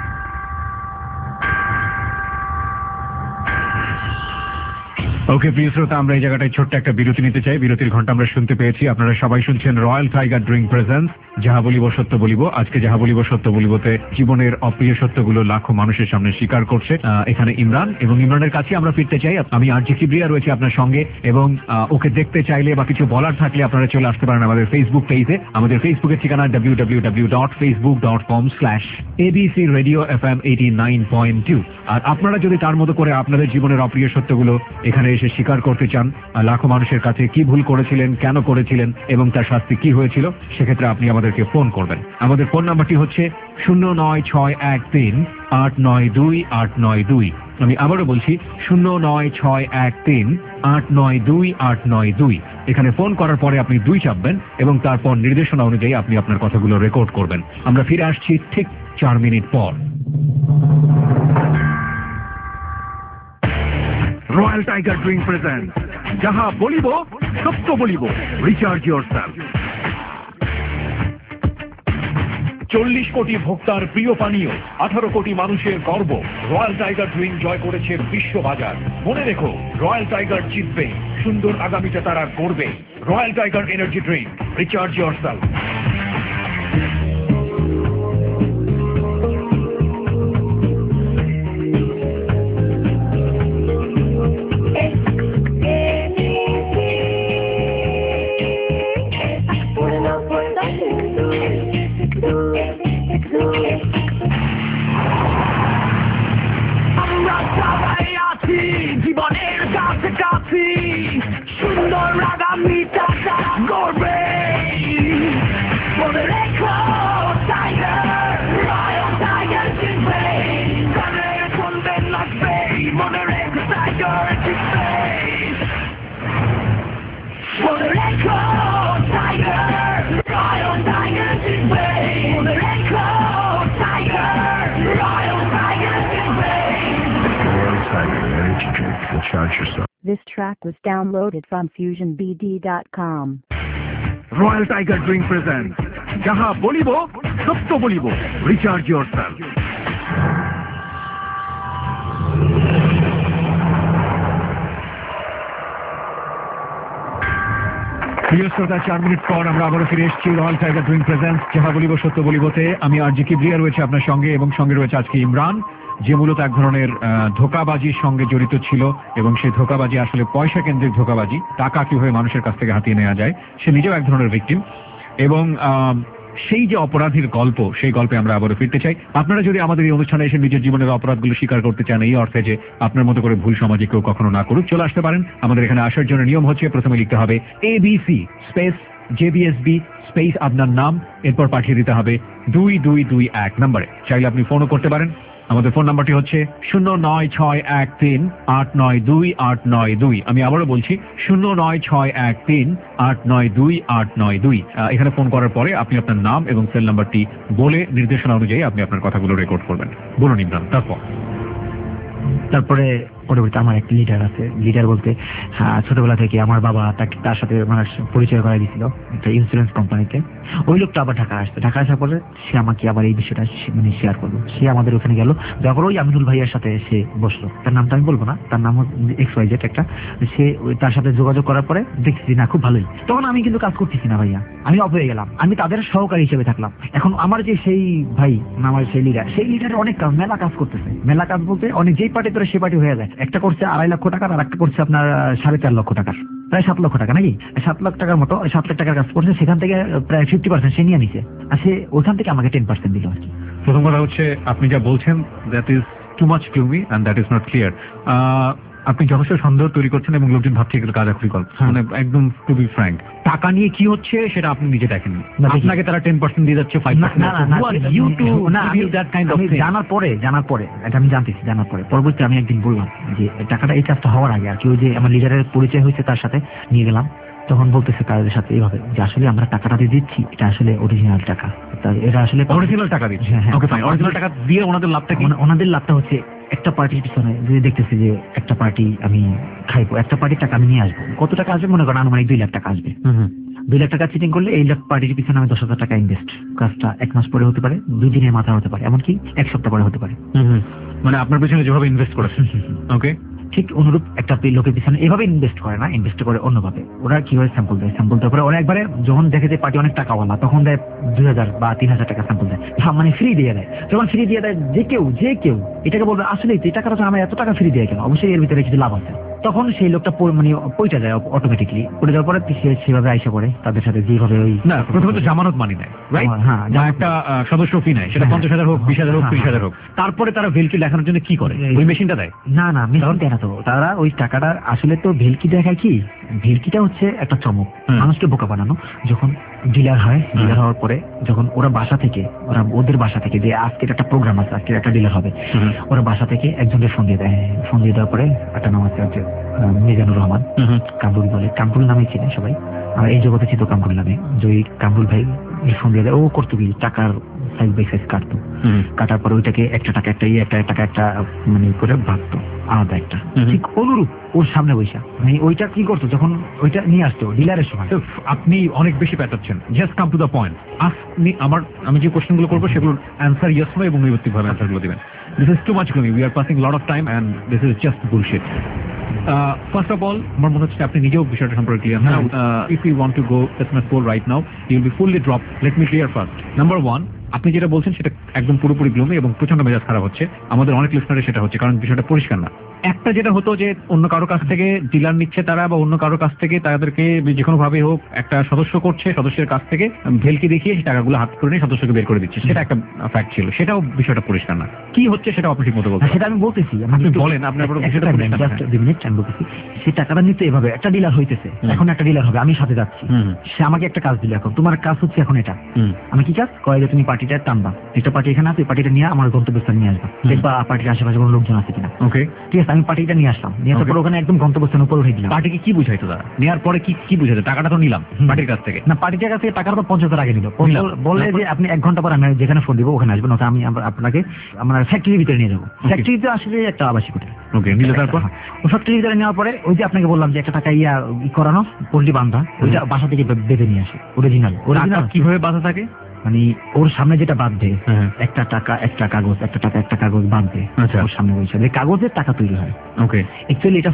ওকে প্রিয় শ্রোতা, আমরা এই জায়গাটায় ছোট্ট একটা বিরতি নিতে চাই। বিরতির ঘন্টা আমরা শুনতে পেয়েছি, আপনারা সবাই শুনছেন রয়্যাল টাইগার ড্রিঙ্ক প্রেজেন্স যাহা বলিব সত্য বলিব। আজকে যাহা বলিব সত্য বলিবতে জীবনের অপ্রিয় সত্যগুলো লাখো মানুষের সামনে স্বীকার করছে এখানে ইমরান, এবং ইমরানের কাছে আমরা ফিরতে চাই। আমি আরজি কিবরিয়া রয়েছি আপনার সঙ্গে, এবং ওকে দেখতে চাইলে বা কিছু বলার থাকলে আপনারা চলে আসতে পারেন আমাদের ফেসবুক পেজে। আমাদের ফেসবুকের ঠিকানা W W W dot Facebook dot com slash ABC radio F M eighty nine point two. আর আপনারা যদি তার মতো করে আপনাদের জীবনের অপ্রিয় সত্যগুলো এখানে এসে স্বীকার করতে চান, লাখো মানুষের কাছে কি ভুল করেছিলেন, কেন করেছিলেন এবং তার শাস্তি কি হয়েছিল, সেক্ষেত্রে আপনি আমাদেরকে ফোন করবেন। আমাদের ফোন নাম্বারটি হচ্ছে শূন্য নয় ছয় এক তিন আট নয় দুই আট নয় দুই। আমি আবারও বলছি শূন্য নয় ছয় এক তিন আট নয় দুই আট নয় দুই। এখানে ফোন করার পরে আপনি দুই চাপবেন এবং তারপর নির্দেশনা অনুযায়ী আপনি আপনার কথাগুলো রেকর্ড করবেন। আমরা ফিরে আসছি ঠিক চার মিনিট পর। রয়্যাল টাইগার ড্রিঙ্ক প্রেজেন্ট যাহা বলিব সত্য বলিব, রিচার্জ ইয়োরসেলফ। চল্লিশ কোটি ভোক্তার প্রিয় পানীয়, আঠারো কোটি মানুষের গর্ব, রয়্যাল টাইগার ড্রিঙ্ক জয় করেছে বিশ্ববাজার। মনে রেখো, রয়্যাল টাইগার জিতবে, সুন্দর আগামীটা তারা করবে। Royal Tiger energy drink, recharge yourself. জীবনের কাছাকাছি সুন্দর আগামীটা গড়বে, মনে রেখো টাইগার, রয়্যাল টাইগার জিতবে, গানে শুনবে নাচবে, মনে রেখো টাইগার জিতবে, মনে রেখো টাইগার, রয়্যাল টাইগার জিতবে, মনে রেখো টাইগার, রয়্যাল টাইগার জিতবে। Recharge yourself. This track was downloaded from fusion b d dot com. Royal Tiger drink present যাহা বলিব সত্য বলিব, রিচার্জ ইয়োরসেলফ। প্রিয় শ্রোতা, চার মিনিট পর আমরা আবারও ফিরে এসেছি রয়্যাল টাইগার ড্রিঙ্ক প্রেজেন্ট যাহা বলিব সত্য বলিবতে। আমি আরজি কিবরিয়া রয়েছে আপনার সঙ্গে, এবং সঙ্গে রয়েছে আজকে ইমরান, যে মূলত এক ধরনের ধোঁকাবাজির সঙ্গে জড়িত ছিল, এবং সেই ধোঁকাবাজি আসলে পয়সা কেন্দ্রিক ধোঁকাবাজি, টাকা কিভাবে মানুষের কাছ থেকে হাতিয়ে নেওয়া যায়, সে নিজেও এক ধরনের ভিকটিম। এবং সেই যে অপরাধীর গল্প, সেই গল্পে আমরা আবারও ফিরতে চাই। আপনারা যদি আমাদের এই অনুষ্ঠানে এসে নিজের জীবনের অপরাধগুলো স্বীকার করতে চান, এই অর্থে যে আপনার মতো করে ভুল সমাজে কেউ কখনো না করুক, চলে আসতে পারেন। আমাদের এখানে আসার জন্য নিয়ম হচ্ছে প্রথমে লিখতে হবে এবিসি স্পেস জেবিএসবি স্পেস আপনার নাম, এরপর পাঠিয়ে দিতে হবে দুই দুই দুই এক নম্বরে। চাইলে আপনি ফোনও করতে পারেন। আমাদের ফোন নাম্বারটি হচ্ছে শূন্য নয় ছয় এক তিন আট নয় দুই আট নয় দুই। আমি আবারও বলছি শূন্য নয় ছয় এক তিন আট নয় দুই আট নয় দুই। এখানে ফোন করার পরে আপনি আপনার নাম এবং সেল নাম্বারটি বলে নির্দেশনা অনুযায়ী আপনি আপনার কথাগুলো রেকর্ড করবেন। বলুন ইমরান। তারপর তারপরে পরবর্তী আমার একটা লিডার আছে। লিডার বলতে হ্যাঁ, ছোটবেলা থেকে আমার বাবা তাকে তার সাথে মানে পরিচয় করাই দিয়েছিল একটা ইন্স্যুরেন্স কোম্পানিতে। ওই লোকটা আবার ঢাকা আসছে। ঢাকা আসার পরে সে আমাকে আবার এই বিষয়টা মানে শেয়ার করলো। সে আমাদের ওখানে গেল, যখন ওই আমিনুল ভাইয়ের সাথে সে বসলো, তার নামটা আমি বলবো না, তার নাম এক্স ওয়াই জেড একটা। সে তার সাথে যোগাযোগ করার পরে দেখছি না খুব ভালোই। তখন আমি কিন্তু কাজ করতেছি না ভাইয়া, আমি অফ হয়ে গেলাম, আমি তাদের সহকারী হিসেবে থাকলাম। এখন আমার যে সেই ভাই আমার সেই লিডার, সেই লিডারের অনেক কাজ, মেলা কাজ করতেছে। মেলা কাজ বলতে অনেক যেই পার্টি ধরে সে পার্টি হয়ে যায়। একটা করছে আড়াই লক্ষ টাকার, আর একটা করছে আপনার সাড়ে চার লক্ষ টাকার, প্রায় সাত লক্ষ টাকা নাকি সাত লাখ টাকার মতো। সাত লাখ টাকার কাজ করছে, সেখান থেকে প্রায় ফিফটি পার্সেন্ট সে নিয়ে নিছে, আর সে ওখান থেকে আমাকে টেন পার্সেন্ট দিল আর কি। প্রথম কথা হচ্ছে আপনি যা বলছেন that is too much gloomy and that is not clear. আপনি যথেষ্ট সন্দেহ তৈরি করছেন এবং লোকজন ভাবছে এগুলো কাজাখুরি গল্প। মানে একদম টু বি ফ্র্যাঙ্ক, টাকা নিয়ে কি হচ্ছে সেটা আপনি নিজে দেখেন। আপনাকে তারা টেন পার্সেন্ট দিয়ে যাচ্ছে, ফাইভ পার্সেন্ট। জানার পরে জানার পরে এটা আমি জানতেছি, জানার পরে পরবর্তী আমি একদিন বললাম যে টাকাটা এই কাজটা হওয়ার আগে আর কি, ওই যে আমার লিডারের পরিচয় হয়েছে তার সাথে নিয়ে গেলাম, তখন বলতেছে তাদের সাথে এইভাবে যে আসলে আমরা টাকাটা দিয়ে দিচ্ছি, এটা আসলে অরিজিনাল টাকা, এটা আসলে অরিজিনাল টাকা দিচ্ছে। অরিজিনাল টাকা দিয়ে ওনাদের লাভটা কি? ওনাদের লাভটা হচ্ছে একটা পার্টির পিছনে যে দেখতেছি যে একটা পার্টি আমি খাইবো, একটা পার্টির টাকা আমি নিয়ে আসবো, কত টাকা আসবে মনে করেন আনুমানিক দুই লাখ টাকা আসবে। দুই লাখ টাকা চিটিং করলে এই লাখ পার্টির পিছনে আমি দশ হাজার টাকা ইনভেস্ট। কাজটা এক মাস পরে হতে পারে, দুই দিনের মাথা হতে পারে, এমনকি এক সপ্তাহ পরে হতে পারে। মানে আপনার পিছনে যেভাবে ইনভেস্ট করেছেন, ওকে, ঠিক অনুরূপ একটা লোকের পিছনে এভাবে ইনভেস্ট করে না, ইনভেস্ট করে অন্যভাবে। ওরা কিভাবে স্যাম্পল দেয়, স্যাম্পল দেওয়ার পরে ওরা একবারে যখন দেখে যে পার্টি অনেক টাকাওয়ালা, তখন দেয় দুই হাজার বা তিন হাজার টাকা স্যাম্পল দেয়, মানে ফ্রি দিয়ে দেয়। যখন ফ্রি দিয়ে দেয় যে কেউ যে কেউ এটাকে বলবে আসলে এই টাকাটা আমার এত টাকা ফ্রি দিয়ে কেন, অবশ্যই এর ভিতরে কিছু লাভ আছে। তখন সেই লোকটা মানে পয়টা যায় অটোমেটিকলি, পড়ে যাওয়ার পরে সেভাবে আইসা পড়ে তাদের সাথে যেভাবে ওই না প্রথমে তো জামানত মানি নেয়, রাইট? হ্যাঁ, একটা সদস্য ফি নেয়, সেটা পঞ্চাশ হাজার হোক, বিশ হাজার হোক, ত্রিশ হাজার হোক। তারপরে তারা ভেলকি দেখানোর জন্য কি করে? ওই মেশিনটা দেয়? না না, মেশিন দেয় না তো। তারা ওই টাকাটা আসলে তো ভেলকি দেখায় কি, ভেলকিটা হচ্ছে একটা চমক, মানুষকে বোকা বানানো। যখন ডিলার হয়, ডিলার হওয়ার পরে যখন ওরা বাসা থেকে, ওরা ওদের বাসা থেকে যে আজকের একটা প্রোগ্রাম আছে, আজকের একটা ডিলার হবে, ওরা বাসা থেকে একজনের ফোন দিয়ে দেয়। ফোন দিয়ে দেওয়ার পরে একটা নাম আছে মিজানুর রহমান, কামরুল বলে, কামরুল নামে চিনে সবাই, আর এই জগতে ছিল কামরুল নামে। যে ওই কামরুল ভাই ফোন দিয়ে দেয়, ও করতো কি টাকার সাইজ বাই সাইজ কাটতো, কাটার পরে ওইটাকে একটা টাকা একটা ইয়ে একটা টাকা একটা মানে করে ভাবতো আলাদা একটা। ঠিক অনুরূপ ওর সামনে বৈশা মানে ওইটা কি করতো, যখন ওইটা নিয়ে আসতো ডিলারের সময়। আপনি অনেক বেশি প্যাটাচ্ছেন, just come to the point. আপনি আমার আমি যে কোশ্চেনগুলো করবো সেগুলোর অ্যান্সার ইয়েস নো এবং নৈমিত্তিকভাবে অ্যান্সারগুলো দিবেন। This is too much gloomy, we are passing lot of time and this is just bullshit. First of all আমার মনে হচ্ছে আপনি নিজেও বিষয়টা সম্পর্কে ক্লিয়ার না। If you want to go SMS poll right now you will be fully drop. Let me clear first. Number one, আপনি যেটা বলছেন সেটা একদম পুরোপুরি গ্লুমি এবং প্রচন্ড মেজাজ খারাপ হচ্ছে। আমাদের অনেক লিসনারে সেটা হচ্ছে, কারণ বিষয়টা পরিষ্কার না। একটা যেটা হতো যে অন্য কারো কাছ থেকে ডিলার নিচ্ছে তারা, বা অন্য কারো কাছ থেকে তাদেরকে যে কোনো ভাবে হোক একটা সদস্য করছে, সদস্যের কাছ থেকে ভেলকি দেখিয়ে সেই টাকাগুলো হাত করে নিয়ে সদস্যকে বের করে দিচ্ছে, সেটা একটা ফ্যাক্ট ছিল। সেটাও বিষয়টা পরিষ্কার না। কি হচ্ছে সেটা আপনি ঠিক মতো বলছেন। সেটা আমি বলতেছি, আপনি বলেন আপনার বিষয়টা পরিষ্কার। দুই মিনিট আমি বলতেছি। সেই টাকাটা নিতে এভাবে একটা ডিলার হইতেছে, এখন একটা ডিলার হবে, আমি সাথে যাচ্ছি, সে আমাকে একটা কাজ দিল, এখন তোমার কাজ হচ্ছে এখন এটা। আমি কি কাজ কয় যে তুমি পার্টিটা টানবা, একটা পার্টি এখানে আছে, পার্টিটা নিয়ে আমার গন্তব্যস্থানে নিয়ে আসবা, দেখবা পার্টির আশেপাশে কোনো লোকজন আছে কিনা। ওকে, ঠিক আছে, আমি পার্টিটা নিয়ে আসলাম, নিয়ে আসার পর ওখানে একদম গন্তব্যস্থানের উপর উঠে দিলাম। পার্টিকে কি বুঝাইতো তারা? নেওয়ার পরে কি কি বুঝাইতো? টাকাটা তো নিলাম পার্টির কাছ থেকে। না, পার্টির কাছ থেকে টাকাটা তো পঞ্চাশ হাজার আগে নিল, বলে যে আপনি এক ঘন্টা পর আমি যেখানে ফোন দিব ওখানে আসবেন, ওটা আমি আপনাকে আমার ফ্যাক্টরির ভিতরে নিয়ে যাবো। ফ্যাক্টরিতে আসলে একটা আবাসিক হোটেল। ওকে, নিলে তারপর ও ফ্যাক্টরির ভিতরে নেওয়ার পরে ওই যে আপনাকে বললাম যে একটা টাকা ইয়া করানো পল্লি বান্ধা, ওইটা বাসা থেকে বেঁধে নিয়ে আসে অরিজিনাল। অরিজিনাল কিভাবে বাঁধা থাকে মানে ওর সামনে যেটা বাঁধবে, একটা টাকা একটা কাগজ, একটা টাকা একটা কাগজ বাঁধবে ওর সামনে বসে, কাগজের টাকা তৈরি হয়। ওকে, অ্যাকচুয়ালি এটা ফলস।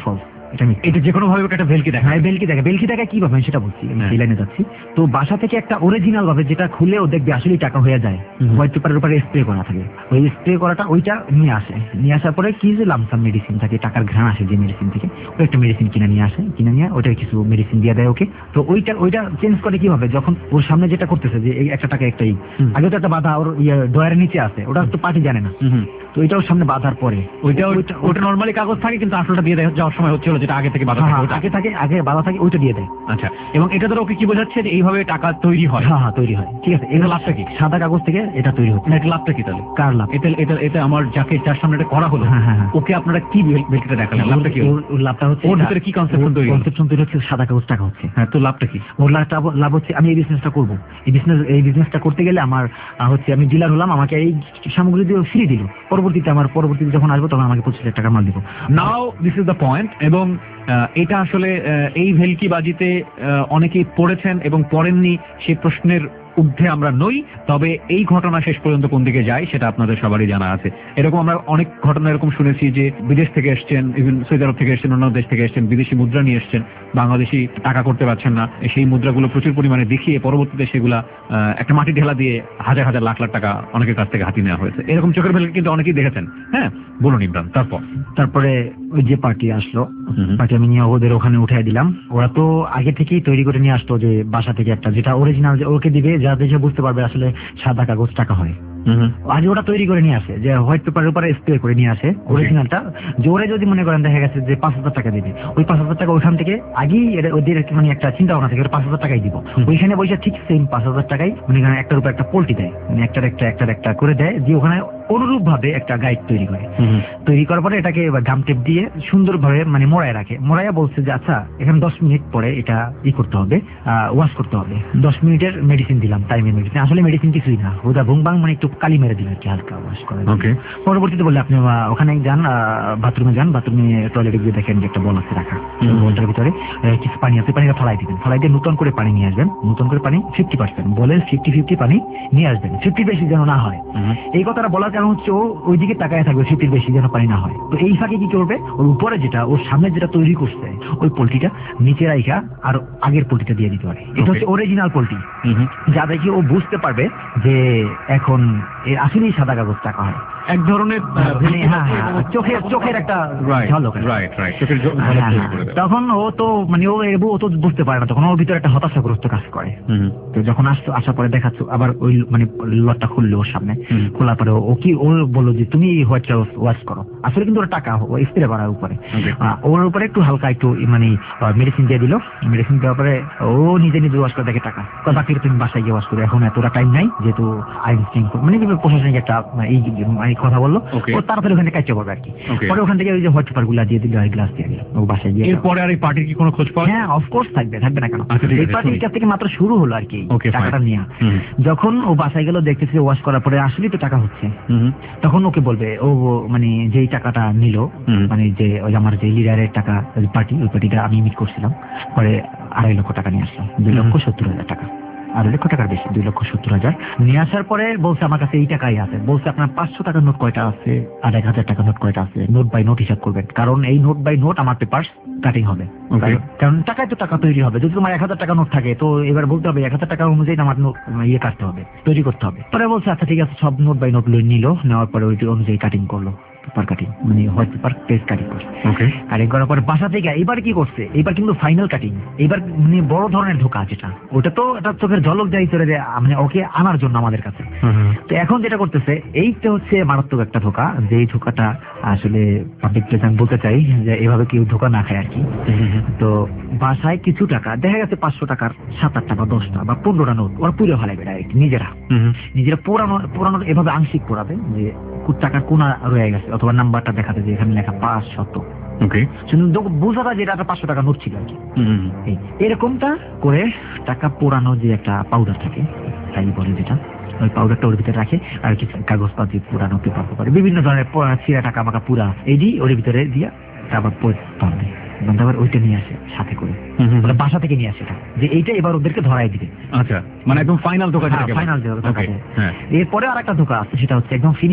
এটা মিথ্যা। এটা যে কোনো ভাবে ওকে একটা ভেলকি দেখা হ্যাঁ বেলকি দেখা, বেলকি দেখা কি ভাবে সেটা বলছি, আমি হ্যাঁ। সেই লাইনে যাচ্ছি। তো বাসা থেকে একটা অরিজিনাল ভাবে যেটা খুলেও দেখবে আসলেই টাকা হয়ে যায়, হুম। হোয়াইট পেপারের উপরে স্প্রে করা থাকে, ওই স্প্রে করাটা ওইটা নিয়ে আসে, নিয়ে আসার পরে কি যে লামসাম মেডিসিন থাকে, টাকার ঘ্রাণ আসে যে মেডিসিন থেকে, ওই একটা মেডিসিন কিনে নিয়ে আসে, কিনে নিয়ে ওইটা কিছু মেডিসিন দিয়ে দেয় ওকে। তো ওইটা ওইটা চেঞ্জ করে কিভাবে, যখন ওর সামনে যেটা করতেছে যে এই একটা টাকা একটাই, হুম। আগে তো একটা বাধা ওর ইয়ে ডয়ারের নিচে আছে, ওটা তো পার্টি জানে না, হুম। তো ওইটা ওর সামনে বাধার পরে ওইটা ওইটা- ওটা নরমালি কাগজ থাকে, কিন্তু আসলটা দিয়ে দেয় যাওয়ার সময় হচ্ছিল যেটা আগে থেকে বাধা হ্যাঁ, থাকে হ্যাঁ, ওটা। আগে থাকে আগে বাধা থাকে ওইটা দিয়ে দেয়। আচ্ছা, এবং এটা ধরো ওকে কি বোঝাচ্ছে যে এইভাবে টাকা তৈরি হয়? হ্যাঁ হ্যাঁ তৈরি হয়, ঠিক আছে। এটা এটা লাভটা কি? সাদা কাগজ থেকে এটা তৈরি হচ্ছে। না, এটা লাভটা কি তাহলে? কার লাভ? এটা এটা এটা আমার যাকে যার সামনে এটা করা হলো, হ্যাঁ, হ্যাঁ, হ্যাঁ। ওকে আপনারা কি বেলকিটা দেখালেন? লাভটা কি হলো? ওর- ওর লাভটা হচ্ছে ওর এটা- ভিতরে কি conception তৈরি হলো? conception তৈরি হচ্ছে সাদা কাগজ টাকা হচ্ছে। হ্যাঁ, তো লাভটা কি? ওর লাভটা লাভ হচ্ছে আমি এই বিজনেসটা করব, এই বিজনেস এই বিজনেসটা করতে গেলে আমার আহ, হচ্ছে আমি ডিলার হলাম, আমাকে এই সামগ্রী দিয়ে ফ্রি দিল, পরবর্তীতে আমার পরবর্তীতে যখন আসবো তখন আমাকে পঁচিশ হাজার টাকা মাল দিব। Now this is the point. এবং আহ, এটা আসলে আহ, এই ভেলকিবাজিতে আহ, অনেকেই পড়েছেন এবং পড়েননি সেই প্রশ্নের ঊর্ধ্বে আমরা নই। তবে এই ঘটনা শেষ পর্যন্ত কোন দিকে যায় সেটা আপনাদের সবারই জানা আছে। এরকম আমরা অনেক ঘটনা এরকম শুনেছি যে বিদেশ থেকে এসছেন, ইভেন সৌদি আরব থেকে এসছেন, অন্য দেশ থেকে এসছেন, বিদেশি মুদ্রা নিয়ে এসছেন, বাংলাদেশি টাকা করতে পারছেন না, সেই মুদ্রাগুলো প্রচুর পরিমাণে দেখিয়ে পরবর্তীতে সেগুলা আহ, একটা মাটি ঢেলা দিয়ে হাজার হাজার লাখ লাখ টাকা অনেকের কাছ থেকে হাতিয়ে নেওয়া হয়েছে। এরকম চোখের ভেলকি কিন্তু অনেকেই দেখেছেন। হ্যাঁ, বলুন ইমরান, তারপর? তারপরে ওই যে পার্টি আসলো, হুম। পার্টি আমি নিয়ে ওদের ওখানে উঠাই দিলাম। ওরা তো আগে থেকেই তৈরি করে নিয়ে আসতো যে বাসা থেকে একটা যেটা অরিজিনাল ওকে দিবে, যা দেখে বুঝতে পারবে আসলে সাদা কাগজ টাকা হয়। হুম। আগে ওটা তৈরি করে নিয়ে আসে, যে হোয়াইট পেপারের উপরে স্প্রে করে নিয়ে আসে অরিজিনালটা। জোরে যদি মনে করেন দেখা গেছে যে পাঁচ হাজার টাকা দিবে, ওই পাঁচ হাজার টাকা ওইখান থেকে আগেই এটা ওদের একটা মানে একটা চিন্তা ভাবনা থাকে ওরা পাঁচ হাজার টাকাই দিব, ওইখানে বসে ঠিক সেম পাঁচ হাজার টাকাই মানে এখানে একটার উপর একটা পোল্টি দেয়, মানে একটার একটা একটার একটা করে দেয়, দিয়ে ওখানে অনুরূপ ভাবে একটা গাইড তৈরি করে। হুম। তৈরি করার পরে এটাকে এবার গাম টেপ দিয়ে সুন্দরভাবে মানে মোড়ায় রাখে। মোড়াইয়া বলছে যে আচ্ছা এখানে দশ মিনিট পরে এটা ই করতে হবে, ওয়াশ করতে হবে। দশ মিনিটের মেডিসিন দিলাম, টাইমের মেডিসিন, আসলে মেডিসিন কিছুই না, ওটা ভুং ভাং মানে একটু কালি মেরে দিল আর কি, হালকা ওয়াশ করে। ওকে। পরবর্তীতে বললে আপনি আহ, ওখানে যান, বাথরুমে যান, বাথরুমে টয়লেটে গিয়ে দেখেন যে একটা বল আছে রাখা, হুম। বলটার ভিতরে আহ, কিছু পানি আছে, পানিটা ফলাই দিবেন, ফলাই দিয়ে নতুন করে পানি নিয়ে আসবেন, নতুন করে পানি ফিফটি পার্সেন্ট বলের ফিফটি ফিফটি পানি নিয়ে আসবেন, ফিফটি বেশি যেন না হয়। হুম। এই কথাটা বলার কারণ হচ্ছে ও ওইদিকে তাকায় থাকবে, ফিফটির বেশি যেন পানি না হয়। তো এই ফাঁকে কি করবে, ওর উপরে যেটা ওর সামনে যেটা তৈরি করছে ওই পোল্ট্রিটা নিচে রাইখা আর আগের পোল্ট্রিটা দিয়ে দিতে পারে। এটা হচ্ছে অরিজিনাল পোল্ট্রি, হুম। যা দেখি ও বুঝতে পারবে যে এখন এর আসলেই সাদা কাগজ টাকা হয়। এক ধরনের আহ, মানে হ্যাঁ হ্যাঁ চোখের চোখের একটা রাইট ঝলক আর কি। রাইট রাইট চোখের ঝলক হ্যাঁ, তৈরি হ্যাঁ। করে দেয়। তখন ও তো মানে ও এ- ও তো বুঝতে পারে না, তখন ওর ভিতরে একটা হতাশাগ্রস্ত কাজ করে। হুম। তো যখন আসতো আসার পরে দেখাচ্ছ আবার ওই মানে লটটা খুললো ওর সামনে, হুম। খোলার পরে ও কি ও বললো যে তুমি হোয়াইট হাউস ওয়াশ করো, আসলে কিন্তু ওর টাকা স্প্রে করার উপরে Okay. আহ, ওর উপরে একটু হালকা একটু মানে মেডিসিন দিয়ে দিল, মেডিসিন দেওয়ার পরে ও নিজে নিজে ওয়াশ করে দেখে টাকা, কয় বাকি তুমি বাসায় গিয়ে ওয়াশ করো, এখন এতটা টাইম নাই, যেহেতু আইন শৃঙ্খলা মানে কি প্রশাসনিক একটা এই এই কথা বললো, Okay. ও তাড়াতাড়ি ওখানে কাজ করবে আর কি। Okay. পরে ওখান থেকে ওই যে হোয়াইট পেপার গুলা দিয়ে দিল, ওই গ্লাস দিয়ে দিল, ও বাসায় গিয়ে এরপরে আর এই পার্টির কি কোনো খোঁজ পাওয়া? হ্যাঁ অফকোর্স থাকবে, থাকবে না কেন। আচ্ছা, ঠিক আছে, এই পার্টির শুনি। কাছ থেকে মাত্র শুরু হলো আর কি Okay, টাকাটা fine. নিয়ে। হুম। যখন ও বাসায় গেল দেখতেছে ওয়াশ করার পরে আসলেই তো টাকা হচ্ছে, হুম। তখন ওকে বলবে ও ও মানে যেই টাকাটা নিল, হুম। মানে যে ওই আমার যে লিডারের টাকা পার্টি, ওই পার্টিটা আমি মিট করছিলাম, পরে আড়াই লক্ষ টাকা নিয়ে আসলাম, দুই লক্ষ সত্তর হাজার টাকা, আড়াই লক্ষ টাকার বেশি, দুই লক্ষ সত্তর হাজার নিয়ে আসার পরে বলছে আমার কাছে এই টাকাই আছে, বলছে আপনার পাঁচশো টাকার নোট কয়টা আছে আর এক হাজার টাকার নোট কয়টা আছে, নোট বাই নোট হিসাব করবেন, কারণ এই নোট বাই নোট আমার পেপার কাটিং হবে। Okay. কারণ- কারণ টাকায় তো টাকা তৈরি হবে, যদি তোমার এক হাজার টাকা নোট থাকে তো এবার বলতে হবে এক হাজার টাকা অনুযায়ী আমার নোট ইয়ে কাটতে হবে, তৈরি করতে হবে। পরে বলছে আচ্ছা ঠিক আছে, সব নোট বাই নোট নিল, নেওয়ার পরে ওই অনুযায়ী কাটিং করলো, পেপার কাটিং মানে হোয়াইট পেপার পেজ কাটিং করছে। ওকে। কাটিং করার পরে বাসা থেকে এবার কি করছে, এবার কিন্তু ফাইনাল কাটিং, এবার মানে বড় ধরনের ধোকা যেটা, ওটা তো এটা চোখের ঝলক যাই চলে যায় মানে ওকে আনার জন্য আমাদের কাছে। তো এখন যেটা করতেছে এইটা হচ্ছে মারাত্মক একটা ধোকা, যে এই ধোকাটা আসলে পাবলিক প্লেস আমি বলতে চাই যে এভাবে কেউ ধোকা না খায় আর কি। তো বাসায় কিছু টাকা দেখা গেছে পাঁচশো টাকার সাত আটটা বা দশটা বা পনেরোটা নোট ওরা পুরো ফেলাইবে ডাইরেক্ট নিজেরা, নিজেরা পুরানো পুরানো এভাবে আংশিক পড়াবে যে কু- টাকার কোনা রয়ে গেছে, অথবা নাম্বারটা দেখাতে যে এখানে লেখা পাঁচ শত, ওকে। শুধু বোঝাটা যে এটা পাঁচশো টাকা নোট ছিল আর কি। এই- এরকমটা করে টাকা পোড়ানো যে একটা পাউডার থাকে তাই বলে যেটা, ওই পাউডারটা ওর ভিতরে রাখে আর কিছু কাগজপাতি পুরানো পেপার পেপার বিভিন্ন ধরনের প- ছিঁড়া টাকা মাকা পুরা এইটি ওর ভিতরে দিয়া আবার পাবে, আবার ওইটা নিয়ে আসে সাথে করে, ওরা বাসা থেকে নিয়ে আসে এটা, যে এইটা এবার ওদেরকে ধরাই দিবে। আচ্ছা, মানে একদম ফাইনাল ধোকা যেটাকে বলে। ফাইনাল Okay, হ্যাঁ। এরপরে আর একটা ধোকা আছে, সেটা হচ্ছে একদম ফিনিশ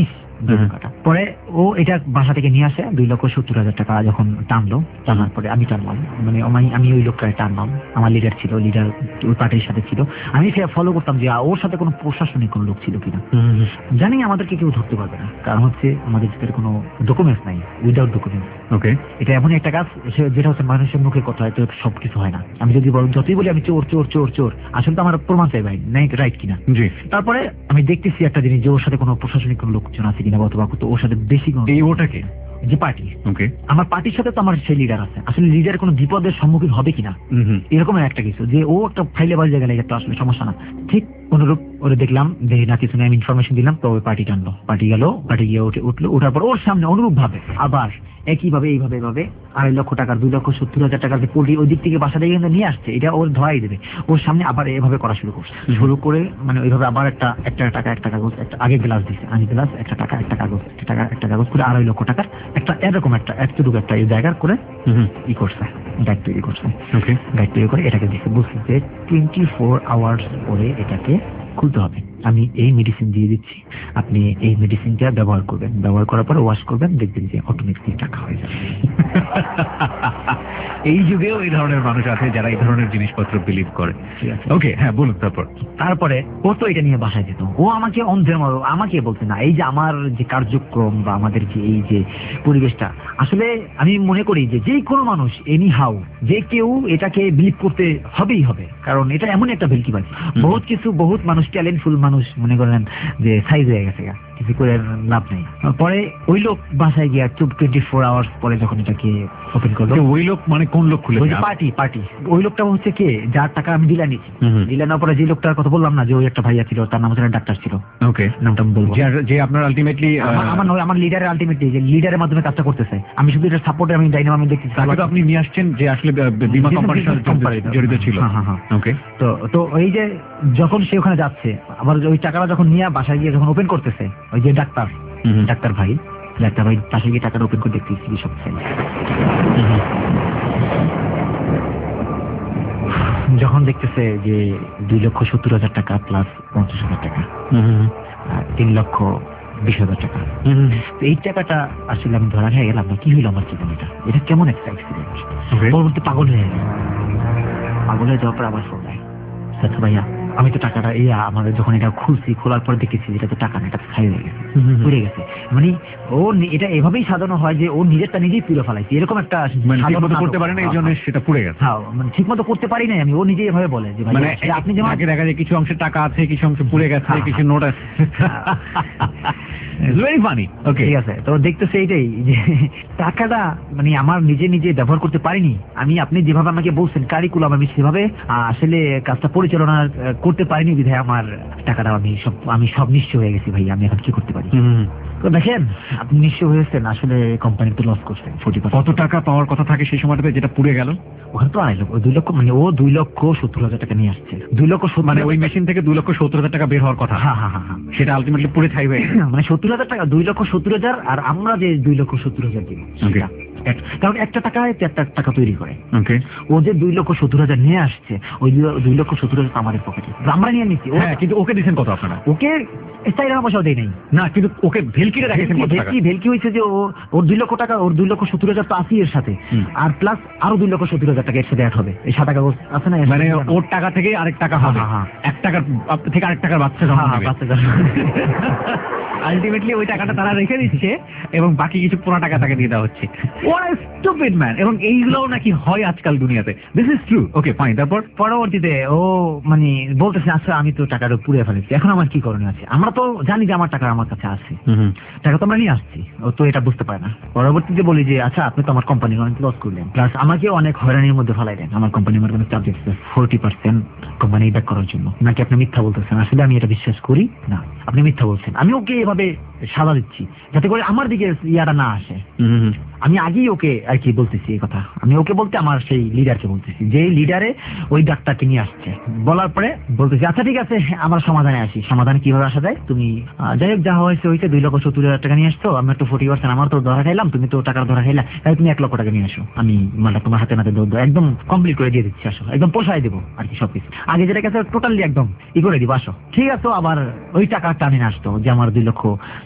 দুই টাকাটা। পরে ও এটা বাসা থেকে নিয়ে আসে দুই লক্ষ সত্তর হাজার টাকা যখন টানলো, টানার পরে আমি টানলাম, মানে আমি আমি ওই লোকটাকে টানলাম, আমার লিডার ছিল, লিডার ওই পার্টির সাথে ছিল, আমি ফলো করতাম যে ওর সাথে কোনো প্রশাসনিক কোনো লোক ছিল কিনা। জানি আমাদেরকে কেউ ধরতে পারবে না, কারণ হচ্ছে আমাদের ভিতরে কোনো ডকুমেন্টস নাই, উইদাউট ডকুমেন্টস। ওকে, এটা এমন একটা কাজ যেটা হচ্ছে মানুষের মুখে কথা হয়তো সবকিছু হয় না। আমি যদি বল যতই বলি আমি চোর চোর চোর চোর, আসলে তো আমার প্রমাণ চাই ভাই, নাই রাইট কিনা। জি। তারপরে আমি দেখতেছি একটা জিনিস যে ওর সাথে কোনো প্রশাসনিক কোনো লোকজন আছে কিনা, অথবা ওর সাথে বেশি কোনো এই ওটাকে যে পার্টি, ওকে, আমার পার্টির সাথে তো আমার সেই লিডার আছে, আসলে লিডার কোনো বিপদের সম্মুখীন হবে কিনা এরকম একটা কিছু, যে ও একটা ফাইলে বাজে গেলে তো আসলে সমস্যা না। ঠিক অনুরূপ ওরে দেখলাম, দেখি না কিছু আমি ইনফরমেশন দিলাম, তো ওই পার্টি টানলো, পার্টি গেল, পার্টি গিয়ে উঠে উঠলো, ওঠার পর ওর সামনে অনুরূপ ভাবে আবার একইভাবে এইভাবে এইভাবে আড়াই লক্ষ টাকার দুই লক্ষ সত্তর হাজার টাকার যে পোল্ট্রি ওই দিক থেকে বাসা থেকে কিন্তু নিয়ে আসছে, এটা ওর ধরাই দেবে, ওর সামনে আবার এভাবে করা শুরু করছে, শুরু করে মানে ওইভাবে আবার একটা একটা টাকা একটা কাগজ, একটা আগে গ্লাস দিচ্ছে, আগে গ্লাস একটা টাকা একটা কাগজ একটা টাকা একটা কাগজ করে আড়াই লক্ষ টাকার একটা এরকম একটা একটুকু একটা এই জায়গা করে ই করছে, গাইড তৈরি করছে। ওকে, গাইড তৈরি করে এটাকে দিচ্ছে, বুঝছি যে টোয়েন্টি ফোর আওয়ার্স পরে এটাকে খুলতে হবে, আমি এই মেডিসিন দিয়ে দিচ্ছি, আপনি এই মেডিসিনটা ব্যবহার করবেন, ব্যবহার করার পরে ওয়াশ করবেন, দেখবেন যে অটোমেটিক টাকা হয়ে যাবে। এই যুগেও এই ধরনের মানুষ আছে যারা এই ধরনের জিনিসপত্র বিলিভ করে। ওকে, হ্যাঁ বলুন। তারপর তারপরে ও তো এটা নিয়ে বাসায় যেত, ও আমাকে অন্ধের মতো আমাকে বলছে না, এই যে আমার যে কার্যক্রম বা আমাদের যে এই যে পরিবেশটা, আসলে আমি মনে করি যে যে কোনো মানুষ এনি হাউ যে কেউ এটাকে বিলিভ করতে হবেই হবে, কারণ এটা এমন একটা ভেলকিবাজি, বহুত কিছু বহুত মানুষ ট্যালেন্টফুল মানুষ মনে করেন যে সাইজ হয়ে গেছে, কিছু করে লাভ নেই। পরে ওই লোক বাসায় গিয়ে টোয়েন্টি ফোর আওয়ার্স পরে যখন এটাকে ওপেন করলো, ওই লোক মানে কোন লোক খুলে? পার্টি পার্টি ওই লোকটা হচ্ছে কে, যার টাকা আমি ডিলা নিচ্ছি, ডিলা নেওয়ার পরে যে লোকটার কথা বললাম না যে ওই একটা ভাইয়া ছিল, তার নাম হচ্ছে ডাক্তার ছিল। ওকে, নামটা আমি বলবো, যে আপনার আলটিমেটলি আমার আমার লিডারের আলটিমেটলি যে লিডারের মাধ্যমে কাজটা করতেছে, আমি শুধু এটা সাপোর্টে আমি ডাইনাম আমি দেখতেছি, তাকে তো আপনি নিয়ে আসছেন যে আসলে বীমা কোম্পানির সাথে জড়িত ছিল। ওকে, তো তো ওই যে যখন সে ওখানে যাচ্ছে, আবার ওই টাকাটা যখন নিয়ে বাসায় গিয়ে যখন ওপেন করতেছে, ওই যে ডাক্তার ডাক্তার ভাই ডাক্তার ভাই বাসায় গিয়ে টাকাটা ওপেন করে দেখতেছি সব চাই, যখন দেখতেছে যে দুই লক্ষ সত্তর হাজার টাকা প্লাস পঞ্চাশ হাজার টাকা, তিন লক্ষ বিশ হাজার টাকা, এই টাকাটা আসলে আমি ধরা খেয়ে গেলাম, কি হইলো আমার জীবনে, এটা এটা কেমন একটা এক্সপিরিয়েন্স। পরবর্তী পাগল হয়ে গেল, পাগল হয়ে যাওয়ার পর আবার ফোন দেয়, আচ্ছা ভাইয়া আমি তো টাকাটা এই আমাদের যখন এটা খুলছি, খোলার পর দেখেছি এটা তো টাকা না, এটা খাই হয়ে গেছে, পুড়ে গেছে, মানে ও এটা এভাবেই সাজানো হয় যে ও নিজেরটা নিজেই পুড়ে ফেলাইছে, এরকম একটা করতে পারে না, এই জন্য সেটা পুড়ে গেছে। হ্যাঁ, মানে ঠিক মতো করতে পারি না আমি, ও নিজেই এভাবে বলে যে মানে আপনি যেমন আগে দেখা যায় কিছু অংশে টাকা আছে, কিছু অংশে পুড়ে গেছে, কিছু নোট আছে। Very funny. ওকে, ঠিক আছে, তো দেখতেছে এইটাই যে টাকাটা মানে আমার নিজে নিজে ব্যবহার করতে পারিনি আমি, আপনি যেভাবে আমাকে বলছেন কারিকুলাম, আমি সেভাবে আসলে কাজটা পরিচালনা করতে পারিনি, বিধায় আমার টাকাটা আমি সব আমি সব নিঃস্ব হয়ে গেছি ভাই, আমি এখন কি করতে পারি? তো দেখেন আপনি নিঃস্ব হয়েছেন, আসলে কোম্পানি তো লস করছে। কত টাকা পাওয়ার কথা থাকে সেই সময়টাতে যেটা পুড়ে গেল? ওখানে তো আড়াই লক্ষ, দুই লক্ষ, মানে ও দুই লক্ষ সত্তর হাজার টাকা নিয়ে আসছে, দুই লক্ষ মানে ওই মেশিন থেকে দুই লক্ষ সত্তর হাজার টাকা বের হওয়ার কথা। হ্যাঁ হ্যাঁ হ্যাঁ, সেটা আলটিমেটলি পুড়ে ছাই হয়ে গেছে, মানে সত্তর হাজার টাকা, দুই লক্ষ সত্তর হাজার, আর আমরা যে দুই লক্ষ সত্তর হাজার দিব, কারণ একটা টাকায় একটা টাকা তৈরি করে। ও যে দুই লক্ষ সত্তর হাজার নিয়ে আসছে, ওই দুই লক্ষ সত্তর হাজার আমাদের পকেটে আমরা নিয়ে নিচ্ছি। কিন্তু ওকে দিচ্ছেন কত আপনারা? ওকে চার টাকা পয়সাও দেয় নাই না, কিন্তু ওকে ভেলকিটা দেখেছেন কত টাকা? ভেলকি হয়েছে যে ও ওর দুই লক্ষ টাকা, ওর দুই লক্ষ সত্তর হাজার তো আসি এর সাথে, আর প্লাস আরো দুই লক্ষ সত্তর হাজার টাকা এর সাথে অ্যাড হবে, এই সাত টাকা আছে না, মানে ওর টাকা থেকে আরেক টাকা হবে, এক টাকার থেকে আরেক টাকার বাচ্চা বাচ্চা আলটিমেটলি ওই টাকাটা তারা রেখে দিচ্ছে এবং বাকি কিছু পুরো টাকা তাকে দিয়ে দেওয়া হচ্ছে। What a stupid man! এবং এইগুলোও নাকি হয় আজকাল দুনিয়াতে। This is true. Okay fine. তারপর পরবর্তীতে ও মানে বলতেছে আচ্ছা আমি তো টাকাটা পুড়ে ফেলেছি, এখন আমার কি করণীয় আছে? আমরা তো জানি যে আমার টাকা আমার কাছে আছে, টাকা তো আমরা নিয়ে আসছি, ও তো এটা বুঝতে পারে না। পরবর্তীতে বলি যে আচ্ছা আপনি তো আমার কোম্পানি অনেক লস করলেন, প্লাস আমাকে অনেক হয়রানির মধ্যে ফেলাইলেন, আমার কোম্পানি আমার কোনো চার্জ দিচ্ছে ফোরটি পার্সেন্ট কোম্পানি ব্যাক করার জন্য, নাকি আপনি মিথ্যা বলতেছেন? আসলে আমি এটা বিশ্বাস করি না, আপনি মিথ্যা বলছেন। আমি ওকে এভাবে সাজা দিচ্ছি যাতে করে আমার দিকে ইয়াটা না আসে। আমি আগেই ওকে আর কি বলতেছি এই কথা, আমি ওকে বলতে আমার সেই লিডারকে বলতেছি, যে লিডারে ওই ডাক্তারকে নিয়ে আসছে। বলার পরে বলতেছি আচ্ছা ঠিক আছে আমরা সমাধানে আসি। সমাধান কিভাবে আসা যায়? তুমি যাই হোক যা হয়েছে হয়েছে, দুই লক্ষ সত্তর হাজার টাকা নিয়ে আসছো, আমি একটু ফোর্টি পার্সেন্ট আমার তো ধরা খাইলাম, তুমি তো টাকা ধরা খাইলা, তাই তুমি এক লক্ষ টাকা নিয়ে আসো, আমি মানে তোমার হাতে নাতে দৌড় একদম কমপ্লিট করে দিয়ে দিচ্ছি, আসো একদম পোষায় দেবো আর কি সবকিছু। আগে যেটা গেছে টোটালি একদম ই করে দিবো, আসো ঠিক আছে। আবার ওই টাকাটা আমি আসতো যে আমার দুই লক্ষ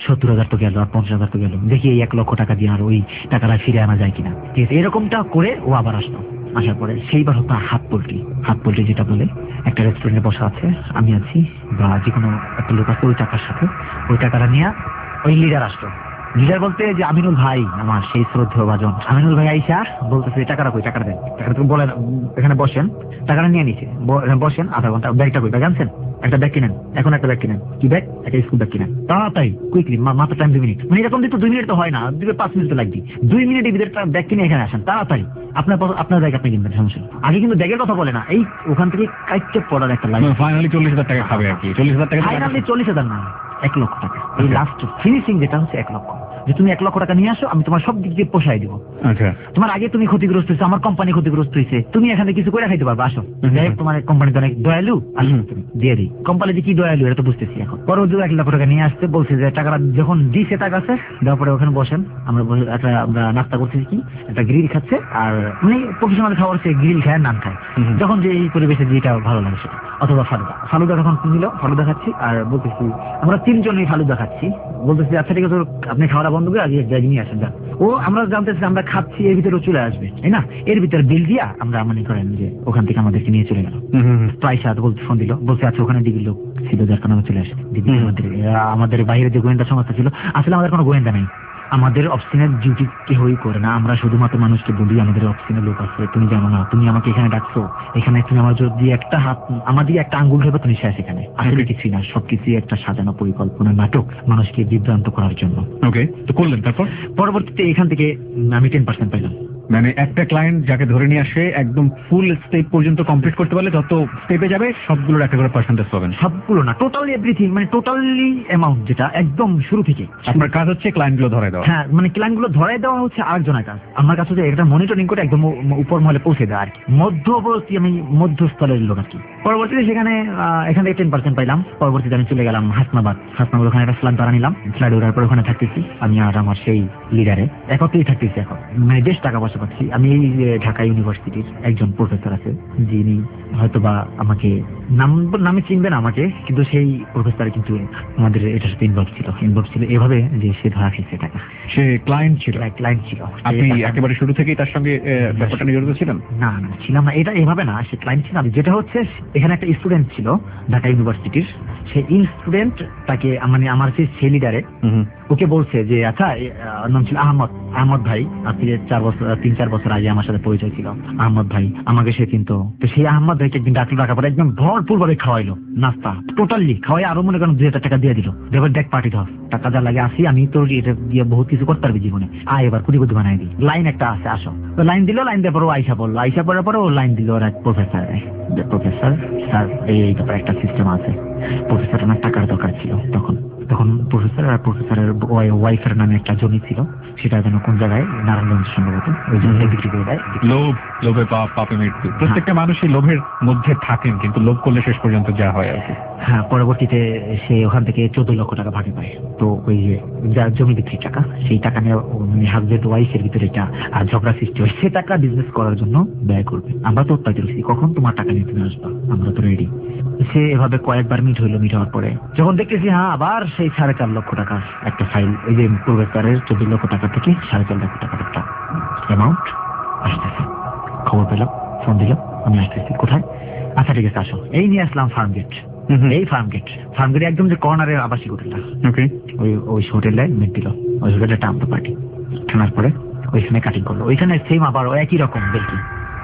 সত্তর হাজার তো গেল আর পঞ্চাশ হাজার তো গেল, দেখি এই এক লক্ষ টাকা দিয়ে আর ওই টাকাটা ফিরে আনা যায় কিনা। ঠিক আছে, এরকমটা করে ও আবার আসতো। আসার পরে সেইবার হতো হাত পোল্ট্রি। হাত পোল্ট্রি যেটা বলে, একটা রেস্টুরেন্টে বসা আছে, আমি আছি বা যে কোনো একটা লোক আছে ওই টাকার সাথে, ওই টাকাটা নিয়ে ওই লিডার আসতো। লিডার বলতে যে আমিনুল ভাই, আমার সেই শ্রদ্ধেয় ভাজন আমিনুল ভাই আইসা বলতেছে টাকাটা কই, টাকাটা দেন, টাকাটা তুমি বলেন, এখানে বসেন, টাকাটা নিয়ে নিচ্ছে, বসেন আধা ঘন্টা, ব্যাগটা কই, ব্যাগ আনছেন, একটা ব্যাগ কিনেন, এখন একটা ব্যাগ কিনেন, কি ব্যাগ, একটা স্কুল ব্যাগ কিনেন, তাড়াতাড়ি কুইকলি, মাত্র টাইম দুই মিনিট, মানে এরকম দিতে দুই মিনিট তো হয় না, দুই পাঁচ মিনিট তো লাগবে, দুই মিনিটের ভিতরে ব্যাগ কিনে এখানে আসেন তাড়াতাড়ি, আপনার আপনার ব্যাগ আপনি কিনবেন, সমস্যা। আগে কিন্তু ব্যাগের কথা বলে না, এই ওখান থেকে কাইটে পড়ার একটা লাইন, ফাইনালি চল্লিশ হাজার টাকা খাবে আর কি। চল্লিশ হাজার টাকা ফাইনালি চল্লিশ হাজার না, এক লক্ষ টাকা। এই লাস্ট ফিনিশিং যেটা হচ্ছে এক লক্ষ, যে তুমি এক লক্ষ টাকা নিয়ে আসো, আমি তোমার সব দিক দিয়ে পোষাই দিব। আচ্ছা, তোমার আগে তুমি ক্ষতিগ্রস্ত হয়েছে, আমার কোম্পানি ক্ষতিগ্রস্ত হয়েছে, তুমি এখানে কিছু করে খাইতে পারবে, আসো। যাই হোক, তোমার কোম্পানিতে অনেক দয়ালু, আসো তুমি দিয়ে দিই। কোম্পানি যে কি দয়ালু এটা তো বুঝতেছি এখন। পরে ওই এক লক্ষ টাকা নিয়ে আসতে বলছে, যে টাকাটা যখন দিছে টাকা আছে দেওয়ার পরে ওখানে বসেন, আমরা একটা আমরা নাস্তা করতেছি, কি একটা গ্রিল খাচ্ছে, আর মানে প্রফেশনাল খাবার হচ্ছে গ্রিল খায়, নান খায়, যখন যে এই পরিবেশে যেটা ভালো লাগে সেটা, অথবা ফালুদা। ফালুদা তখন নিল, ফালুদা খাচ্ছি, আর বলতেছি আমরা তিনজনই ফালুদা খাচ্ছি, বলতেছি আচ্ছা ঠিক আছে আপনি খাওয়া বন্ধ করে আগে ব্যাগ নিয়ে আসেন। ও আমরা জানতেছি আমরা খাচ্ছি, এর ভিতরে চলে আসবে, তাই না, এর ভিতরে বিল দিয়া আমরা মনে করেন যে ওখান থেকে আমাদেরকে নিয়ে চলে গেল। তো আইসা বলতে ফোন দিল, বলছে আচ্ছা ওখানে দিবি লোক ছিল, যার কারণে চলে আসে দিদি। আমাদের আমাদের বাইরে যে গোয়েন্দা সংস্থা ছিল, আসলে আমাদের কোনো গোয়েন্দা নেই, আমাদের অফিসিনের ডিউটি কেউই করে না, আমরা শুধুমাত্র মানুষকে বলি আমাদের অফিসিনের লোক আছে, তুমি জানো না, তুমি আমাকে এখানে ডাকছো, এখানে তুমি আমার যদি একটা হাত আমার দিকে একটা আঙ্গুল ধরবে তুমি শেষ, এখানে আসলে কিছুই না, সবকিছুই একটা সাজানো পরিকল্পনা নাটক, মানুষকে বিভ্রান্ত করার জন্য। ওকে, তো করলেন তারপর? পরবর্তীতে এখান থেকে আমি টেন পার্সেন্ট পাইলাম। মানে একটা ক্লায়েন্ট যাকে ধরে নিয়ে আসে একদম ফুল স্টেপ পর্যন্ত কমপ্লিট করতে পারলে যত স্টেপে যাবে সবগুলোর একটা করে পার্সেন্টেজ পাবেন। সবগুলো না, টোটালি এভরিথিং, মানে টোটালি অ্যামাউন্ট যেটা একদম শুরু থেকে। আপনার কাজ হচ্ছে ক্লায়েন্ট গুলো ধরাই দেওয়া। হ্যাঁ, মানে ক্লায়েন্ট গুলো ধরাই দেওয়া হচ্ছে আরেকজনের কাজ, আমার কাছে হচ্ছে এটা মনিটরিং করে একদম উপর মহলে পৌঁছে দেওয়া আর কি, মধ্যবর্তী আমি মধ্যস্থলের লোক আর কি। পরবর্তীতে সেখানে এখান থেকে টেন পার্সেন্ট পাইলাম। পরবর্তীতে আমি চলে গেলাম হাসনাবাদ। হাসনাবাদ ওখানে একটা ফ্ল্যাট ভাড়া নিলাম, ফ্ল্যাট ওঠার পর ওখানে থাকতেছি আমি আর আমার সেই লিডারে একত্রেই থাকতেছি। এখন মানে বেশ টাকা পয়সা পাচ্ছি। আমি এই ঢাকা ইউনিভার্সিটির একজন প্রফেসর আছে, যিনি হয়তোবা আমাকে নাম নামে চিনবেন আমাকে, কিন্তু সেই প্রফেসর কিন্তু আমাদের এটার সাথে ইনভলভ ছিল ইনভলভ ছিল এভাবে যে সে ধরা খেয়েছে টাকা। সে ক্লায়েন্ট ছিল? ক্লায়েন্ট ছিল। আপনি একেবারে শুরু থেকেই তার সঙ্গে ব্যাপারটা নিয়োজিত ছিলেন? না না ছিলাম না, এটা এভাবে না, সে ক্লায়েন্ট ছিল। যেটা হচ্ছে এখানে একটা স্টুডেন্ট ছিল ঢাকা ইউনিভার্সিটির, সেই স্টুডেন্ট তাকে মানে আমার সেই লিডারে ওকে বলছে যে আচ্ছা, নাম ছিল আহমদ, আহমদ ভাই আজকে চার বছর তিন চার বছর আগে আমার সাথে পরিচয় ছিল, আহমদ ভাই আমাকে সে চিনতো। তো সেই আহমদ ভাইকে একদিন ডাকলো, ডাকা পরে একদম ভরপুর ভাবে খাওয়াইলো, নাস্তা টোটালি খাওয়াই, আরো মনে করেন দুই হাজার টাকা দিয়ে দিল, এবার দেখ পার্টি ধর, টাকা যা লাগে আসি, আমি তোর এটা দিয়ে বহুত কিছু করতে পারবি জীবনে, আয় এবার কুটি কুটি বানাই দিই, লাইন একটা আছে আসো। তো লাইন দিল, লাইন দেওয়ার পর ও আইসা বললো, আইসা পড়ার পরে ও লাইন দিল ওর এক প্রফেসর, প্রফেসর স্যার এই ব্যাপারে একটা সিস্টেম আছে, প্রফেসর আমার টাকার দরকার ছিল তখন তখন প্রফেসর আর প্রফেসরের ওয়াইফের নামে একটা জমি ছিল, সেটা যেন কোন জায়গায় নারায়ণগঞ্জ সম্ভবত, ওই জমিটা বিক্রি করে দেয়। লোভ, লোভে পাপ, পাপে মৃত্যু। প্রত্যেকটা মানুষই লোভের মধ্যে থাকেন, কিন্তু লোভ করলে শেষ পর্যন্ত যা হয় আর কি। হ্যাঁ, পরবর্তীতে সে ওখান থেকে চোদ্দ লক্ষ টাকা ভাগে পায়। তো ওই যে যার জমি বিক্রির টাকা, সেই টাকা নিয়ে হাজবেন্ড ওয়াইফের ভিতরে একটা ঝগড়া সৃষ্টি হয়, সে টাকা বিজনেস করার জন্য ব্যয় করবে। আমরা তো উত্তাজ রয়েছি, কখন তোমার টাকা নিয়ে তুমি আসবা, আমরা তো রেডি। সে এভাবে কয়েকবার মিট হইলো, মিট হওয়ার পরে যখন দেখতেছি হ্যাঁ আবার সেই সাড়ে চার লক্ষ টাকা একটা ফাইল, ওই যে প্রফেসরের চোদ্দ লক্ষ টাকা থেকে সাড়ে চার লক্ষ টাকার একটা অ্যামাউন্ট আসতেছে। খবর পেলাম, ফোন দিলাম, আমি আসতেছি। কোথায়? আচ্ছা ঠিক আছে আসো। এই নিয়ে আসলাম ফার্ম গেট। এই ফার্ম গেট ফার্ম গেটে একদম যে কর্নারের আবাসিক হোটেলটা, ওই ওই হোটেলে মিট দিল। ওই হোটেলে টানতো পার্টি, টানার পরে ওইখানে কাটিং করলো। ওইখানে সেম আবার একই রকম দেখি।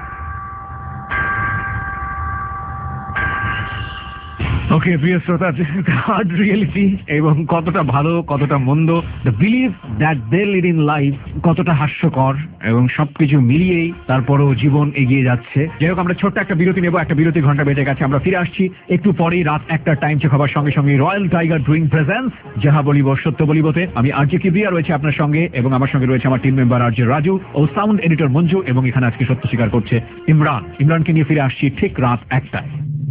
ওকে, প্রিয় শ্রোতা, হার্ড রিয়েলিটি এবং কতটা ভালো কতটা মন্দ, the believe that they lead in life, কতটা হাস্যকর এবং সবকিছু মিলিয়েই তারপরও জীবন এগিয়ে যাচ্ছে। যাই হোক, আমরা ছোট্ট একটা বিরতি নেব, একটা বিরতি ঘন্টা বেজে গেছে, আমরা ফিরে আসছি একটু পরেই রাত একটা টাইম চেক হবার সঙ্গে সঙ্গে রয়্যাল টাইগার ড্রিঙ্ক প্রেজেন্স যাহা বলিব সত্য বলিবতে। আমি আরজে কিবরিয়া রয়েছে আপনার সঙ্গে, এবং আমার সঙ্গে রয়েছে আমার টিম মেম্বার আরজে রাজু ও সাউন্ড এডিটর মঞ্জু, এবং এখানে আজকে সত্য স্বীকার করছে ইমরান। ইমরানকে নিয়ে ফিরে আসছি ঠিক রাত একটায়।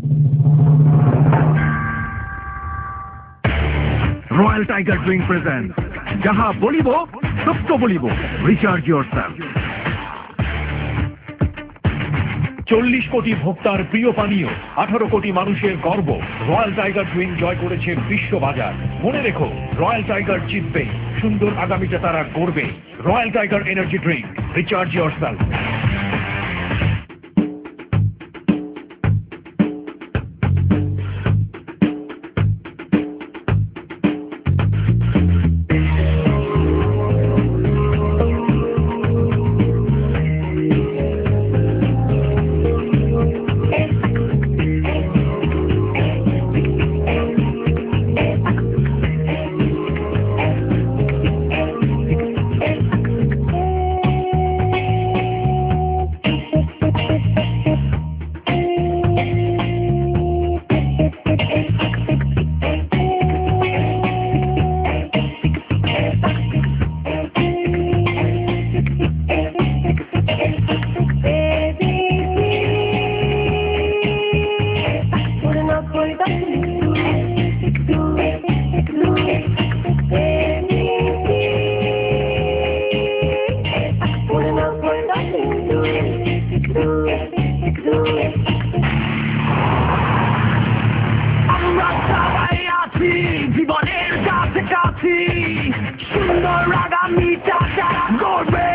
রয়্যাল টাইগার ড্রিঙ্ক প্রেজেন্ট যাহা বলিব সত্য বলিব, রিচার্জ ইয়োরসেলফ। চল্লিশ কোটি ভোক্তার প্রিয় পানীয়, আঠারো কোটি মানুষের গর্ব, রয়্যাল টাইগার ড্রিঙ্ক জয় করেছে বিশ্ববাজার। মনে রেখো, রয়্যাল টাইগার জিতবে, সুন্দর আগামীতে তারা গড়বে। Royal Tiger energy drink, recharge yourself. জীবনের কাছাকাছি সুন্দর আগামীটা যারা গড়বে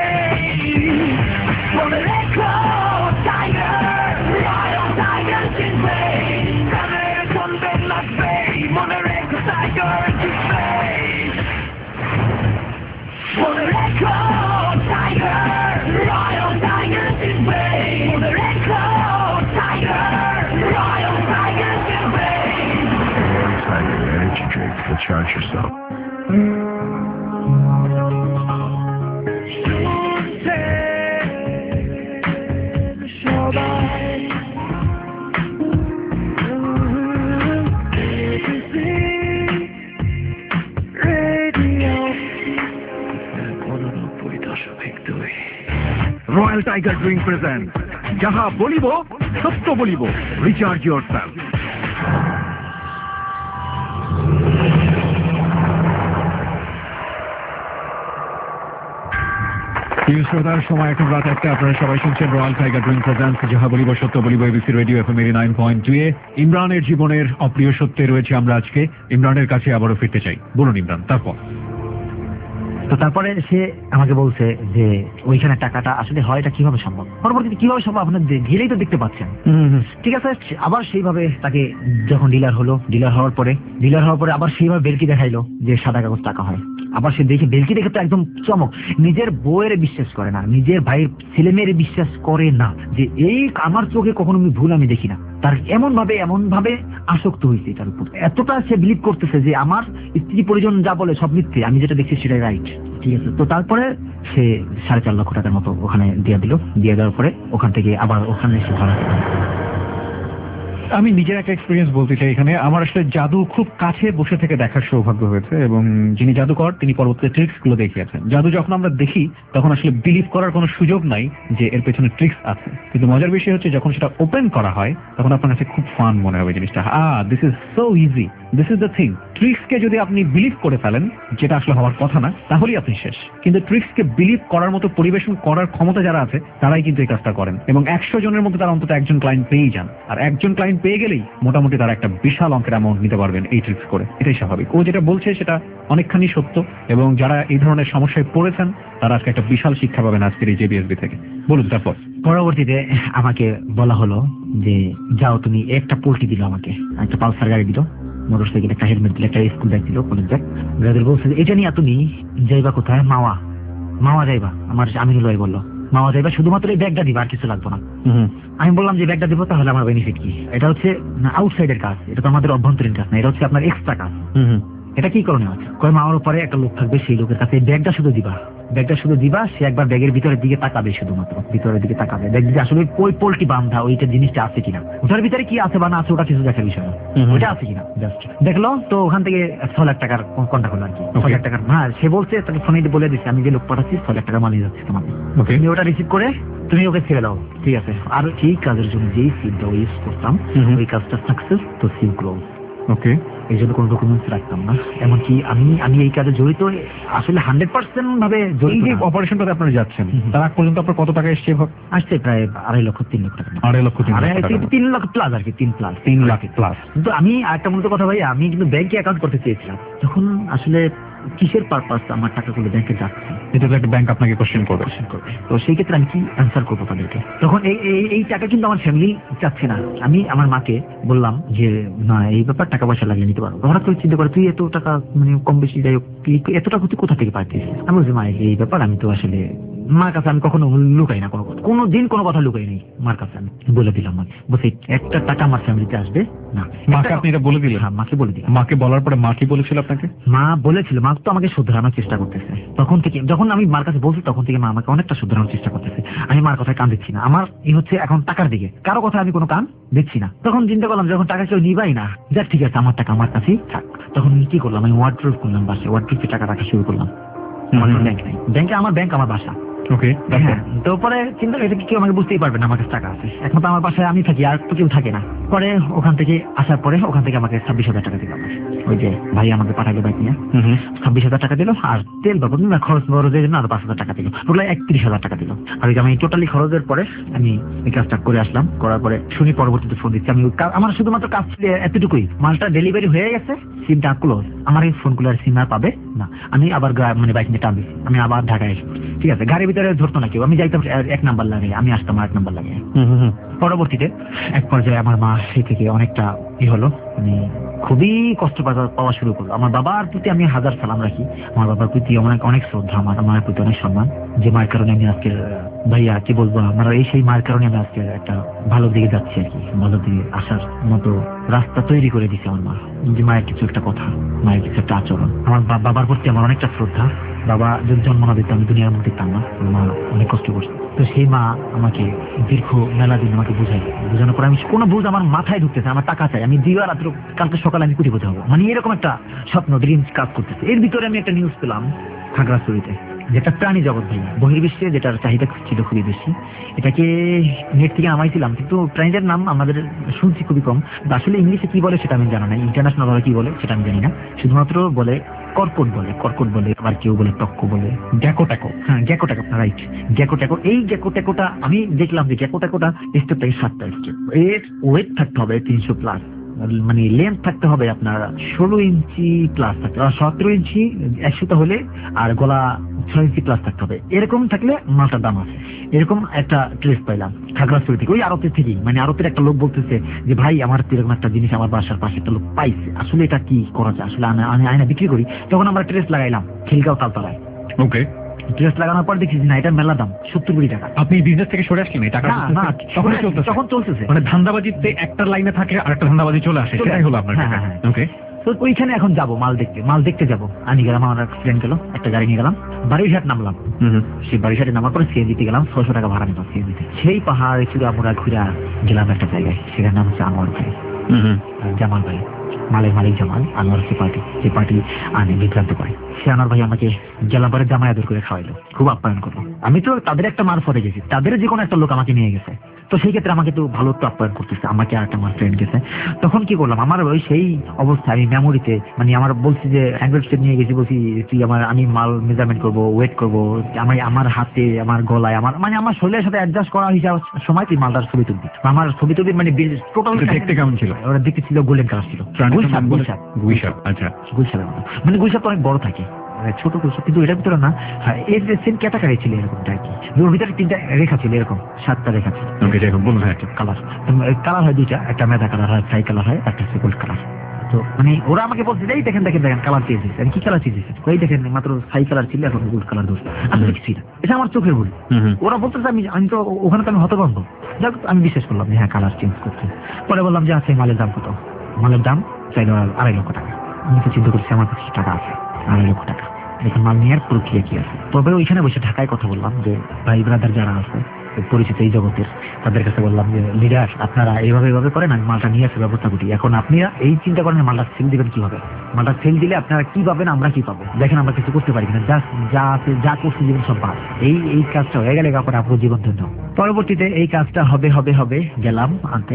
মনে রেখো টাইগার রয়্যাল টাইগার জিতবে গানের শুনবে নাচবে মনে রেখো টাইগার জিতবে মনে রেখো টাইগার রয়্যাল টাইগার জিতবে মনে রেখো টাইগার রয়্যাল টাইগার জিতবে Tiger Energy Drink, recharge yourself. Royal Tiger drink present যাহা বলিব সত্য বলিব, রিচার্জ ইয়োরসেলফ। প্রিয় শ্রোতার, সময় এখন রাত একটা। আপনারা সবাই শুনছেন রয়্যাল টাইগার ড্রিঙ্ক প্রেজেন্টস যাহা বলিব সত্য বলিব, ABC radio FM eighty nine point two এ। ইমরানের জীবনের অপ্রিয় সত্যে রয়েছে আমরা আজকে। ইমরানের কাছে আবারও ফিরতে চাই। বলুন ইমরান, তারপর? তো তারপরে সে আমাকে বলছে যে ওইখানে টাকাটা আসলে হয়, এটা কিভাবে সম্ভব, পরবর্তীতে কিভাবে সম্ভব আপনার গেলেই তো দেখতে পাচ্ছেন। ঠিক আছে, আবার সেইভাবে তাকে যখন ডিলার হলো, ডিলার হওয়ার পরে ডিলার হওয়ার পরে আবার সেইভাবে বেলকি দেখাইলো যে সাদা কাগজ টাকা হয়। আবার সে দেখে বেলকি দেখে তো একদম চমক, নিজের বউয়ের বিশ্বাস করে না, নিজের ভাইয়ের ছেলে মেয়ের বিশ্বাস করে না যে এই আমার চোখে কখনো আমি ভুল আমি দেখি না। তার এমন ভাবে এমন ভাবে আসক্ত হয়েছে এটার উপর, এতটা সে বিলিভ করতেছে যে আমার স্ত্রী পরিজন যা বলে সব মিথ্যে, আমি যেটা দেখছি সেটাই রাইট। ঠিক আছে, তো তারপরে সে সাড়ে চার লক্ষ টাকার মতো ওখানে দিয়ে দিল। দিয়ে দেওয়ার পরে ওখান থেকে আবার ওখানে এসে ধরা। আমি নিজের একটা এক্সপিরিয়েন্স বলতে চাই এখানে। আমার আসলে জাদু খুব কাছে বসে থেকে দেখার সৌভাগ্য হয়েছে, এবং যিনি জাদুকর তিনি পরবর্তীতে ট্রিক্স গুলো দেখিয়েছেন। জাদু যখন আমরা দেখি তখন আসলে বিলিভ করার কোনো সুযোগ নাই যে এর পেছনে ট্রিক্স আছে, কিন্তু মজার বিষয় হচ্ছে যখন সেটা ওপেন করা হয় তখন আপনার কাছে খুব ফান মনে হবে জিনিসটা। Ah this is so easy, this is the thing. ট্রিক্সকে যদি আপনি বিলিভ করে ফেলেন, যেটা আসলে হওয়ার কথা না, তাহলেই আপনি শেষ। কিন্তু ট্রিক্সকে বিলিভ করার মতো পরিবেশন করার ক্ষমতা যারা আছে তারাই কিন্তু এই কাজটা করেন, এবং একশো জনের মধ্যে তারা অন্তত একজন ক্লায়েন্ট পেয়েই যান। আর একজন ক্লায়েন্ট পেয়ে গেলেই মোটামুটি তারা একটা বিশাল অঙ্কের অ্যামাউন্ট নিতে পারবেন এই ট্রিক্স করে। এটাই স্বাভাবিক। ও যেটা বলছে সেটা অনেকখানি সত্য, এবং যারা এই ধরনের সমস্যায় পড়েছেন তারা আজকে একটা বিশাল শিক্ষা পাবেন আজকের এই জেবিএসবি থেকে। বলুন তারপর? পরবর্তীতে আমাকে বলা হলো যে যাও তুমি, একটা পোল্ট্রি দিল আমাকে, একটা পালসার গাড়ি দিল, মোটরসাইকেল, একটা হেলমেট দিল, একটা স্কুল ব্যাগ দিল, কলেজ ব্যাগ। ব্রাদার বলছে এটা নিয়ে তুমি যাইবা কোথায়? মাওয়া। মাওয়া যাইবা? আমার আমিনুল ভাই বললো মাওয়া যাইবা, শুধুমাত্র এই ব্যাগটা দিবা, আর কিছু লাগবে না। আমি বললাম যে ব্যাগটা দিব, তাহলে আমার বেনিফিট কি? এটা হচ্ছে আউটসাইডের কাজ, এটা তো আমাদের অভ্যন্তরীণ কাজ না, এটা হচ্ছে আপনার এক্সট্রা কাজ। এটা কি করণীয় আছে? কয় মাওয়ার পরে একটা লোক থাকবে, সেই লোকের কাছে ব্যাগটা শুধু দিবা, ব্যাগটা শুধু দিবা, সে একবার ব্যাগের ভিতরের দিকে তাকাবে, শুধুমাত্র ভিতরের দিকে তাকাবে, দেখবে যে আসলে ওই পোল্ট্রি বান্ধা ওইটা জিনিসটা আছে কিনা, ওটার ভিতরে কি আছে বা না আছে ওটা কিছু দেখার বিষয় না, ওইটা আছে কিনা জাস্ট দেখলো। তো ওখান থেকে ছ লাখ টাকার কন্টাক্ট হলো আর কি। ছ লাখ টাকার, হ্যাঁ সে বলছে, তাকে ফোনে বলে দিচ্ছে আমি যে লোক পাঠাচ্ছি ছ লাখ টাকা মালিয়ে যাচ্ছে তোমাকে, তুমি ওটা রিসিভ করে তুমি ওকে ছেড়ে দাও। ঠিক আছে, আর এই কাজের জন্য যেই সিমটা ইউজ করতাম ওই কাজটা সাকসেস, তো সিম ক্লোজ। ওকে, এই জন্য কোনো ডকুমেন্টস রাখতাম না। এমনকি আমি আমি এই কাজে জড়িত আসলে হান্ড্রেড পার্সেন্ট ভাবে এই জড়িত যে না। অপারেশনটাতে আপনারা যাচ্ছেন তার আগ পর্যন্ত আপনার কত টাকা এসছে? আসছে প্রায় আড়াই লক্ষ তিন লক্ষ টাকা। আড়াই লক্ষ তিন আড়াই লক্ষ টাকা থেকে তিন লক্ষ প্লাস আর কি, তিন প্লাস তিন লাখ প্লাস। কিন্তু আমি একটা মূলত কথা ভাই, আমি কিন্তু ব্যাংকে অ্যাকাউন্ট করতে চেয়েছিলাম। তখন আসলে কিসের পারপাস আমার টাকাগুলো ব্যাংকে যাচ্ছে, এটা তো একটা ব্যাংক আপনাকে কোশ্চেন করবে। করবে। তো সেই ক্ষেত্রে আমি কি অ্যান্সার করবো তাদেরকে? তখন এই এই- এই টাকা কিন্তু আমার ফ্যামিলি চাচ্ছে না। আমি আমার মাকে বললাম যে না, এই ব্যাপার টাকা পয়সা লাগিয়ে নিতে পারবো। হঠাৎ করে চিন্তা করে তুই এত টাকা মানে কম বেশি যাই হোক কি- এত টাকা তুই কোথা থেকে পাইতিস? আমি বলছি মা এই ব্যাপার আমি তো আসলে মার কাছে আমি কখনো লুকাই না, কোনো কথা কোনো দিন কোনো কথা লুকাই নেই মার কাছে। আমি বলে দিলাম মাকে, বলছি একটা টাকা আমার ফ্যামিলিতে আসবে না। মাকে আপনি এটা বলে দিলেন? হ্যাঁ, মাকে বলে দিলাম। মাকে বলার পরে মা কি বলেছিল আপনাকে? মা বলেছিল, মা তো আমাকে শুধরানোর চেষ্টা করতেছে। তখন থেকে যখন আমি মার কাছে বলছি তখন থেকে মা আমাকে অনেকটা শুধরানোর চেষ্টা করতেছে। আমি মার কথায় কান দিচ্ছি না। আমার এই হচ্ছে এখন টাকার দিকে, কারো কথা আমি কোনো কান দিচ্ছি না। তখন চিন্তা করলাম যখন টাকা কেউ নিবাই না, যাক ঠিক আছে আমার টাকা আমার কাছেই থাক। তখন আমি কি করলাম, আমি ওয়ার্ড্রোব করলাম, বাসে ওয়ার্ড্রোবে টাকা রাখা শুরু করলাম। আমার ব্যাংক নেই, ব্যাংকে আমার ব্যাংক আমার বাসা। ওকে, হ্যাঁ, তো পরে চিন্তা এটা কি কেউ আমাকে বুঝতেই পারবে না আমার কাছে টাকা আছে, একমাত্র আমার বাসায় আমি থাকি, আর তো কেউ থাকে না। পরে ওখান থেকে আসার পরে ওখান থেকে আমাকে ছাব্বিশ হাজার টাকা দিল আমার ওই যে ভাই আমাকে পাঠালো বাইক নিয়ে, ছাব্বিশ হাজার টাকা দিল। আর তেল বাবদ না খরচ বরজের জন্য আরো পাঁচ হাজার টাকা দিল, টোটাল একত্রিশ হাজার টাকা দিল। আর ওই যে আমি টোটালি খরচের পরে আমি এই কাজটা করে আসলাম। করার পরে শুনি পরবর্তীতে ফোন দিচ্ছি আমি, আমার শুধুমাত্র কাজ ছিল এতটুকুই, মালটা ডেলিভারি হয়ে গেছে, সিমটা ক্লোজ, আমার এই ফোন গুলো আর সিম আর পাবে না। আমি আবার মানে বাইক নিয়ে টান দিচ্ছি, আমি আবার ঢাকায় এসে ঠিক আছে, গাড়ির ভিতরে ধরতো না কেউ, আমি যাইতাম এক নাম্বার লাগে, আমি আসতাম এক নাম্বার লাগে। পরবর্তীতে এক পর্যায়ে আমার মা সেই থেকে অনেকটা ই হলো, মানে খুবই কষ্ট পাওয়া শুরু করলো। আমার বাবার প্রতি আমি হাজার সালাম রাখি, আমার বাবার প্রতি অনেক অনেক শ্রদ্ধা, আমার মায়ের প্রতি অনেক সম্মান, যে মায়ের কারণে আমি আজকে ভাইয়া কি বলবো, আমার এই সেই মায়ের কারণে আমি আজকে একটা ভালো দিকে যাচ্ছি আর কি, ভালো দিকে আসার মতো রাস্তা তৈরি করে দিছে আমার মা। যে মায়ের কিছু একটা কথা, মায়ের কিছু একটা আচরণ, আমার বাবার প্রতি আমার অনেকটা শ্রদ্ধা। বাবা যদি জন্ম না দিত আমি দুনিয়ার মধ্যে দিতাম না, মা অনেক কষ্ট করছে। তো সেই মা আমাকে দীর্ঘ মেলা দিন আমাকে বুঝাই, বোঝানোর পরে আমি কোনো বুঝ আমার মাথায় ঢুকতেছে, আমার টাকা চাই, আমি দিবা রাত্র কালকে সকালে আমি কোটিপতি হবো, মানে এরকম একটা স্বপ্ন ড্রিমস কাজ করতেছে। এর ভিতরে আমি একটা নিউজ পেলাম খাগড়াছড়িতে, যেটা প্রাণী জগৎ ভাই বহির্বিশ্বে যেটার চাহিদা ছিল খুবই বেশি, এটাকে নেট থেকে নামাইছিলাম, কিন্তু প্রাণীদের নাম আমাদের শুনছি খুবই কম। আসলে ইংলিশে কি বলে সেটা আমি জানা নাই, ইন্টারন্যাশনাল ভাবে কি বলে সেটা আমি জানি না, শুধুমাত্র বলে কর্কট বলে, কর্কট বলে, আবার কেউ বলে টক্ক বলে, গ্যাকো ট্যাকো। হ্যাঁ গ্যাকো ট্যাকো, রাইট, গ্যাকো ট্যাকো। এই গ্যাকো ট্যাকোটা আমি দেখলাম যে গ্যাকো ট্যাকোটা স্টেপ থেকে সাতটা স্টেপ, এর ওয়েট থাকতে হবে তিনশো প্লাস, মানে লেন্থ থাকতে হবে আপনার ষোলো ইঞ্চি প্লাস থাকতে হবে, সতেরো ইঞ্চি একশোটা হলে, আর গলা ছয় ইঞ্চি প্লাস থাকতে হবে। এরকম থাকলে মালটার দাম আছে। এরকম একটা ট্রেস পাইলাম খাগড়াছড়ি থেকে, ওই আড়তের থেকেই, মানে আড়তের একটা লোক বলতেছে যে ভাই আমার এরকম একটা জিনিস আমার বাসার পাশে একটা লোক পাইছে, আসলে এটা কি করা যায়, আসলে আমি আয়না বিক্রি করি। তখন আমরা ট্রেস লাগাইলাম খিলগাঁও তালতলায়। ওকে, ট্রেস লাগানোর পর দেখছি না এটা মেলা দাম সত্তর কোটি টাকা। আপনি বিজনেস থেকে সরে আসলেন? টাকা তখন চলতেছে, তখন চলতেছে, মানে ধান্দাবাজিতে একটা লাইনে থাকে আর একটা ধান্দাবাজি চলে আসে, সেটাই হলো আপনার। ওকে, তো ওইখানে এখন যাবো মাল দেখতে, মাল দেখতে যাবো, আমি গেলাম, আমার ফ্রেন্ড গেল, একটা গাড়ি নিয়ে গেলাম, বাড়িঘাট নামলাম। সেই বাড়িঘাটে নামার পরে সিএনজিতে গেলাম, ছয়শো টাকা ভাড়া নিলাম সিএনজিতে। সেই পাহাড়ে চূড়া মোড়া ঘুরা গেলাম একটা জায়গায়, সেটার নাম হচ্ছে আনোয়ার ভাই, জামাল ভাই, মালের মালিক জামাল, আনোয়ার সে পার্টি, যে পার্টি আনে বিভ্রান্ত করে, সে আনোয়ার ভাই আমাকে গেলাম পরে জামাই আদর করে খাওয়াইলো, খুব আপ্যায়ন করলো। আমি তো তাদের একটা মারফতে গেছি, তাদের যে কোনো একটা লোক আমাকে নিয়ে গেছে, তো সেই ক্ষেত্রে আমাকে তো ভালো তো আপ্যায়ন করতেছে, আমাকে আর একটা আমার ফ্রেন্ড গেছে। তখন কি করলাম, আমার ওই সেই অবস্থা আমি মেমোরিতে, মানে আমার বলছি যে অ্যাঙ্গেল স্টেপ নিয়ে গেছি, বলছি তুই আমার, আমি মাল মেজারমেন্ট করবো, ওয়েট করবো, আমার আমার হাতে আমার গলায় আমার মানে আমার শরীরের সাথে অ্যাডজাস্ট করা হিসাব সময় তুই মালটার ছবি তুলবি, আমার ছবি তুলবি, মানে টোটাল দেখতে কেমন ছিল? ওরা দেখতে ছিল গোল্ডেন কালার ছিল, গুলশান গুলশান গুইসাপ। আচ্ছা, গুলশানের মতো, মানে গুলশান তো অনেক বড় থাকে, ছোট গুলশান, কিন্তু এটার ভিতরে না, এর সেম ক্যাটাগরি ছিল এরকমটা আর কি, ওর ভিতরে তিনটা রেখা ছিল, এরকম সাতটা রেখা ছিল। ওকে, দেখুন বলুন। হ্যাঁ, কালার কালার হয় দুইটা, একটা মেধা কালার হয়, ছাই কালার হয়, একটা গোল্ড কালার। তো মানে ওরা আমাকে বলছে এই দেখেন দেখেন দেখেন কালার চেঞ্জ হয়েছে, আমি কি কালার চেঞ্জ হয়েছে, ওই দেখেন মাত্র ছাই কালার ছিল এখন গোল্ড কালার দোষ, আমি দেখছি না, এটা আমার চোখের ভুল। ওরা বলতেছে আমি আমি তো ওখানে তো আমি হতভম্ব, যাক আমি বিশ্বাস করলাম যে হ্যাঁ কালার চেঞ্জ করছে। পরে বললাম যে আছে মালের দাম কত, মালের দাম চাইল আড়াই লক্ষ টাকা। আমি তো চিন্তা করছি আমার কাছে টাকা আছে আড়াই লক্ষ টাকা, এখন মাল নেওয়ার প্রক্রিয়া কি আছে। তবে ওইখানে বসে ঢাকায় কথা বললাম যে ভাই ব্রাদার যারা আছে পরিচিত এই জগতের, তাদের কাছে বললাম যে লিডার আপনারা এইভাবে এইভাবে করেন, আমি মালটা নিয়ে আসে ব্যবস্থা করি, এখন আপনারা এই চিন্তা করেন মালটা সেল দিবেন কিভাবে, মালটা সেল দিলে আপনারা কি পাবেন আমরা কি পাবো, দেখেন আমরা কিছু করতে পারি কিনা, যা যা আছে যা করছি জীবন সব বাদ, এই এই কাজটা হয়ে গেলে কাপড় আপনার জীবন ধন্য। পরবর্তীতে এই কাজটা হবে হবে হবে গেলাম আনতে,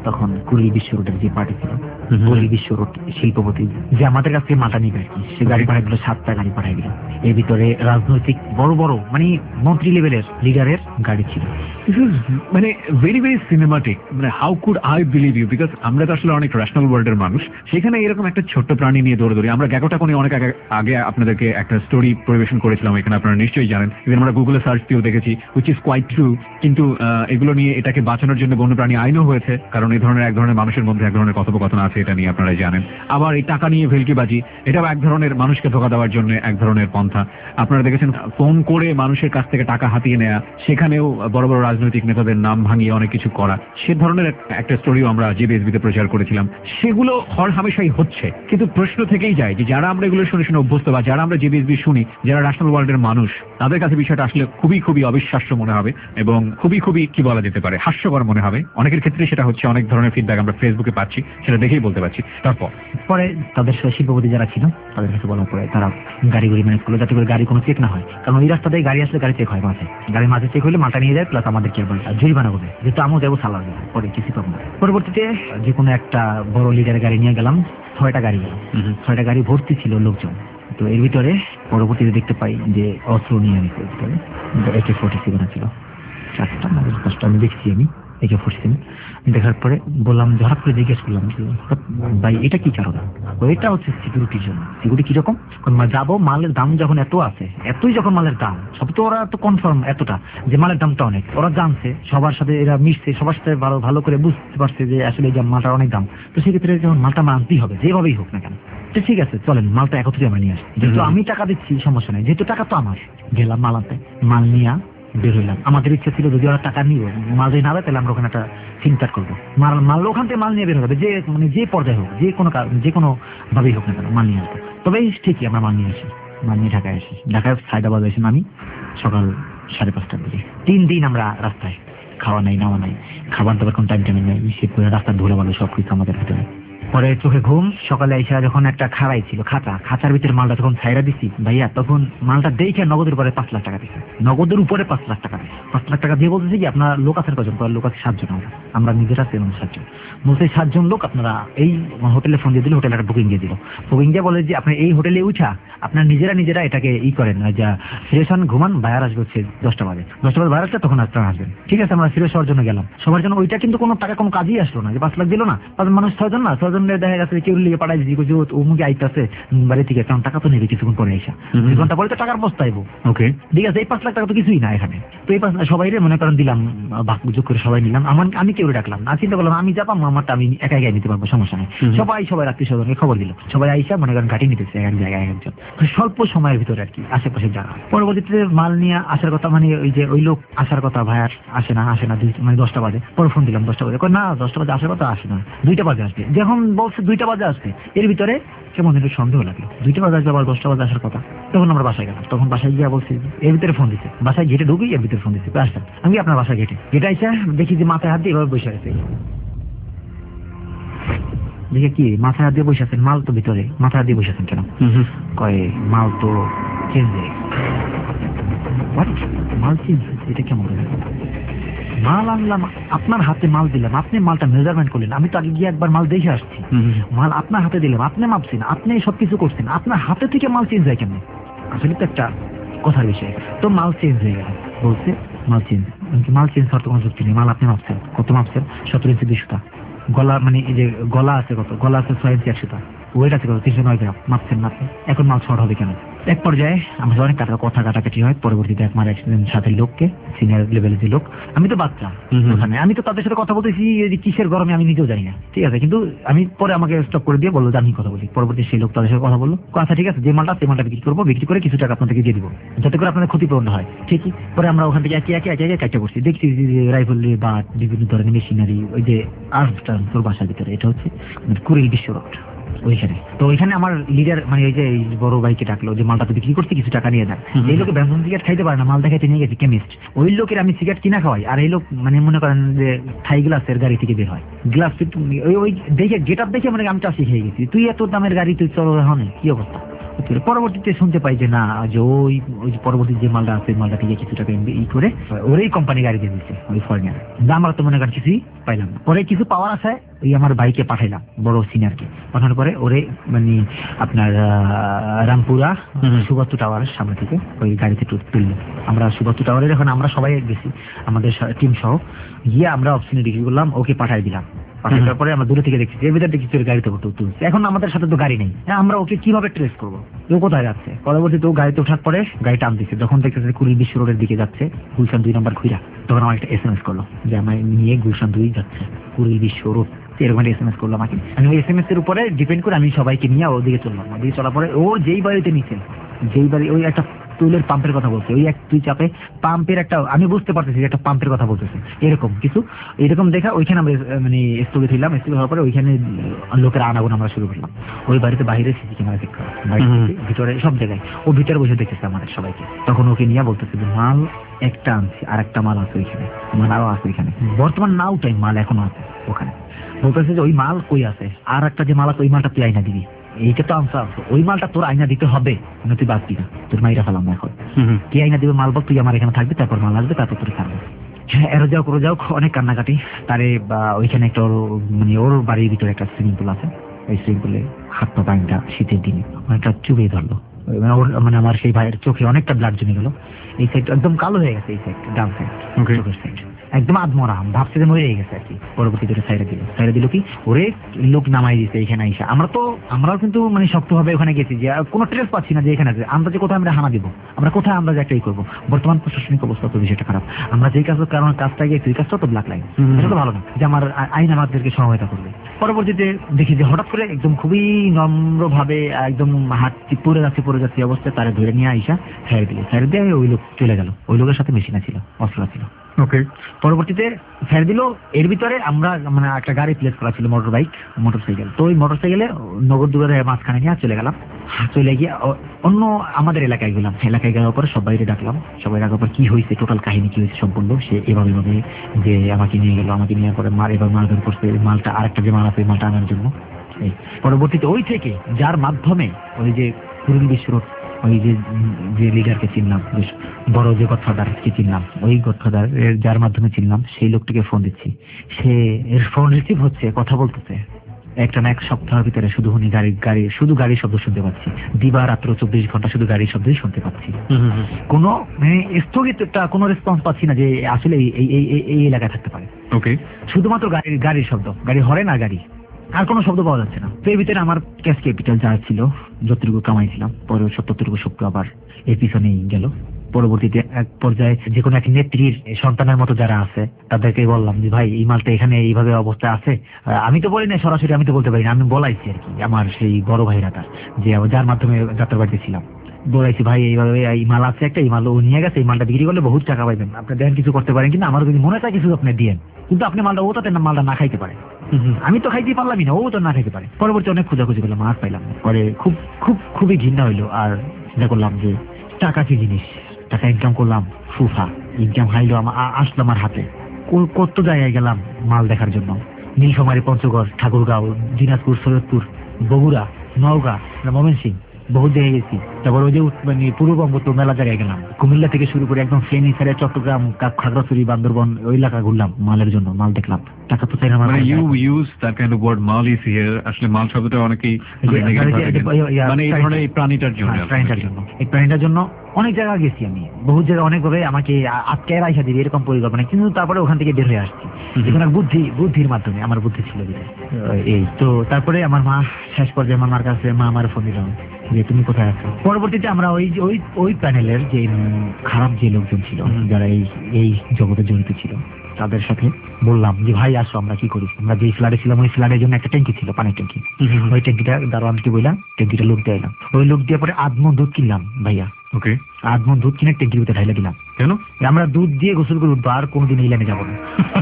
তখন কুড়িল বিশ্ব রোডের যে পার্টি ছিল, কুড়িল বিশ্ব রোড শিল্পপতি যে আমাদের কাছ থেকে মালটা নিবে আর কি, সে গাড়ি পাঠাই দিল, সাতটা গাড়ি পাঠাই দিল। এর ভিতরে রাজনৈতিক বড় বড় মানে মন্ত্রী লেভেলের লিডারের গাড়ি ছিল। দিস ইজ মানে ভেরি ভেরি সিনেমাটিক, মানে how could I believe you, because আমরা তো আসলে অনেক রেশনাল ওয়ার্ল্ডের মানুষ, সেখানে এরকম একটা ছোট্ট প্রাণী নিয়ে দৌড়ে আমরা গ্যাকোটা কোনে অনেক আগে আগে আপনাদেরকে একটা স্টোরি পরিবেশন করেছিলাম, এখানে আপনারা নিশ্চয়ই জানেন, ইভেন আমরা গুগলে সার্চ দিয়েও দেখেছি, হুইচ ইজ কোয়াইট ট্রু। কিন্তু এগুলো নিয়ে এটাকে বাঁচানোর জন্য বন্যপ্রাণী আইনও হয়েছে, কারণ এই ধরনের এক ধরনের মানুষের মধ্যে এক ধরনের কথোপকথন আছে, এটা নিয়ে আপনারা জানেন। আবার এই টাকা নিয়ে ভেলকিবাজি, এটাও এক ধরনের মানুষকে ধোকা দেওয়ার জন্য এক ধরনের পন্থা। আপনারা দেখেছেন ফোন করে মানুষের কাছ থেকে টাকা হাতিয়ে নেওয়া, সেখানেও বড় বড় রাজনৈতিক নেতাদের নাম ভাঙিয়ে অনেক কিছু করা, সে ধরনের একটা স্টোরিও আমরা জেবিএসবিতে প্রচার করেছিলাম। সেগুলো হর হামেশাই হচ্ছে, কিন্তু প্রশ্ন থেকেই যায় যে যারা আমরা এগুলো শুনে শুনে অভ্যস্ত বা যারা আমরা জেবিএসবি শুনি, যারা ন্যাশনাল ওয়ার্ল্ডের মানুষ, তাদের কাছে বিষয়টা আসলে খুবই খুবই অবিশ্বাস্য মনে হবে এবং খুবই খুবই কি বলা যেতে পারে হাস্যকর মনে হবে। অনেকের ক্ষেত্রে সেটা হচ্ছে অনেক ধরনের ফিডব্যাক আমরা ফেসবুকে পাচ্ছি, সেটা দেখেই বলতে পারছি। তারপর পরে তাদের শিল্পপতি যারা ছিল তাদের কাছে বলার পরে তারা গাড়ি গুড়ি ম্যানেজ করলো যাতে করে গাড়ি কোনো চেক না হয়, কারণ ওই রাস্তা দিয়ে গাড়ি আসলে গাড়ি চেক হয় মাঝে, গাড়ির মাঝে চেক হলে মালটা নিয়ে যায়, প্লাস আমাদেরকে জরিমানা করবে, যেহেতু আমিও যাবো সালার দেবো, পরে কিছু পাবো না। পরবর্তীতে যে কোনো একটা বড় লিডারের গাড়ি নিয়ে গেলাম, ছয়টা গাড়ি গেল, ছয়টা গাড়ি ভর্তি ছিল লোকজন। তো এর ভিতরে পরবর্তীতে দেখতে পাই যে অস্ত্র নিয়ে আমি ভিতরে একে ফোর্টি সেভেন ছিল চারটা, পাঁচটা আমি দেখছি আমি একে ফোর্টি সেভেন দেখার পরে বললাম, হঠাৎ করে জিজ্ঞেস করলাম ভাই এটা কি কারণ? এটা হচ্ছে সিকিউরিটির জন্য। সিকিউরিটি কিরকম? যাবো, মালের দাম যখন এত আছে, এতই যখন মালের দাম, সব তো ওরা তো কনফার্ম এতটা যে মালের দামটা অনেক, ওরা জানছে, সবার সাথে এরা মিশছে, সবার সাথে ভালো ভালো করে বুঝতে পারছে যে আসলে এই মালটার অনেক দাম। তো সেক্ষেত্রে যখন মালটা মানতেই হবে যেভাবেই হোক না কেন, তো ঠিক আছে চলেন মালটা একত্রে আমরা নিয়ে আসি, যেহেতু আমি টাকা দিচ্ছি সমস্যা নেই, যেহেতু টাকা তো আমার। গেলাম মাল আনতে, মাল নিয়ে বের হইলাম। আমাদের ইচ্ছা ছিল যদি ওরা টাকা নিব, মাল যদি না দেয় তাহলে আমরা ওখানে একটা চিন্তা করবো, মাল মাল ওখান থেকে মাল নিয়ে বের হবে, যে মানে যে পর্যায়ে হোক, যে কোনো যে কোনো ভাবেই হোক না কেন মাল নিয়ে আসবো। তবে ঠিকই আমরা মাল নিয়ে আসি, মাল নিয়ে ঢাকায় আসি। ঢাকায় সায়দাবাদ এসে নামি সকাল সাড়ে পাঁচটার দিকে। তিন দিন আমরা রাস্তায়, খাওয়া নাই নাওয়া নাই, খাবার দাবার কোনো টাইম টাইমে নেই, সে পুরো রাস্তা ধরে ভালো সব কিছু আমাদের ভিতরে। পরে চোখে ঘুম, সকালে এসে যখন একটা খাড়াই ছিল খাঁচা, খাঁচার ভিতরে মালটা যখন ছাইরা দিচ্ছি ভাইয়া, তখন মালটা দেখে নগদের উপরে পাঁচ লাখ টাকা দিচ্ছে, নগদের উপরে পাঁচ লাখ টাকা দিচ্ছে। পাঁচ লাখ টাকা দিয়ে বলতেছি কি আপনার লোক আছেন কজন? লোক আছে সাতজন, আমরা আমরা নিজেরা আছি সাতজন। বলছে সাতজন লোক আপনারা এই হোটেলে ফোন দিয়ে দিল, হোটেলে একটা বুকিং দিয়ে দিল। বুকিং দিয়ে বলে যে আপনি এই হোটেলে উঠা আপনার নিজেরা নিজেরা এটাকে ই করেন, যা ফ্রেশ হন, ঘুমান, বাইরে আসবে হচ্ছে দশটা বাজে, দশটা বাজে বাইরে আসলে তখন আপনারা আসবেন। ঠিক আছে, আমরা ফ্রেশ হওয়ার জন্য গেলাম। সবার জন্য ওইটা কিন্তু কোনো টাকা কোনো কাজই আসলো না, যে পাঁচ লাখ দিল না, মানুষ ছয়জন না, ছয়জন দেখা গেছে কেউ লিগে পাঠাই দিচ্ছি ও মুখে আইতেছে বাড়ি থেকে, কারণ টাকা তো নেবে কিছুক্ষণ পরে আইসা, দুই ঘন্টা পরে তো টাকার বস্তা আইবো। ওকে ঠিক আছে, এই পাঁচ লাখ টাকা তো কিছুই না এখানে। তো এই পাঁচ সবাই মনে করেন দিলাম, ভাগ যোগ করে সবাই নিলাম। আমার আমি কেউ ডাকলাম না, চিন্তা করলাম আমি যাবো, আমারটা আমি একা একাই নিতে পারবো, সমস্যা নেই। সবাই সবাই আত্মীয় স্বজনকে খবর দিল, সবাই আইসা মনে করেন ঘাটি নিতেছে এক জায়গায় একজন, স্বল্প সময়ের ভিতরে আর কি, আশেপাশে জায়গা। পরবর্তীতে মাল নিয়ে আসার কথা, মানে ওই যে ওই লোক আসার কথা, ভাইয়ার আসে না আসে না মানে দশটা বাজে। পরে ফোন দিলাম দশটা বাজে, না দশটা বাজে আসার কথা, আসে না, দুইটা বাজে আসবে। যখন বলছে দুইটা বাজে আসবে, এর ভিতরে কেমন একটু সন্দেহ লাগলো, দুইটা বাজে আসবে আবার দশটা বাজে আসার কথা। তখন আমরা বাসায় গেলাম, তখন বাসায় গিয়ে বলছি এর ভিতরে ফোন দিচ্ছে, বাসায় গেটে ঢুকি এর ভিতরে ফোন দিচ্ছে, আসতাম আমি আপনার বাসায় গেটে গেটে আইসা দেখি যে মাথায় হাত দিয়ে এভাবে বসে আছে। দেখে কি মাথায় হাত দিয়ে বসে আছেন, মাল তো ভিতরে, মাথায় হাত দিয়ে বসে আছেন কেন? কয়ে মাল তো চেঞ্জ হয়ে গেছে। মাল চেঞ্জ হয়েছে, এটা কেমন? মাল আনলাম, আপনার হাতে মাল দিলাম, আপনি মালটা মেজারমেন্ট করলেন, আমি তো আগে গিয়ে একবার মাল দেখে আসছি, মাল আপনার হাতে দিলাম, আপনি মাপছেন, আপনি সবকিছু করছেন, আপনার হাতে থেকে মাল চেঞ্জ হয় কেমন? আসলে তো একটা কথার বিষয়। তো মাল চেঞ্জ হয়ে গেল, বলছে মাল চেঞ্জ। মাল চেঞ্জ হওয়ার তো কোনো যুক্তি নেই, মাল আপনি মাপছেন, কত মাপছেন? সতেরো ইঞ্চি দুইশোটা। গলা মানে এই যে গলা আছে কত, গলা আছে ছয় ইঞ্চি একশোটা, ওয়েট আছে কত, তিনশো নয় গ্রাম, মাপছেন না আপনি, এখন মাল শর্ট হবে কেন? এক পর্যায়ে আমাদের অনেক কাটা কথা কাটাকাটি হয়। পরবর্তীতে একমার একজন সাথে লোককে, সিনিয়র লেভেলের যে লোক, আমি তো বাচ্চা ওখানে, আমি তো তাদের সাথে কথা বলতেছি কিসের গরমে আমি নিজেও জানি না, ঠিক আছে, কিন্তু আমি পরে আমাকে স্টপ করে দিয়ে বললো যে আমি কথা বলি। পরবর্তী সেই লোক তাদের সাথে কথা বললো, আচ্ছা ঠিক আছে, যে মালটা সেই মালটা বিক্রি করবো, বিক্রি করে কিছু টাকা আপনাদেরকে দিয়ে দিবো যাতে করে আপনাদের ক্ষতিপূরণ হয়। ঠিকই, পরে আমরা ওখান থেকে একে একে একে একে কাজটা করছি, দেখছি রাইফেল বা বিভিন্ন ধরনের মেশিনারি, ওই যে আর্মস ট্রান্সফার বাসার ভিতরে, এটা হচ্ছে কুড়িল বিশ্ব রোড ওইখানে। তো ওইখানে আমার লিডার মানে ওই যে বড় ভাইকে ডাকলো যে মালটা তো বিক্রি করছি, কিছু টাকা নিয়ে যান। এই লোকে ব্যঞ্জন সিগারেট খাইতে পারে না, মাল দেখাইতে নিয়ে গেছি কেমিস্ট, ওই লোকের আমি সিগারেট কিনা খাওয়াই, আর এই লোক মানে মনে করেন যে থাই গ্লাসের গাড়ি থেকে বের হয়, গ্লাস ওই ওই দেখে গেট আপ দেখে মানে আমি চাষি খেয়ে গেছি, তুই এত দামের গাড়ি তুই চলো, এখন কি অবস্থা? পরবর্তীতে শুনতে পাই যে না, যে ওই ওই যে পরবর্তী যে মালটা আছে মালটা থেকে কিছু টাকা ই করে ওরই কোম্পানি গাড়ি দিয়ে দিচ্ছে ওই ফরেনার। আমরা তো মনে করেন কিছুই পাইলাম না। পরে কিছু পাওয়ার আছে ওই আমার ভাইকে পাঠাইলাম, বড় সিনিয়রকে পাঠানোর পরে ওরে মানে আপনার রামপুরা সুবাস্তু টাওয়ারের সামনে থেকে ওই গাড়িতে তুললো। আমরা সুবাস্তু টাওয়ারে যখন আমরা সবাই গেছি আমাদের টিম সহ গিয়ে আমরা অপশনে ডিগ্রি করলাম, ওকে পাঠাই দিলাম। পাঠানোর পরে আমরা দূরে থেকে দেখছি এর ভিতরে দেখছি তোর গাড়িতে তুলছে। এখন আমাদের সাথে তো গাড়ি নেই, আমরা ওকে কিভাবে ট্রেস করবো, ও কোথায় যাচ্ছে? পরবর্তীতে ও গাড়িতে ওঠার পরে গাড়ি টান দিচ্ছে, যখন দেখতেছে কুড়ি বিশ্ব রোডের দিকে যাচ্ছে গুলশান দুই নম্বর ঘুরা, তখন আমার একটা এস এম এস করলো যে আমার নিয়ে গুলশান দুই যাচ্ছে কুড়ি বিশ্ব রোড, এরকম একটা এস এম এস করলো আমাকে। আমি ওই এস এম এস এর উপরে ডিপেন্ড করে আমি সবাইকে নিয়ে ওদিকে চললাম। ওদিকে চলার পরে ও যেই বাড়িতে নিচ্ছে, যেই বাড়ি ওই একটা তুলের পাম্পের কথা বলছে, ওই এক দুই চাপে পাম্পের একটা, আমি বুঝতে পারতেছি একটা পাম্পের কথা বলতেছে এরকম কিছু, এরকম দেখা ওইখানে আমরা মানে স্থগিত হইলাম। স্থগিত হওয়ার পরে ওইখানে লোকের আনাগোনা আমরা শুরু করলাম। ওই বাড়িতে বাইরে সিসি ক্যামেরা চেক করা, ভিতরে সব জায়গায় ও ভিতরে বসে দেখতেছে আমাদের সবাইকে। তখন ওকে নিয়ে বলতেছে যে মাল একটা আনছি আর একটা মাল আছে ওইখানে, মাল আরো আছে ওইখানে, বর্তমান নাও টাইম মাল এখনো আছে ওখানে। বলতেছে যে ওই মাল কই আছে, আর একটা যে মাল আছে ওই মালটা তুই আইনা দিবি, এইটা তো আনসার, ওই মালটা তোর আইনা দিতে হবে, তুই বাঁচবি না, তোর মাইরা ফেলাম এখন। কি আইনা দিবে মাল বল, তুই আমার এখানে থাকবি, তারপর মাল আসবে, তারপর তোর থাকবে। হ্যাঁ, এরো যাও করে যাও অনেক কান্নাকাটি। তারে বা ওইখানে একটা ওর মানে ওর বাড়ির ভিতরে একটা সুইমিং পুল আছে, ওই সুইমিং পুলে হাত পা পানিটা শীতের দিনে অনেকটা চুবিয়ে ধরলো। ওর মানে আমার সেই ভাইয়ের চোখে অনেকটা ব্লাড জমে গেল, এই সাইড একদম কালো হয়ে গেছে, এই সাইড ডান সাইড চোখের সাইড একদম আধমরা, ভাবছে যে মরে গেছে আর কি। পরবর্তীতে সাইডে দিল, সাইডে দিল কি ওরে লোক নামাই দিচ্ছে এখানে আইসা। আমরা তো আমরাও কিন্তু মানে শক্তভাবে ওখানে গেছি যে কোনো ট্রেস পাচ্ছি না যে এখানে আছে, আমরা যে কোথায় আমরা হানা দিব, আমরা কোথায় আমরা যে একটাই করবো। বর্তমান প্রশাসনিক অবস্থা তো বিষয়টা খারাপ, আমরা যেই কাজ কারণ কাজটা গিয়েছি ওই কাজটা তো ব্ল্যাক লাইন, এটা তো ভালো না যে আমার আইন আমাদেরকে সহায়তা করবে। পরবর্তীতে দেখি যে হঠাৎ করে একদম খুবই নম্র ভাবে একদম হাত পড়ে যাচ্ছে পড়ে যাচ্ছে অবস্থায় তারা ধরে নিয়ে আইসা ছেড়ে দিলে, ছেড়ে দিয়ে ওই লোক চলে গেল। ওই লোকের সাথে মেশিনা ছিল, অস্ত্র ছিল। ওকে, পরবর্তীতে ছেড়ে দিল। এর ভিতরে আমরা মানে একটা গাড়ি প্লেস করা ছিল, মোটর বাইক মোটর সাইকেল, তো ওই মোটর সাইকেলে নগর দুয়ারে মাঝখানে নিয়ে চলে গেলাম। চলে গিয়ে অন্য আমাদের এলাকায় গেলাম। এলাকায় যাওয়ার পরে সবাই ডাকলাম, সবাই ডাকার পর কি হয়েছে টোটাল কাহিনী কি হয়েছে সব বললো। সে এভাবে এভাবে যে আমাকে নিয়ে গেল, আমাকে নিয়ে পরে মার এবার মারধর করছে, মালটা আরেকটা যে মাল আছে মালটা আনার জন্য। পরবর্তীতে ওই থেকে যার মাধ্যমে ওই যে কুড়ি বিশ্ব রোড ওই যে যে লিডারকে চিনলাম, বেশ বড় যে গডফাদারকে চিনলাম, ওই গডফাদার যার মাধ্যমে চিনলাম সেই লোকটিকে ফোন দিচ্ছি। সে এর ফোন রিসিভ হচ্ছে, কথা বলতেছে। একটা না এক সপ্তাহের ভিতরে শুধু উনি গাড়ি গাড়ি শুধু গাড়ির শব্দ শুনতে পাচ্ছি, দিবা রাত্র চব্বিশ ঘন্টা শুধু গাড়ির শব্দই শুনতে পাচ্ছি। কোনো মানে স্থগিত কোনো রেসপন্স পাচ্ছি না যে আসলে এই এই এলাকায় থাকতে পারে। ওকে, শুধুমাত্র গাড়ির গাড়ির শব্দ, গাড়ি হরেন আর গাড়ি, আর কোনো শব্দ পাওয়া যাচ্ছে না। তো এর ভিতরে আমার ক্যাশ ক্যাপিটাল যা ছিল যতটুকু কামাইছিলাম পরে সত্তরটুকু শক্ত আবার এর পিছনেই গেল। পরবর্তীতে এক পর্যায়ে যে কোনো এক নেত্রীর সন্তানের মতো যারা আছে তাদেরকে বললাম যে ভাই এই মালটা এখানে এইভাবে অবস্থা আছে। আমি তো বলি না সরাসরি, আমি তো বলতে পারি না, আমি বলাইছি আর কি আমার সেই বড় ভাইরা তার যে যার মাধ্যমে যাত্রা বাড়িতে ছিলাম, বলাইছি ভাই এইভাবে এই মাল আছে একটা, এই মাল ও নিয়ে গেছে, এই মালটা বিক্রি করলে বহুত টাকা পাইবেন, আপনি দেখেন কিছু করতে পারেন কিন্তু আমার যদি মনে চায় কিছু আপনি দিয়েন, কিন্তু আপনি মালটা ও তাতে মালটা না খাইতে পারে, আমি তো খাইতে পারলামই না, ও তো না খাইতে পারে। পরবর্তী অনেক খোঁজাখুঁজি করলাম, আর পাইলাম না। পরে খুব খুব খুবই ঘৃণা হইলো। আর চিন্তা করলাম যে টাকা কি জিনিস, টাকা ইনকাম করলাম, ফুফা ইনকাম হাইলো আসলো আমার হাতে। কত জায়গায় গেলাম মাল দেখার জন্য, নীলফামারী, পঞ্চগড়, ঠাকুরগাঁও, দিনাজপুর, সৈয়দপুর, বগুড়া, নওগাঁ, ময়মনসিংহ, বহু জায়গায় গেছি। তারপর ওই যে মানে পূর্ববঙ্গ তো মেলা জায়গায় গেলাম, কুমিল্লা থেকে শুরু করে একদম ফেনী ছেড়ে চট্টগ্রাম, খাগড়াছড়ি, বান্দরবন ওই এলাকা ঘুরলাম মালের জন্য, মাল দেখলাম। টাকা তো চাই না। মানে you use that kind of word মাল ইজ হিয়ার, আসলে মাল শব্দটা অনেকেই মানে এই ধরনের এই প্রাণীটার জন্য, প্রাণীটার জন্য এই প্রাণীটার জন্য অনেক জায়গা গেছি আমি, বহু জায়গায় অনেকভাবে আমাকে আটকে রাইসা দিবে এরকম পরিকল্পনা, কিন্তু তারপরে ওখান থেকে বের হয়ে আসছি এখানে বুদ্ধি বুদ্ধির মাধ্যমে, আমার বুদ্ধি ছিল এই। তো তারপরে আমার মা শেষ পর্যায়ে আমার মার কাছে মা আমার ফোন দিলাম যে তুমি কোথায় আছো। পরবর্তীতে আমরা ওই ওই ওই প্যানেলের যে খারাপ যে লোকজন ছিল যারা এই এই জগতে জড়িত ছিল তাদের সাথে বললাম যে ভাই আসো আমরা কি করি, আমরা যে ফ্ল্যাটে ছিলাম ওই ফ্ল্যাটের জন্য একটা ট্যাঙ্কি ছিল, পানির ট্যাঙ্কি, ওই ট্যাঙ্কিটা দারোয়ানকে বললাম ট্যাঙ্কিটা লোক দিয়ে এলাম। ওই লোক দিয়ে পরে আধমন দুধ কিনলাম ভাইয়া। ওকে, আধমন দুধ কিনে ট্যাঙ্কির ভিতরে ঢাইলে দিলাম। কেন? আমরা দুধ দিয়ে গোসল করে উঠবো, আর কোনোদিন এই লাইনে যাবো না।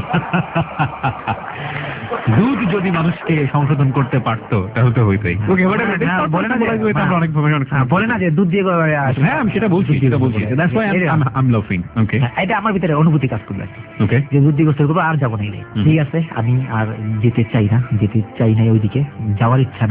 দুধ যদি মানুষকে সংশোধন করতে পারতো তাহলে তো হইতোই। ওকে, বলে না বলে না যে দুধ দিয়ে, হ্যাঁ আমি সেটা বলছি সেটা বলছি দ্যাটস হোয়াই আই এম লাফিং। ওকে, এটা আমার ভিতরে অনুভূতি কাজ করবে। ওকে, যে দুধ দিয়ে গোসল করবো আর যাবো না। ঠিক আছে, আমি আর যেতে চাই না, যেতে চাই নাই ওইদিকে, যাওয়ার ইচ্ছা নাই।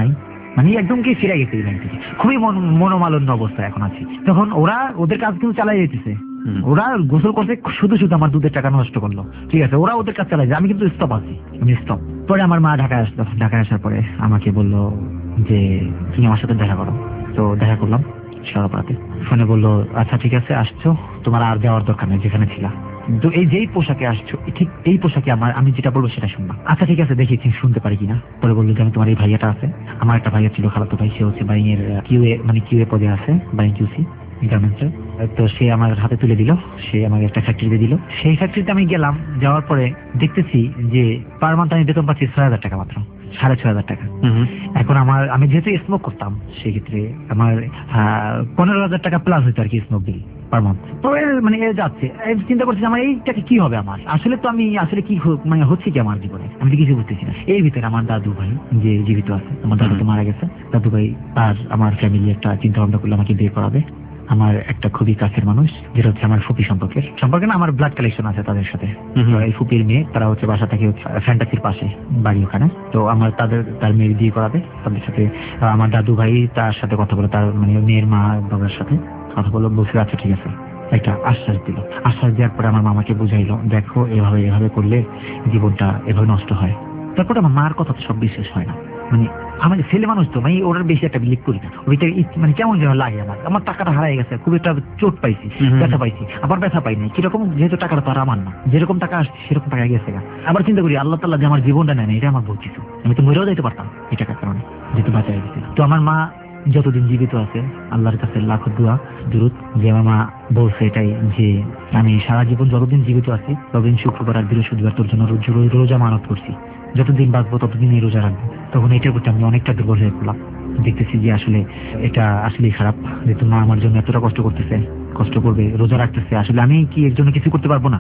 মানে একদম কি ফিরে গেছে এই লাইন থেকে, খুবই মন- মনোমালিন্য অবস্থা এখন আছি। তখন ওরা ওদের কাজ কিন্তু চালাই যেতেছে, ওরা গোসল করতে শুধু শুধু আমার দুধের টাকা নষ্ট করলো, ঠিক আছে, ওরা ওদের কাজ চালাই যায়, আমি কিন্তু স্টপ আছি, আমি স্টপ। পরে আমার মা ঢাকায় আসলো, ঢাকায় আসার পরে আমাকে বললো যে তুমি আমার সাথে দেখা করো। তো দেখা করলাম সরাপাড়াতে, ফোনে বললো আচ্ছা ঠিক আছে আসছো, তোমার আর যাওয়ার দরকার নেই, যেখানে ছিলা তো এই যেই পোশাকে আসছো ঠিক এই পোশাকে আমার আমি যেটা বলবো সেটা শুনবা। আচ্ছা ঠিক আছে দেখি শুনতে পারি কিনা। পরে বললো যে আমি তোমার এই ভাইয়াটা আছে, আমার একটা ভাইয়া ছিল খালাতো ভাই, সে হচ্ছে বাইং এর কিউএ মানে কিউএ পদে আছে, বাইং কিউসি গার্মেন্টসের। তো সে আমার হাতে তুলে দিল, সে আমাকে একটা ফ্যাক্টরিতে দিল। সেই ফ্যাক্টরিতে আমি গেলাম, যাওয়ার পরে দেখতেছি যে পার মান্থ আমি বেতন পাচ্ছি ছয় হাজার টাকা, মাত্র সাড়ে ছয় হাজার টাকা। এখন আমার আমি যেহেতু স্মোক করতাম সেক্ষেত্রে আমার পনেরো হাজার টাকা প্লাস হইতো আর কি স্মোক বিল পার মান্থ। তো এর মানে এ যাচ্ছে, এই চিন্তা করছি আমার এইটাকে কি হবে আমার, আসলে তো আমি আসলে কি হ- মানে হচ্ছে কি আমার জীবনে, আমি তো কিছু বুঝতেছি না। এর ভিতরে আমার দাদু ভাই যে জীবিত আছে, আমার দাদু তো মারা গেছে, দাদু ভাই আর আমার ফ্যামিলি একটা চিন্তা ভাবনা করলে আমাকে বিয়ে করাবে। আমার একটা খুবই কাছের মানুষ যেটা হচ্ছে আমার ফুপি সম্পর্কের সম্পর্কে না, আমার ব্লাড কালেকশন আছে তাদের সাথে। তো এই ফুপির মেয়ে, তারা হচ্ছে বাসা থেকে ফ্যান্টাসির পাশে বাড়ি ওখানে। তো আমার তাদের তার মেয়ে বিয়ে করাবে তাদের সাথে। আহ, আমার দাদু ভাই তার সাথে কথা বলে, তার মানে মেয়ের মা বাবার সাথে কথা বলে, বলছে আচ্ছা ঠিক আছে, একটা আশ্বাস দিল। আশ্বাস দেওয়ার পরে আমার মামাকে বুঝাইলো দেখো এভাবে এভাবে করলে জীবনটা এভাবে নষ্ট হয়। তারপরে আমার মার কথা তো সব বিশ্বাস হয় না, মানে আমার ছেলে মানুষ তো মানে ওরা বেশি একটা বিলিভ করি না, ওইটা ই- মানে কেমন যেন লাগে আমার। আমার টাকাটা হারাই গেছে, খুব একটা চোট পাইছি, ব্যথা পাইছি, আবার ব্যথা পাইনি কিরকম, যেহেতু টাকাটা তো আর আমার না, যেরকম টাকা আসছে সেরকম টাকা গেছে গা। আবার চিন্তা করি আল্লাহ তাআলা যে আমার জীবনটা নেয় না, এটা আমার ভুল কিছু, আমি তো মরেও যাইতে পারতাম এই টাকার কারণে, যেহেতু বাঁচাই গেছে। তো আমার মা যতদিন জীবিত আছে আল্লাহর কাছে লাখো দোয়া দুরূদ যে আমার মা বলছে এটাই যে আমি সারা জীবন যতদিন জীবিত আছি ততদিন শুক্রবার আর বৃহস্পতিবার তোর জন্য রোজ- রোজ- রোজা মানত করছি, যতদিন বাঁচবো ততদিন এই রোজা রাখবো। তখন এটার প্রতি আমি অনেকটা দুর্বল হয়ে পড়লাম, দেখতেছি যে আসলে এটা আসলেই খারাপ, যেহেতু মা আমার জন্য এতটা কষ্ট করতেছে, কষ্ট করবে, রোজা রাখতেছে, আসলে আমি কি এর জন্য কিছু করতে পারবো না।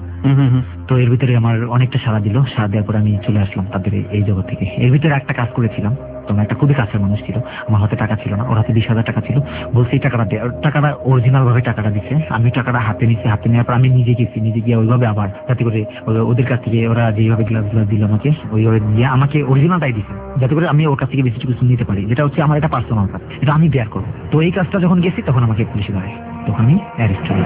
তো এর ভিতরে আমার অনেকটা সাড়া দিল, সাড়া দেওয়ার পরে আমি চলে আসলাম তাদের এই- এই জগৎ থেকে। এর ভিতরে একটা কাজ করেছিলাম, তোমার একটা খুবই কাছের মানুষ ছিল, আমার হাতে টাকা ছিল না, ওর হাতে বিশ হাজার টাকা ছিল, বলছে এই টাকাটা দে। ওর টাকাটা অরিজিনাল ভাবে টাকাটা দিচ্ছে, আমি টাকাটা হাতে নিচ্ছি, হাতে নেওয়ার পর আমি নিজে গেছি, নিজে গিয়ে ওইভাবে আবার যাতে করে ও- ওদের কাছ থেকে ওরা যেভাবে গ্লাস গ্লাস দিল আমাকে, ওইভাবে দিয়ে আমাকে অরিজিনালটাই দিচ্ছে, যাতে করে আমি ওর কাছ থেকে বেশি কিছু নিতে পারি, যেটা হচ্ছে আমার একটা পার্সোনাল কাজ, এটা আমি বেয়ার করবো। তো এই কাজটা যখন গেছি তখন আমাকে পুলিশে ধরে, তখন আমি অ্যারেস্ট হই।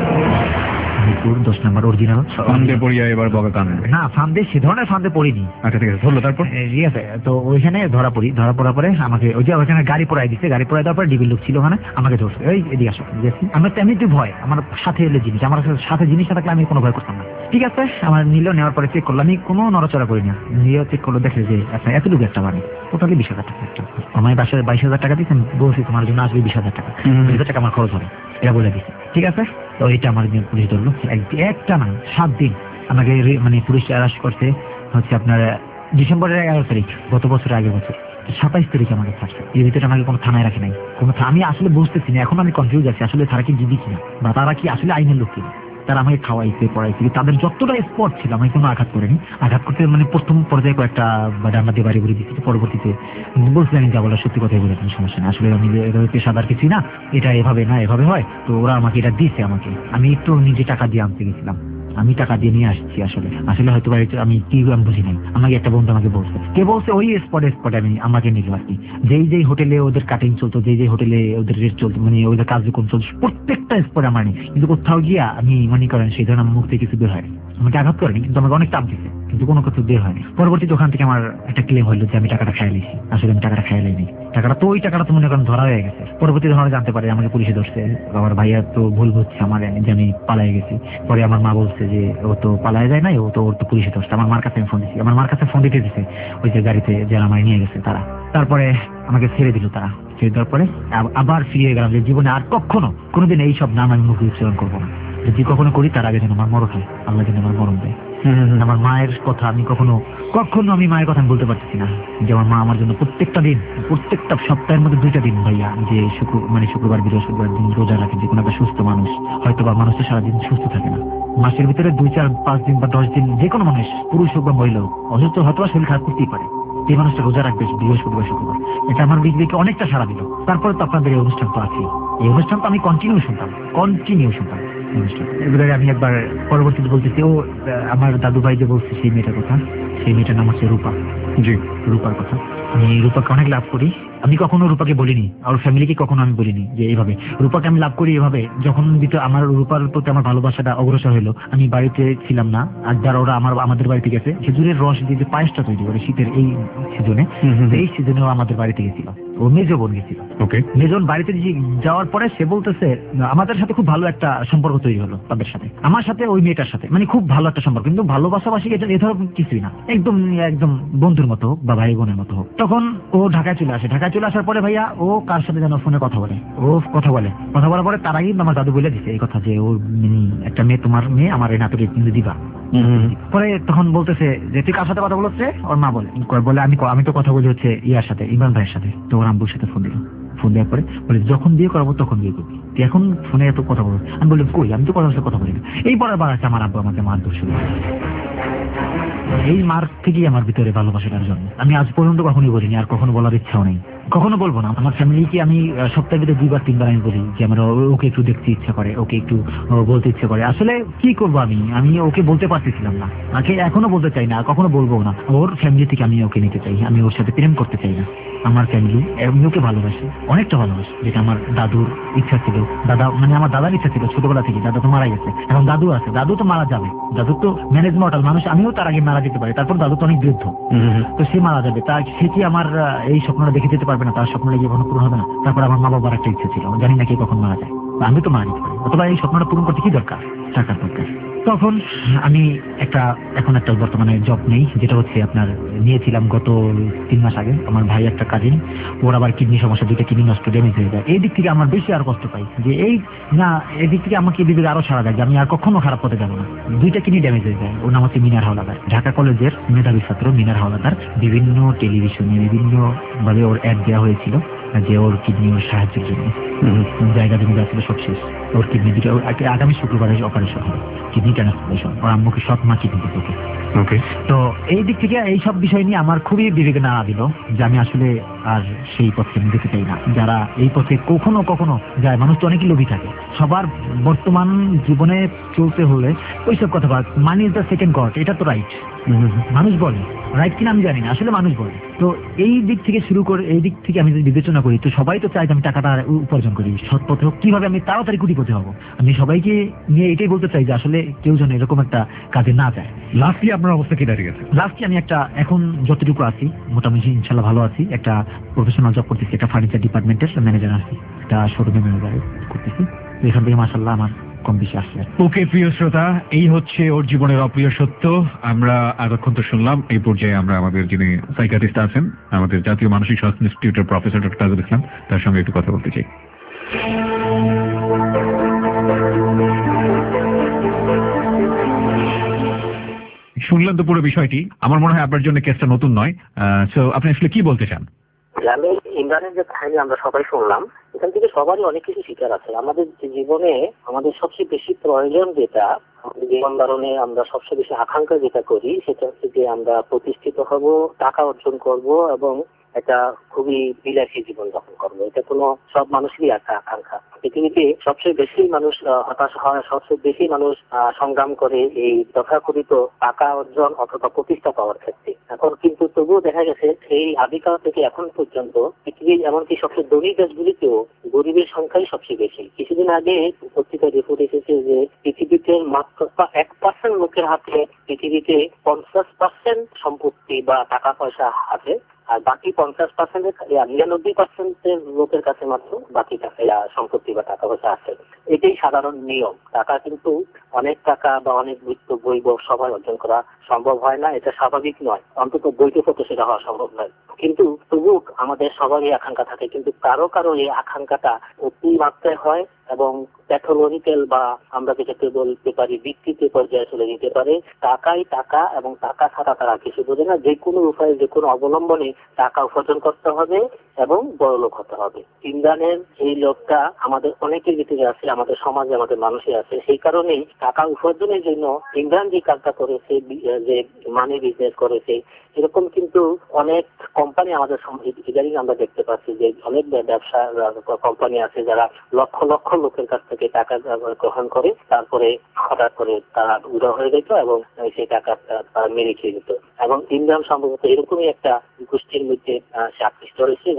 মিরপুর দশ নম্বর অরিজিনাল ফান্দে পড়িয়া এবার বকা কানে। না ফান্দে, সে ধরনের ফান্দে পড়িনি। আচ্ছা ঠিক আছে, ধরলো তারপর? এ, ঠিক আছে, তো ওইখানে ধরা পড়ি, ধরা পড়ার পরে আমাকে ওই যে ওইখানে গাড়ি পড়াই দিচ্ছে, গাড়ি পড়াই দেওয়ার পরে ডিবির লোক ছিল ওখানে, আমাকে ধরছে, এই এদিকে আসো। গেছি, আমার তো এমনিতে ভয়, আমার সাথে এলে জিনিস, আমার সাথে জিনিস না থাকলে আমি কোনো ভয় করতাম না। ঠিক আছে, আমার নিল, নেওয়ার পরে চেক করলাম, আমি কোনো নড়াচড়া করি না, নিয়ে চেক করলো, দেখলে যে আচ্ছা এতটুকু একটা বাড়ি, টোটালি বিশ হাজার টাকা একটা। আমার বাসায় বাইশ হাজার টাকা দিচ্ছেন, বলছি তোমার জন্য আসবে বিশ হাজার টাকা, বিশ হাজার টাকা আমার খরচ হবে, এটা বলে দিচ্ছি। ঠিক আছে, তো এটা আমার নিয়ে পুলিশ ধরলো, এক- একটা না সাত দিন আমাকে রে- মানে পুলিশ অ্যারেস্ট করছে হচ্ছে আপনার ডিসেম্বরের এগারো তারিখ, গত বছরের আগের বছর সাতাইশ তারিখ আমাকে ছাড়ছে। এর ভিতরে আমাকে কোনো থানায় রাখে নাই, কোনো থা- আমি আসলে বুঝতেছি না, এখন আমি কনফিউজ আছি আসলে তারা কি জিবি কিনা, বা তারা কি আসলে আইনের লোক কিনা। তারা আমাকে খাওয়াইছে পড়াইছে, তাদের যতটা স্পট ছিল আমাকে কোনো আঘাত করেনি। আঘাত করতে মানে প্রথম পর্যায়ে কয়েকটা ডান্ডা দিয়ে বাড়ি ঘুরে দিচ্ছে, পরবর্তীতে বলছিলাম যা বলার সত্যি কথাই বলে, কোনো সমস্যা না, আসলে আমি পেশাদার কিছুই না, এটা এভাবে না এভাবে হয়। তো ওরা আমাকে এটা দিয়েছে, আমাকে আমি একটু নিজে টাকা দিয়ে আনতে গেছিলাম, আমি টাকা দিয়ে নিয়ে আসছি। আসলে আসলে হয়তো বা এটা আমি কি আমি বুঝি নাই, আমাকে একটা বন্ধু আমাকে বলছে, কে বলছে ওই স্পটে স্পটে আমি আমাকে নিল আর কি। যেই যেই হোটেলে ওদের কাটিং চলতো, যেই যেই হোটেলে ওদের রেট চলতো, মানে ওদের কার্যক্রম চলতো, প্রত্যেকটা স্পটে আমার নেই। কিন্তু কোথাও গিয়া আমি মনে করেন সেই ধরনের আমার মুখ থেকে কিছু বের হয়, আমাকে আঘাত করেনি কিন্তু আমাকে অনেক চাপ দিচ্ছে, কিন্তু কোনো কিছু বের হয়নি। পরবর্তীতে ওখান থেকে আমার একটা ক্লেম হলো যে আমি টাকাটা খাই নিয়েছি, আসলে আমি টাকাটা খাই নিই, টাকাটা তো ওই টাকাটা তো মনে করেন ধরা হয়ে গেছে। পরবর্তীতে আমরা জানতে পারি আমাকে পুলিশে ধরছে, আমার ভাইয়া তো ভুল হচ্ছে আমার যে আমি পালাই গেছি। পরে আমার মা বলছে যে ও তো পালায় যায় নাই, ও তো ওর তো পুলিশে ধরছে। আমার মার কাছে আমি ফোন দিচ্ছি, আমার মার কাছে ফোন দিতে দিচ্ছে ওই যে গাড়িতে যারা আমার নিয়ে গেছে তারা। তারপরে আমাকে ছেড়ে দিল তারা, ছেড়ে দেওয়ার পরে আব- আবার ফিরে গেলাম যে জীবনে আর কখনো কোনোদিন এইসব নাম আমি মুখে উচ্চারণ করবো না, যদি কখনো করি তার আগে যেন আমার মরণ হয়, আল্লাহ যেন আমার মরণ দেয়। আমার মায়ের কথা আমি কখনো কখনো আমি মায়ের কথা আমি বলতে পারতেছি না, যে আমার মা আমার জন্য প্রত্যেকটা দিন, প্রত্যেকটা সপ্তাহের মধ্যে দুইটা দিন ভাইয়া, যে শুক্র মানে শুক্রবার বৃহস্পতিবার দিন রোজা রাখে, যে কোনো একটা সুস্থ মানুষ, হয়তো বা মানুষ তো সারাদিন সুস্থ থাকে না, মাসের ভিতরে দুই চার পাঁচ দিন বা দশ দিন যে কোনো মানুষ, পুরুষ হোক বা মহিলা হোক, অসুস্থ হয়তো বা শরীর খারাপ করতেই পারে, এই মানুষটা রোজা রাখবে বৃহস্পতিবার শুক্রবার, এটা আমার বিজলিকে অনেকটা সারা দিল। তারপরে তো আপনাদের এই অনুষ্ঠান তো আছে, এই অনুষ্ঠান তো আমি কন্টিনিউ শুনতাম, কন্টিনিউ শুনতাম অনুষ্ঠান। এবারে আমি একবার পরবর্তীতে বলতেছি, ও আহ, আমার দাদু ভাই যে বলছে সেই মেয়েটার কথা, সেই মেয়েটার নাম হচ্ছে রূপা। জি। রূপার কথা, আমি রূপাকে অনেক লাভ করি। আমি কখনো রূপাকে বলিনি, আর ফ্যামিলিকে কখনো আমি বলিনি যে এইভাবে রূপাকে আমি লাভ করি এভাবে। যখন দিতে আমার রূপার প্রতি আমার ভালোবাসাটা অগ্রসর হলো, আমি বাড়িতে ছিলাম না, আর যারা ওরা আমার আমাদের বাড়িতে গেছে খেজুরের রস দিয়ে যে পায়েসটা তৈরি করে শীতের এই সিজনে, এই সিজনেও আমাদের বাড়িতে গেছিল, ও মেজো বোন গেছিল। ওকে, মেজন বাড়িতে যাওয়ার পরে সে বলতেছে আমাদের সাথে খুব ভালো একটা সম্পর্ক তৈরি হলো, তাদের সাথে আমার সাথে ওই মেয়েটার সাথে, মানে খুব ভালো একটা সম্পর্ক, কিন্তু ভালোবাসাবাসী এটা এ ধরনের কিছুই না, একদম একদম বন্ধুর মতো হোক বা ভাই বোনের মতো হোক। তখন ও ঢাকায় চলে আসে, ঢাকায় চলে আসার পরে ভাইয়া ও কার সাথে যেন ফোনে কথা বলে, ও কথা বলে কথা বলার পরে তার আগেই আমার দাদু বলে দিচ্ছে এই কথা যে ও একটা মেয়ে, তোমার মেয়ে আমার এই নাটকে কিন্তু দিবা। পরে তখন বলতেছে যে তুই কার সাথে কথা বলছে, ওর মা বলে বলে আমি আমি তো কথা বলি হচ্ছে ইয়ার সাথে, ইমরান ভাইয়ের সাথে। তো ওর আম্বুর সাথে ফোন দিল, ফোন দেওয়ার পরে বলে যখন বিয়ে করাবো তখন বিয়ে করবি, তুই এখন ফোনে এত কথা বলবো। আমি বললাম কই, আমি তো কথা সাথে কথা বলি না। এই পরের বার আছে আমার আব্বু আমাকে মারধর শুরু করে। এই মার থেকেই আমার ভিতরে ভালোবাসাটার জন্য আমি আজ পর্যন্ত কখনোই বলিনি, আর কখনো বলার ইচ্ছাও নেই, কখনো বলবো না। আমার ফ্যামিলিকে আমি সপ্তাহে ভিতরে দুইবার তিনবার আমি বলি যে আমার ওকে একটু দেখতে ইচ্ছা করে, ওকে একটু বলতে ইচ্ছা করে। আসলে কি করবো, আমি আমি ওকে বলতে পারতেছিলাম না, ওকে এখনো বলতে চাই না, কখনো বলবো না। ওর ফ্যামিলি থেকে আমি ওকে নিতে চাই, আমি ওর সাথে প্রেম করতে চাই না। আমার ফ্যামিলি আমি ওকে ভালোবাসি, অনেকটা ভালোবাসি, যেটা আমার দাদুর ইচ্ছা ছিল, দাদা মানে আমার দাদার ইচ্ছা ছিল ছোটবেলা থেকে। দাদা তো মারা গেছে, এখন দাদু আছে, দাদু তো মারা যাবে, দাদু তো ম্যানেজ মর্টাল মানুষ, আমিও তার আগে মারা যেতে পারি, তারপর দাদু তো অনেক বৃদ্ধ, তো সে মারা যাবে, তা সে কি আমার এই স্বপ্নটা দেখে যেতে পারবে না, তার স্বপ্নটা কি কখনো পূরণ হবে না? তারপর আমার মা বাবার একটা ইচ্ছা ছিল, জানি না কে কখন মারা যায়, আমি তো মারা যেতে পারি, অথবা এই স্বপ্নটা পূরণ করতে কি দরকার, টাকার দরকার। তখন আমি একটা এখন একটা বর্তমানে জব নেই, যেটা হচ্ছে আপনার নিয়েছিলাম গত তিন মাস আগে। আমার ভাই একটা কাজিন, ওর আবার কিডনি সমস্যা, দুইটা কিডনি নষ্ট ড্যামেজ হয়ে যায়। এই দিক থেকে আমার বেশি আর কষ্ট পাই যে এই না, এই দিক থেকে আমাকে বিবেক আরো সারা দেয় যে আমি আর কখনো খারাপ পথে যাবো না। দুইটা কিডনি ড্যামেজ হয়ে যায়। ওর নাম হচ্ছে মিনার হাওলাদার, ঢাকা কলেজের মেধাবী ছাত্র মিনার হাওলাদার। বিভিন্ন টেলিভিশনে বিভিন্ন ভাবে ওর অ্যাড দেওয়া হয়েছিল যে ওর কিডনি ওর সাহায্যের জন্য, জায়গা জমি যাচ্ছিল সব শেষ, ওর কিডনি দুটো আগামী শুক্রবারে অপারেশন হবে, কিডনি ট্রান্সপ্লান্টেশন, ওর আম্মুকে সৎ মা কিডনি দিতে। ওকে, তো এই দিক থেকে এই সব বিষয় নিয়ে আমার খুবই বিবেক না দিল যে আমি আসলে আর সেই পথে যেতে চাই না। যারা এই পথে কখনো কখনো যায়, মানুষ তো অনেকই লোভী থাকে, সবার বর্তমান জীবনে চলতে হলে ওইসব কথা বল, money is the second god, এটা তো রাইট মানুষ বলে, রাইট কিনা আমি জানি না, আসলে মানুষ বলে। তো এই দিক থেকে শুরু করে এই দিক থেকে আমি যদি বিবেচনা করি, তো সবাই তো চাই আমি টাকাটা উপার্জন করি সৎ পথে হোক, কিভাবে আমি তাড়াতাড়ি কোটিপতি হবো। আমি সবাইকে নিয়ে এটাই বলতে চাই যে আসলে কেউ যেন এরকম একটা কাজে না যায়। লাস্টলি আপনার অবস্থা কি দাঁড়িয়ে গেছে? লাস্টলি আমি একটা এখন যতটুকু আছি মোটামুটি ইনশাল্লাহ ভালো আছি, একটা প্রফেশনাল জব করতেছি, একটা ফার্নিচার ডিপার্টমেন্টের ম্যানেজার আছি, একটা শোরুমে ম্যানেজার করতেছি। এখান থেকে মাশাআল্লাহ আমার কম বেশি আসছে। ওকে প্রিয় শ্রোতা, এই হচ্ছে ওর জীবনের অপ্রিয় সত্য। আমরা এতক্ষণ তো শুনলাম। এই পর্যায়ে আমরা আমাদের যিনি সাইকিয়াট্রিস্ট আছেন, আমাদের জাতীয় মানসিক স্বাস্থ্য ইনস্টিটিউটের প্রফেসর ডক্টর তাজুল ইসলাম, তার সঙ্গে একটু কথা বলতে চাই। শুনলেন তো পুরো বিষয়টি। আমার মনে হয় আপনার জন্য কেসটা নতুন নয়, সো আপনি আসলে কি বলতে চান? আমি ইমরানের যে কাহিনী আমরা সবাই শুনলাম, এখান থেকে সবারই অনেক কিছু শিকার আছে। আমাদের জীবনে আমাদের সবচেয়ে বেশি প্রয়োজন যেটা, আমাদের জীবন ধারণে আমরা সবচেয়ে বেশি আকাঙ্ক্ষা যেটা করি, সেটা হচ্ছে যে আমরা প্রতিষ্ঠিত হব, টাকা অর্জন করব এবং একটা খুবই বিলাসী জীবন যাপন করবো। এটা কোনো সব মানুষেরই একটা আকাঙ্ক্ষা। পৃথিবীতে সবচেয়ে বেশি মানুষ হতাশ হয়, সবচেয়ে বেশি মানুষ সংগ্রাম করে এই তথাকথিত টাকা অর্জন অথবা প্রতিষ্ঠা পাওয়ার ক্ষেত্রে। এখন কিন্তু তবুও দেখা গেছে এই আদিকাল থেকে এখন পর্যন্ত পৃথিবীর এমনকি সবচেয়ে ধনী দেশগুলিতেও গরিবের সংখ্যাই সবচেয়ে বেশি। কিছুদিন আগে পত্রিকায় রিপোর্ট এসেছে যে পৃথিবীতে মাত্র এক পার্সেন্ট লোকের হাতে পৃথিবীতে পঞ্চাশ পার্সেন্ট সম্পত্তি বা টাকা পয়সা আছে, আর বাকি পঞ্চাশ পার্সেন্টের নিরানব্বই পার্সেন্টের লোকের কাছে মাত্র বাকি টাকা সম্পত্তি বা টাকা পয়সা আছে। এটাই সাধারণ নিয়ম। টাকা কিন্তু অনেক টাকা বা অনেক বিত্ত বৈভব সবাই অর্জন করা সম্ভব হয় না, এটা স্বাভাবিক নয়, অন্তত বৈধব্য সেটা হওয়া সম্ভব নয়। কিন্তু তবুও আমাদের সবারই আকাঙ্ক্ষা থাকে, কিন্তু কারো কারো এই আকাঙ্ক্ষাটা অতিমাত্রায় হয় এবং প্যাথোলজিক্যাল বা আমরা যেটাকে বলতে পারি বিকৃত পর্যায়ে চলে যেতে পারে। টাকাই টাকা এবং টাকা ছাড়া তারা কিছু বোঝে না। যে কোনো উপায়ে যে কোনো অবলম্বনে টাকা উপার্জন করতে হবে এবং বড় লোক হতে হবে। ইমরানের এই লোকটা আমাদের অনেকের ভিতরে আছে, আমাদের সমাজে আমাদের মানুষে আছে। সেই কারণেই টাকা উপার্জনের জন্য ইমরান যে কাজটা করেছে, যে মানি বিজনেস করেছে, এরকম কিন্তু অনেক কোম্পানি আমাদের ইদানিং আমরা দেখতে পাচ্ছি যে অনেক ব্যবসা কোম্পানি আছে যারা লক্ষ লক্ষ লোকের কাছ থেকে টাকা গ্রহণ করে, তারপরে হঠাৎ করে তারা উদা হয়ে যেত এবং সেই টাকা তারা মেরে খেয়ে যেত। এবং ইমরান সম্ভবত এরকমই একটা গোষ্ঠীর মধ্যে সে আকৃষ্ট হয়েছে, যারা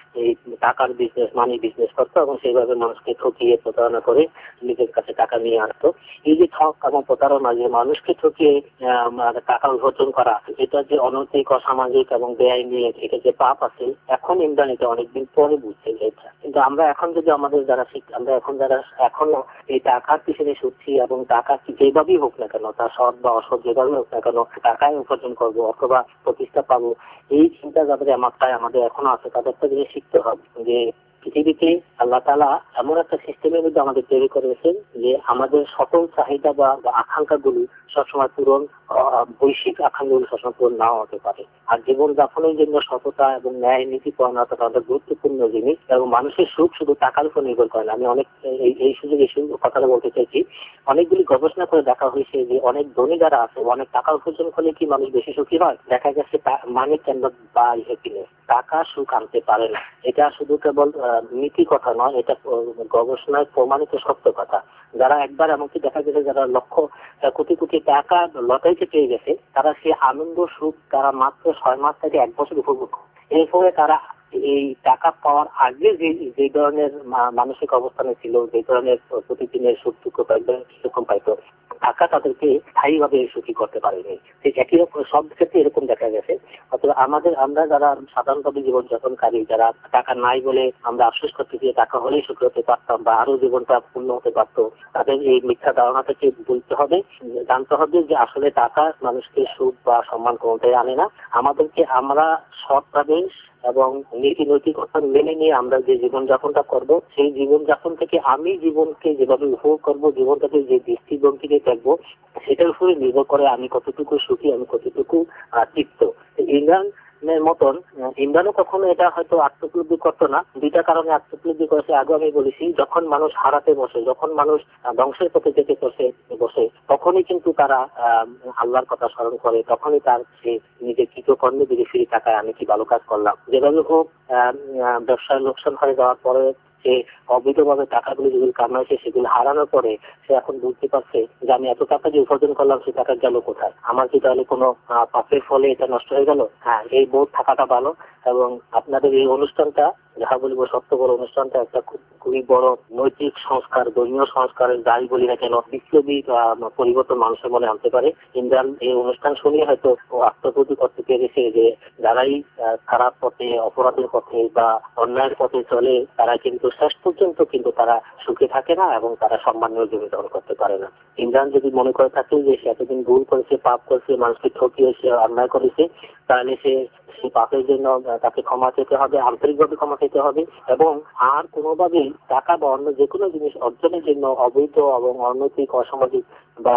এই টাকার বিজনেস মানি বিজনেস করতো এবং সেইভাবে মানুষকে ঠকিয়ে প্রতারণা করে নিজের কাছে টাকা নিয়ে আসতো। এই যে ঠক এবং প্রতারণা, যে মানুষকে ঠকিয়ে টাকা উপার্জন করা, এটা যে অনৈতিক, অসামাজিক এবং বেআইনি, এটা যে পাপ আছে, এখন ইমরান এটা অনেকদিন পরে বুঝছে এটা। কিন্তু আমরা এখন যদি আমাদের যারা আমরা এখন যারা এখনো এই টাকার পিছনে ছুটছি এবং টাকা যেভাবেই হোক না কেন, তার সৎ বা অসৎ যেভাবে হোক না কেন, টাকায় উপার্জন করবো অথবা প্রতিষ্ঠা পাবো, এই চিন্তা যাদের আমারটাই আমাদের এখনো আছে, তাদের তো জিনিস শিখতে হবে যে পৃথিবীতে আল্লাহ তাআলা এমন একটা সিস্টেমের মধ্যে আমাদের তৈরি করেছেন যে আমাদের সকল চাহিদা বা আকাঙ্ক্ষাগুলি সবসময় পূরণ, বৈশ্বিক আকাঙ্ক্ষাগুলি সবসময় পূরণ নাও হতে পারে। আর জীবন যাপনের জন্য সততা এবং ন্যায় নীতি পরায়ণতা তাদের গুরুত্বপূর্ণ জিনিস এবং মানুষের সুখ শুধু টাকার উপর নির্ভর করে না। আমি অনেক এই সুযোগে এই কথাটা বলতে চাইছি, অনেকগুলি গবেষণা করে দেখা হয়েছে যে অনেক ধনী যারা আছে, অনেক টাকা উপার্জন করলে কি মানুষ বেশি সুখী হয়? দেখা গেছে money can not buy happiness, টাকা সুখ আনতে পারে না। এটা শুধু কেবল নীতি কথা নয়, এটা গবেষণায় প্রমাণিত সত্য কথা। যারা একবার এমনকি দেখা গেছে যারা লক্ষ কোটি কোটি টাকা লটারিতে পেয়ে গেছে, তারা সেই আনন্দ সুখ তারা মাত্র ছয় মাস থেকে এক বছর উপভোগ করে। এরপরে তারা এই টাকা পাওয়ার আগে যে যে ধরনের মানসিক অবস্থানে ছিল, যে ধরনের প্রতিদিনের সুখ দুঃখ পাইতো সেরকম পাইতো, টাকা তাদেরকে স্থায়ীভাবে সুখী করতে পারেনি। ঠিক একই রকম সব ক্ষেত্রে এরকম দেখা গেছে। অথবা আমাদের আমরা যারা সাধারণভাবে জীবনযাপনকারী, যারা টাকা নাই বলে আমরা আফসোস করতে গিয়ে টাকা হলেই সুখী হতে পারতাম বা আরো জীবনটা পূর্ণ হতে পারতো, তাদের এই মিথ্যা ধারণা থেকে বলতে হবে, জানতে হবে যে আসলে টাকা মানুষকে সুখ বা সম্মান কোনোটাই আনে না। আমাদেরকে আমরা সৎভাবে এবং নীতি নৈতিকতা মেনে নিয়ে আমরা যে জীবনযাপনটা করব, সেই জীবনযাপন থেকে আমি জীবনকে যেভাবে উপভোগ করবো, জীবনটাকে যে দৃষ্টিভঙ্গিতে দেখবো, সেটার উপরে নির্ভর করে আমি কতটুকু সুখী, আমি কতটুকু তৃপ্ত। ইমরান মতন ইমরানও কখনো এটা হয়তো আত্মোপলব্ধি করতো না। দুইটা কারণে আত্মোপলব্ধি করেছে, আগে আমি বলেছি, যখন মানুষ হারাতে বসে, যখন মানুষ ধ্বংসের পথে যেতে বসে বসে তখনই কিন্তু তারা আল্লাহর কথা স্মরণ করে, তখনই তার সে নিজের কৃতকর্মের দিকে ফিরে তাকায়, আমি কি ভালো কাজ করলাম। যেভাবে হোক ব্যবসায় লোকসান হয়ে যাওয়ার পরে সে অবৈধভাবে টাকাগুলো যেগুলো কামাইছে সেগুলো হারানোর পরে সে এখন বুঝতে পারছে যে আমি এত টাকা যে উপার্জন করলাম সে টাকা গেল কোথায়, আমার কি তাহলে কোনো পাপের ফলে এটা নষ্ট হয়ে গেল? হ্যাঁ, এই বোধ থাকাটা ভালো। এবং আপনাদের এই অনুষ্ঠানটা, যাহা বলিব সত্য বড় অনুষ্ঠানটা একটা খুবই বড় নৈতিক সংস্কার, ধর্মীয় সংস্কারের যাই বলি না কেন, বিপ্লবী পরিবর্তন মানুষের মনে আনতে পারে। ইমরান এই অনুষ্ঠান শুনিয়ে হয়তো আত্মপ্রতি করতে পেরেছে যে যারাই খারাপ পথে, অপরাধের পথে বা অন্যায়ের পথে চলে, তারা কিন্তু শেষ পর্যন্ত কিন্তু তারা সুখে থাকে না এবং তারা সম্মানীয় জীবন করতে পারে না। ইমরান যদি মনে করে থাকে যে সে এতদিন ভুল করেছে, পাপ করেছে, মানুষকে ঠকিয়েছে, অন্যায় করেছে, তাহলে সে সেই পাপের জন্য তাকে ক্ষমা চেতে হবে, আন্তরিকভাবে ক্ষমা চেতে হবে এবং আর কোনোভাবেই টাকা বা অন্য যে কোনো জিনিস অর্জনের জন্য অবৈধ এবং অনৈতিক, অসামাজিক বা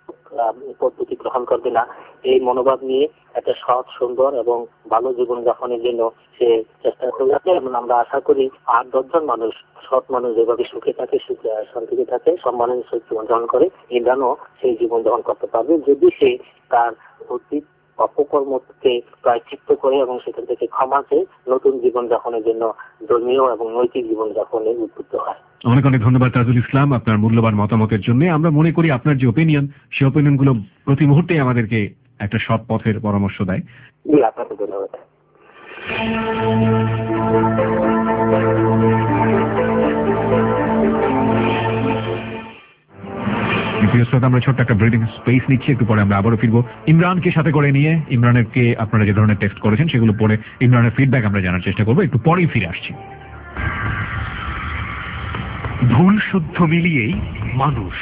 পদ্ধতি গ্রহণ করবে না। এই মনোভাব নিয়ে একটা সৎ, সুন্দর এবং ভালো জীবন যাপনের জন্য সে চেষ্টা করে যাচ্ছে এবং আমরা আশা করি আট দশজন মানুষ, সৎ মানুষ যেভাবে সুখে থাকে, সুখে শান্তিতে থাকে, সম্মানের সহিত জীবনযাপন করে, ইমরানও সেই জীবন যাপন করতে পারবে যদি সে তার অতীত অপকর্মকে প্রায়শ্চিত্ত করে এবং সেখান থেকে ক্ষমা চেয়ে নতুন জীবনযাপনের জন্য ধর্মীয় এবং নৈতিক জীবনযাপনে উদ্বুদ্ধ হয়। অনেক অনেক ধন্যবাদ তাজুল ইসলাম আপনার মূল্যবান মতামতের জন্য। আমরা মনে করি আপনার যে ওপিনিয়ন, সেই ওপিনিয়ন গুলো প্রতি মুহূর্তে আমাদেরকে একটা সৎ পথের পরামর্শ দেয়। আপনাকে ধন্যবাদ। আমরা ছোট্ট একটা ব্রিডিং স্পেস নিচ্ছি, একটু পরে আমরা আবারও ফিরবো ইমরানকে সাথে করে নিয়ে। ইমরানকে আপনারা যে ধরনের টেক্সট করেছেন সেগুলো পড়ে ইমরানের ফিডব্যাক আমরা জানার চেষ্টা করবো। একটু পরেই ফিরে আসছি। ভুল শুদ্ধ মিলিয়েই মানুষ।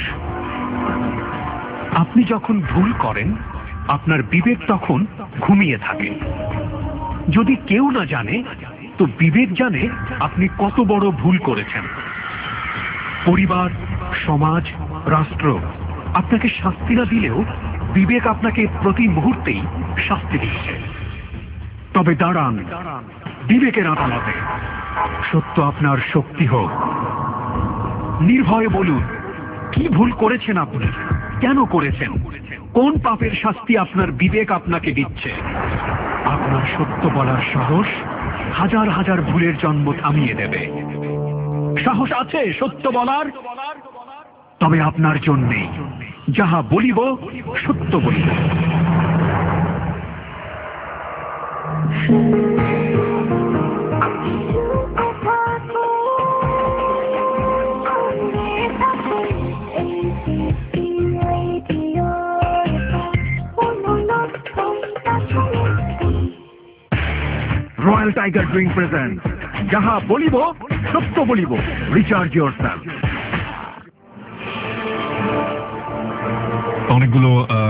আপনি যখন ভুল করেন আপনার বিবেক তখন ঘুমিয়ে থাকে। যদি কেউ না জানে তো বিবেক জানে আপনি কত বড় ভুল করেছেন। পরিবার, সমাজ, রাষ্ট্র আপনাকে শাস্তি না দিলেও বিবেক আপনাকে প্রতি মুহূর্তেই শাস্তি দিচ্ছে। তবে দাঁড়ান বিবেকের আদালতে, সত্য আপনার শক্তি হোক। নির্ভয়ে বলুন কি ভুল করেছেন আপনি, কেন করেছেন, কোন পাপের শাস্তি আপনার বিবেক আপনাকে দিচ্ছে। আপনার সত্য বলার সাহস হাজার হাজার ভুলের জন্ম থামিয়ে দেবে। সাহস আছে সত্য বলার? তবে আপনার জন্যেই যাহা বলিব সত্য বলিব। রয়্যাল টাইগার ড্রিঙ্ক প্রেজেন্ট যাহা বলিব সত্য বলিব রিচার্জ ইয়োরসেলফ। অনেকগুলো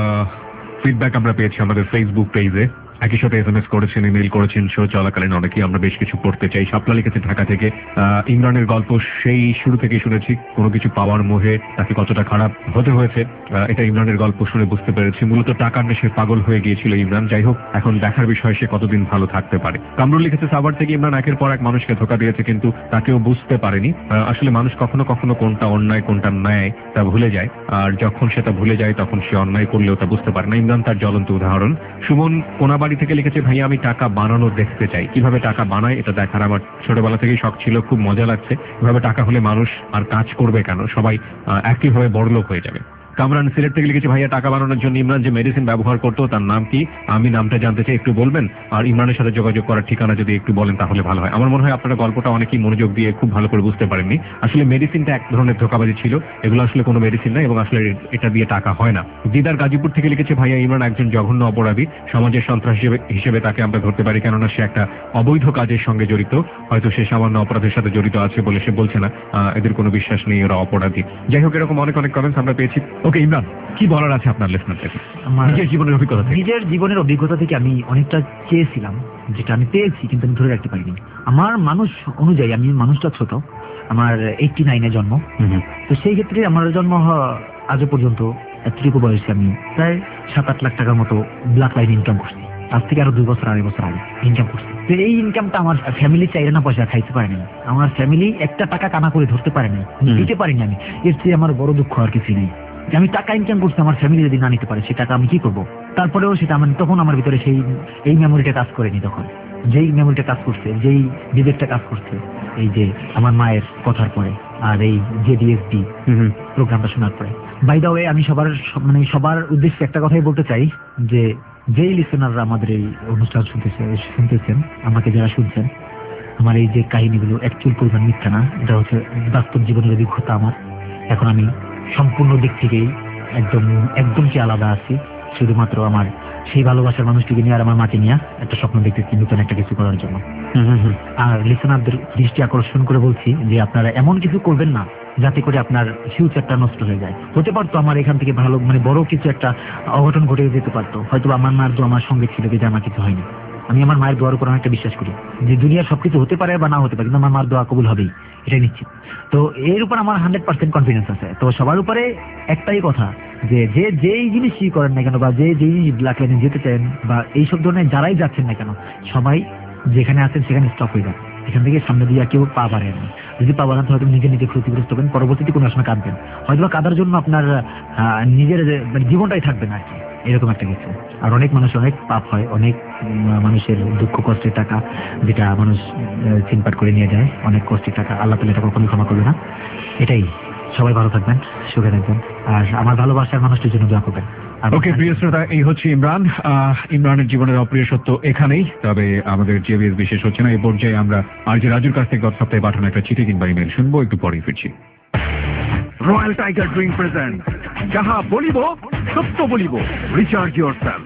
ফিডব্যাক আমরা পেয়েছি আমাদের ফেসবুক পেজে, একই সাথে এস এম এস করেছেন, ইমেল করেছেন, শো চলাকালীন অনেকেই আমরা বেশ কিছু পড়তে চাই। শাপলা লিখেছে ঢাকা থেকে, ইমরানের গল্প সেই শুরু থেকে শুনেছি, কোনো কিছু পাওয়ার মোহে তাকে কতটা খারাপ হতে হয়েছে এটা ইমরানের গল্প শুনে বুঝতে পেরেছি। মূলত টাকার নেশে পাগল হয়ে গিয়েছিল ইমরান, যাই হোক এখন দেখার বিষয় সে কতদিন ভালো থাকতে পারে। কামরুল লিখেছে সাভার থেকে, ইমরান একের পর এক মানুষকে ধোকা দিয়েছে কিন্তু তাকেও বুঝতে পারেনি। আসলে মানুষ কখনো কখনো কোনটা অন্যায় কোনটা ন্যায় তা ভুলে যায়, আর যখন সেটা ভুলে যায় তখন সে অন্যায় করলেও তা বুঝতে পারে না। ইমরান তার জ্বলন্ত উদাহরণ। সুমন কোনাবাড়ি থেকে লিখেছে, ভাইয়া আমি টাকা বানানো দেখতে চাই, কিভাবে টাকা বানায় এটা দেখার আমার ছোটবেলা থেকেই শখ ছিল, খুব মজা লাগছে। এভাবে টাকা হলে মানুষ আর কাজ করবে কেন, সবাই একইভাবে বড়লোক হয়ে যাবে। কামরান সিলেট থেকে লিখেছে, ভাইয়া টাকা বানানোর জন্য ইমরান যে মেডিসিন ব্যবহার করতো তার নাম কি, আমি নামটা জানতে চাই, একটু বলবেন? আর ইমরানের সাথে যোগাযোগ করার ঠিকানা যদি একটু বলেন তাহলে ভালো হয়। আমার মনে হয় আপনারা গল্পটা অনেকেই মনোযোগ দিয়ে খুব ভালো করে বুঝতে পারেননি। আসলে মেডিসিনটা এক ধরনের ধোকাবাজি ছিল, এগুলো আসলে কোনো মেডিসিন না এবং আসলে এটা দিয়ে টাকা হয় না। দিদার গাজীপুর থেকে লিখেছে, ভাইয়া ইমরান একজন জঘন্য অপরাধী, সমাজের সন্ত্রাস হিসেবে তাকে আমরা ধরতে পারি, কেননা সে একটা অবৈধ কাজের সঙ্গে জড়িত, হয়তো সে সামান্য অপরাধের সাথে জড়িত আছে বলে সে বলছে না, এদের কোনো বিশ্বাস নেই, ওরা অপরাধী। যাই হোক, এরকম অনেক অনেক কমেন্টস আমরা পেয়েছি। ওকে ইমরান, কি বলার আছে আপনার লিসনারদের? নিজের জীবনের অভিজ্ঞতা থেকে নিজের জীবনের অভিজ্ঞতা থেকে আমি অনেকটা চেয়েছিলাম, যেটা আমি পেয়েছি কিন্তু আমি ধরে রাখতে পারিনি। আমার মানুষ অনুযায়ী আমি মানুষটা ছোট, আমার এইটটি নাইনে জন্ম, তো সেই ক্ষেত্রে আমার জন্ম আজও পর্যন্ত এতটুকু বয়সে আমি প্রায় সাত আট লাখ টাকার মতো ব্ল্যাক লাইন ইনকাম করছি, আজ থেকে আরো দুই বছর আড়াই বছর আগে ইনকাম করছি। তো এই ইনকামটা আমার ফ্যামিলি চাইলে না পয়সা খাইতে পারেনি, আমার ফ্যামিলি একটা টাকা কানা করে ধরতে পারেনি, দিতে পারিনি আমি। এর চেয়ে আমার বড় দুঃখ আর কিছু নেই। আমি টাকা ইনকাম করছি, আমার ফ্যামিলি যদি না নিতে পারে সে টাকা আমি কি করবো? তারপরেও সেটা আমার তখন আমার ভিতরে সেই এই মেমোরিটা কাজ করেনি। তখন যেই মেমোরিটা কাজ করছে, যেই বিবেকটা কাজ করছে এই যে আমার মায়ের কথার পরে আর এই যে ডিএসপি প্রোগ্রামটা শোনার পরে। বাই দ্য ওয়ে, আমি সবার মানে সবার উদ্দেশ্যে একটা কথাই বলতে চাই যে যেই লিসেনাররা আমাদের এই অনুষ্ঠান শুনতেছে শুনতেছেন আমাকে যারা শুনছেন, আমার এই যে কাহিনীগুলো অ্যাকচুয়াল পরিমাণ মিথ্যা না, এটা হচ্ছে বাস্তব জীবনের অভিজ্ঞতা আমার। এখন আমি সম্পূর্ণ দিক থেকেই একদম একদম কি আলাদা আছি, শুধুমাত্র আমার সেই ভালোবাসার মানুষটিকে নিয়ে আর আমার মাকে নিয়ে একটা স্বপ্ন দেখতেছি নতুন একটা কিছু করার জন্য। আর লিসেনারদের দৃষ্টি আকর্ষণ করে বলছি যে আপনারা এমন কিছু করবেন না যাতে করে আপনার ফিউচারটা নষ্ট হয়ে যায়। হতে পারতো আমার এখান থেকে ভালো মানে বড় কিছু একটা অঘটন ঘটে যেতে পারতো, হয়তো আমার মার দোয়া আমার সঙ্গে ছিল যে আমার কিছু হয়নি। আমি আমার মায়ের দোয়ার উপর অনেকটা বিশ্বাস করি যে দুনিয়ার সবকিছু হতে পারে বা না হতে পারে, কিন্তু আমার মার দোয়া কবুল হবেই, এটাই নিশ্চিত। তো এর উপর আমার হান্ড্রেড পার্সেন্ট কনফিডেন্স আছে। তো সবার উপরে একটাই কথা যে যে যেই জিনিসই করেন না কেন বা যে যেই জিনিস ব্ল্যাক লাইনে যেতে চান বা এইসব ধরনের যারাই যাচ্ছেন না কেন, সবাই যেখানে আছেন সেখানে স্টপ হয়ে যান। এখান থেকে সামনে দিয়ে কেউ পা বাড়েন না। যদি পা বাড়ান হয়তো নিজে নিজে ক্ষতিগ্রস্ত হবেন, পরবর্তীতে কোনো সময় কাঁদবেন, হয়তো কাঁদার জন্য আপনার নিজের মানে জীবনটাই থাকবে না আর কি, এরকম একটা কিছু। আর অনেক মানুষের অনেক পাপ হয়, অনেক মানুষের দুঃখ কষ্টের টাকা যেটা মানুষ চিনপাট করে নিয়ে যায়, অনেক কষ্টের টাকা, আল্লাহ তাআলা এটা কখনোই ক্ষমা করবে না। এটাই, সবাই ভালো থাকবেন, সুখে থাকবেন, আর আমার ভালোবাসার মানুষটির জন্য দোয়া করবেন। ওকে প্রিয় শ্রোতা, এই হচ্ছে ইমরান। ইমরানের জীবনের অপ্রিয় সত্য এখানেই, তবে আমাদের যে বেশ বিশেষ হচ্ছে না এই পর্যায়ে। আমরা আর যে রাজুর কাছ থেকে গত সপ্তাহে পাঠানো একটা চিঠি কিংবা ইমেল শুনবো, একটু পরেই ফিরছি। রয়্যাল টাইগার ড্রিঙ্ক প্রেজেন্ট যাহা বলিব সত্য বলিব রিচার্জ ইয়োরসেলফ।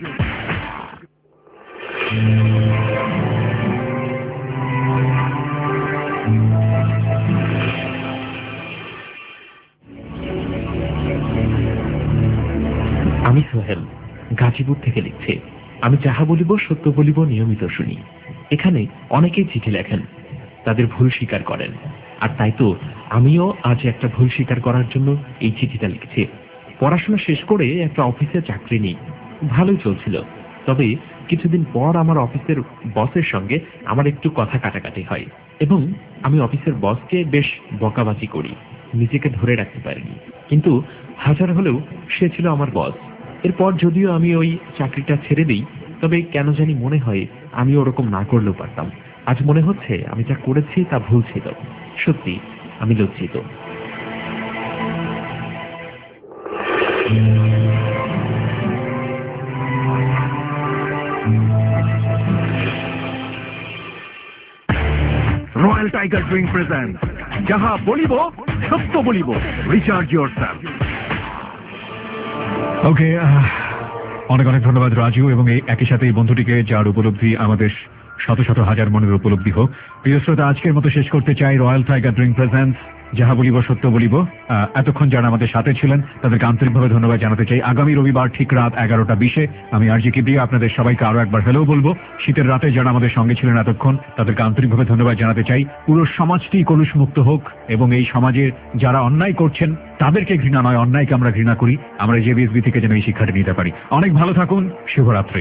আমি সোহেল গাজীপুর থেকে লিখছি। আমি যাহা বলিব সত্য বলিব নিয়মিত শুনি। এখানে অনেকেই চিঠি লেখেন, তাদের ভুল স্বীকার করেন, আর তাই তো আমিও আজ একটা ভুল স্বীকার করার জন্য এই চিঠিটা লিখছি। পড়াশোনা শেষ করে একটা অফিসে চাকরি নিই, ভালোই চলছিল। তবে কিছুদিন পর আমার অফিসের বসের সঙ্গে আমার একটু কথা কাটাকাটি হয় এবং আমি অফিসের বসকে বেশ বকাবাজি করি, নিজেকে ধরে রাখতে পারিনি। কিন্তু হাজার হলেও সে ছিল আমার বস। এরপর যদিও আমি ওই চাকরিটা ছেড়ে দিই, তবে কেন জানি মনে হয় আমি ওরকম না করলেও পারতাম। আজ মনে হচ্ছে আমি যা করেছি তা ভুল ছিল। সত্যি আমি লজ্জিত। রয়্যাল টাইগার ড্রিঙ্ক প্রেজেন্ট যাহা বলিব সত্য বলিব রিচার্জ ইয়োরসেলফ। ওকে, অনেক অনেক ধন্যবাদ রাজু, এবং এই একই সাথে এই বন্ধুটিকে যার উপলব্ধি আমাদের শত শত হাজার মনের উপলব্ধি হোক। প্রিয় শ্রোতা, আজকের মতো শেষ করতে চাই রয়্যাল টাইগার ড্রিঙ্ক প্রেজেন্টস যাহা বলিব সত্য বলিব। এতক্ষণ যারা আমাদের সাথে ছিলেন তাদেরকে আন্তরিকভাবে ধন্যবাদ জানাতে চাই। আগামী রবিবার ঠিক রাত এগারোটা বিশে আমি আরজি কিবরিয়া আপনাদের সবাইকে আরো একবার হ্যালো বলবো। শীতের রাতে যারা আমাদের সঙ্গে ছিলেন এতক্ষণ তাদেরকে আন্তরিকভাবে ধন্যবাদ জানাতে চাই। পুরো সমাজটি কলুষ মুক্ত হোক এবং এই সমাজে যারা অন্যায় করছেন তাদেরকে ঘৃণা নয়, অন্যায়কে আমরা ঘৃণা করি। আমরা জেবিএসবি থেকে যেন এই শিক্ষাটা নিতে পারি। অনেক ভালো থাকুন, শুভরাত্রি।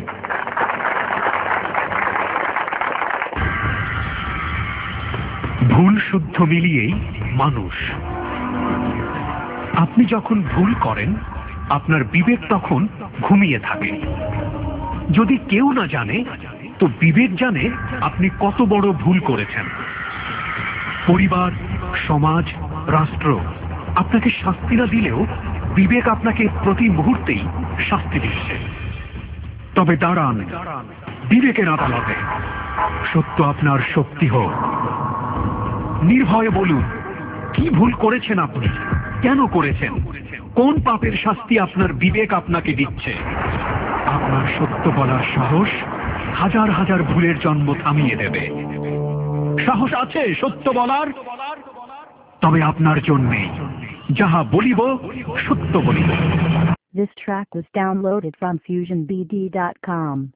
ভুল শুদ্ধ মিলিয়েই মানুষ। আপনি যখন ভুল করেন আপনার বিবেক তখন ঘুমিয়ে থাকে। যদি কেউ না জানে তো বিবেক জানে আপনি কত বড় ভুল করেছেন। পরিবার, সমাজ, রাষ্ট্র আপনাকে শাস্তি না দিলেও বিবেক আপনাকে প্রতি মুহূর্তেই শাস্তি দিচ্ছে। তবে দাঁড়ান বিবেকের আদালতে, সত্য আপনার শক্তি হোক। নির্ভয়ে বলুন কি ভুল করেছেন আপনি, কেন করেছেন, কোন পাপের শাস্তি আপনার বিবেক আপনাকে দিচ্ছে। আপনার সত্য বলার সাহস হাজার হাজার ভুলের জন্ম থামিয়ে দেবে। সাহস আছে সত্য বলার? তবে আপনার জন্যেই যাহা বলিব সত্য বলিব। This track was downloaded from fusion b d dot com.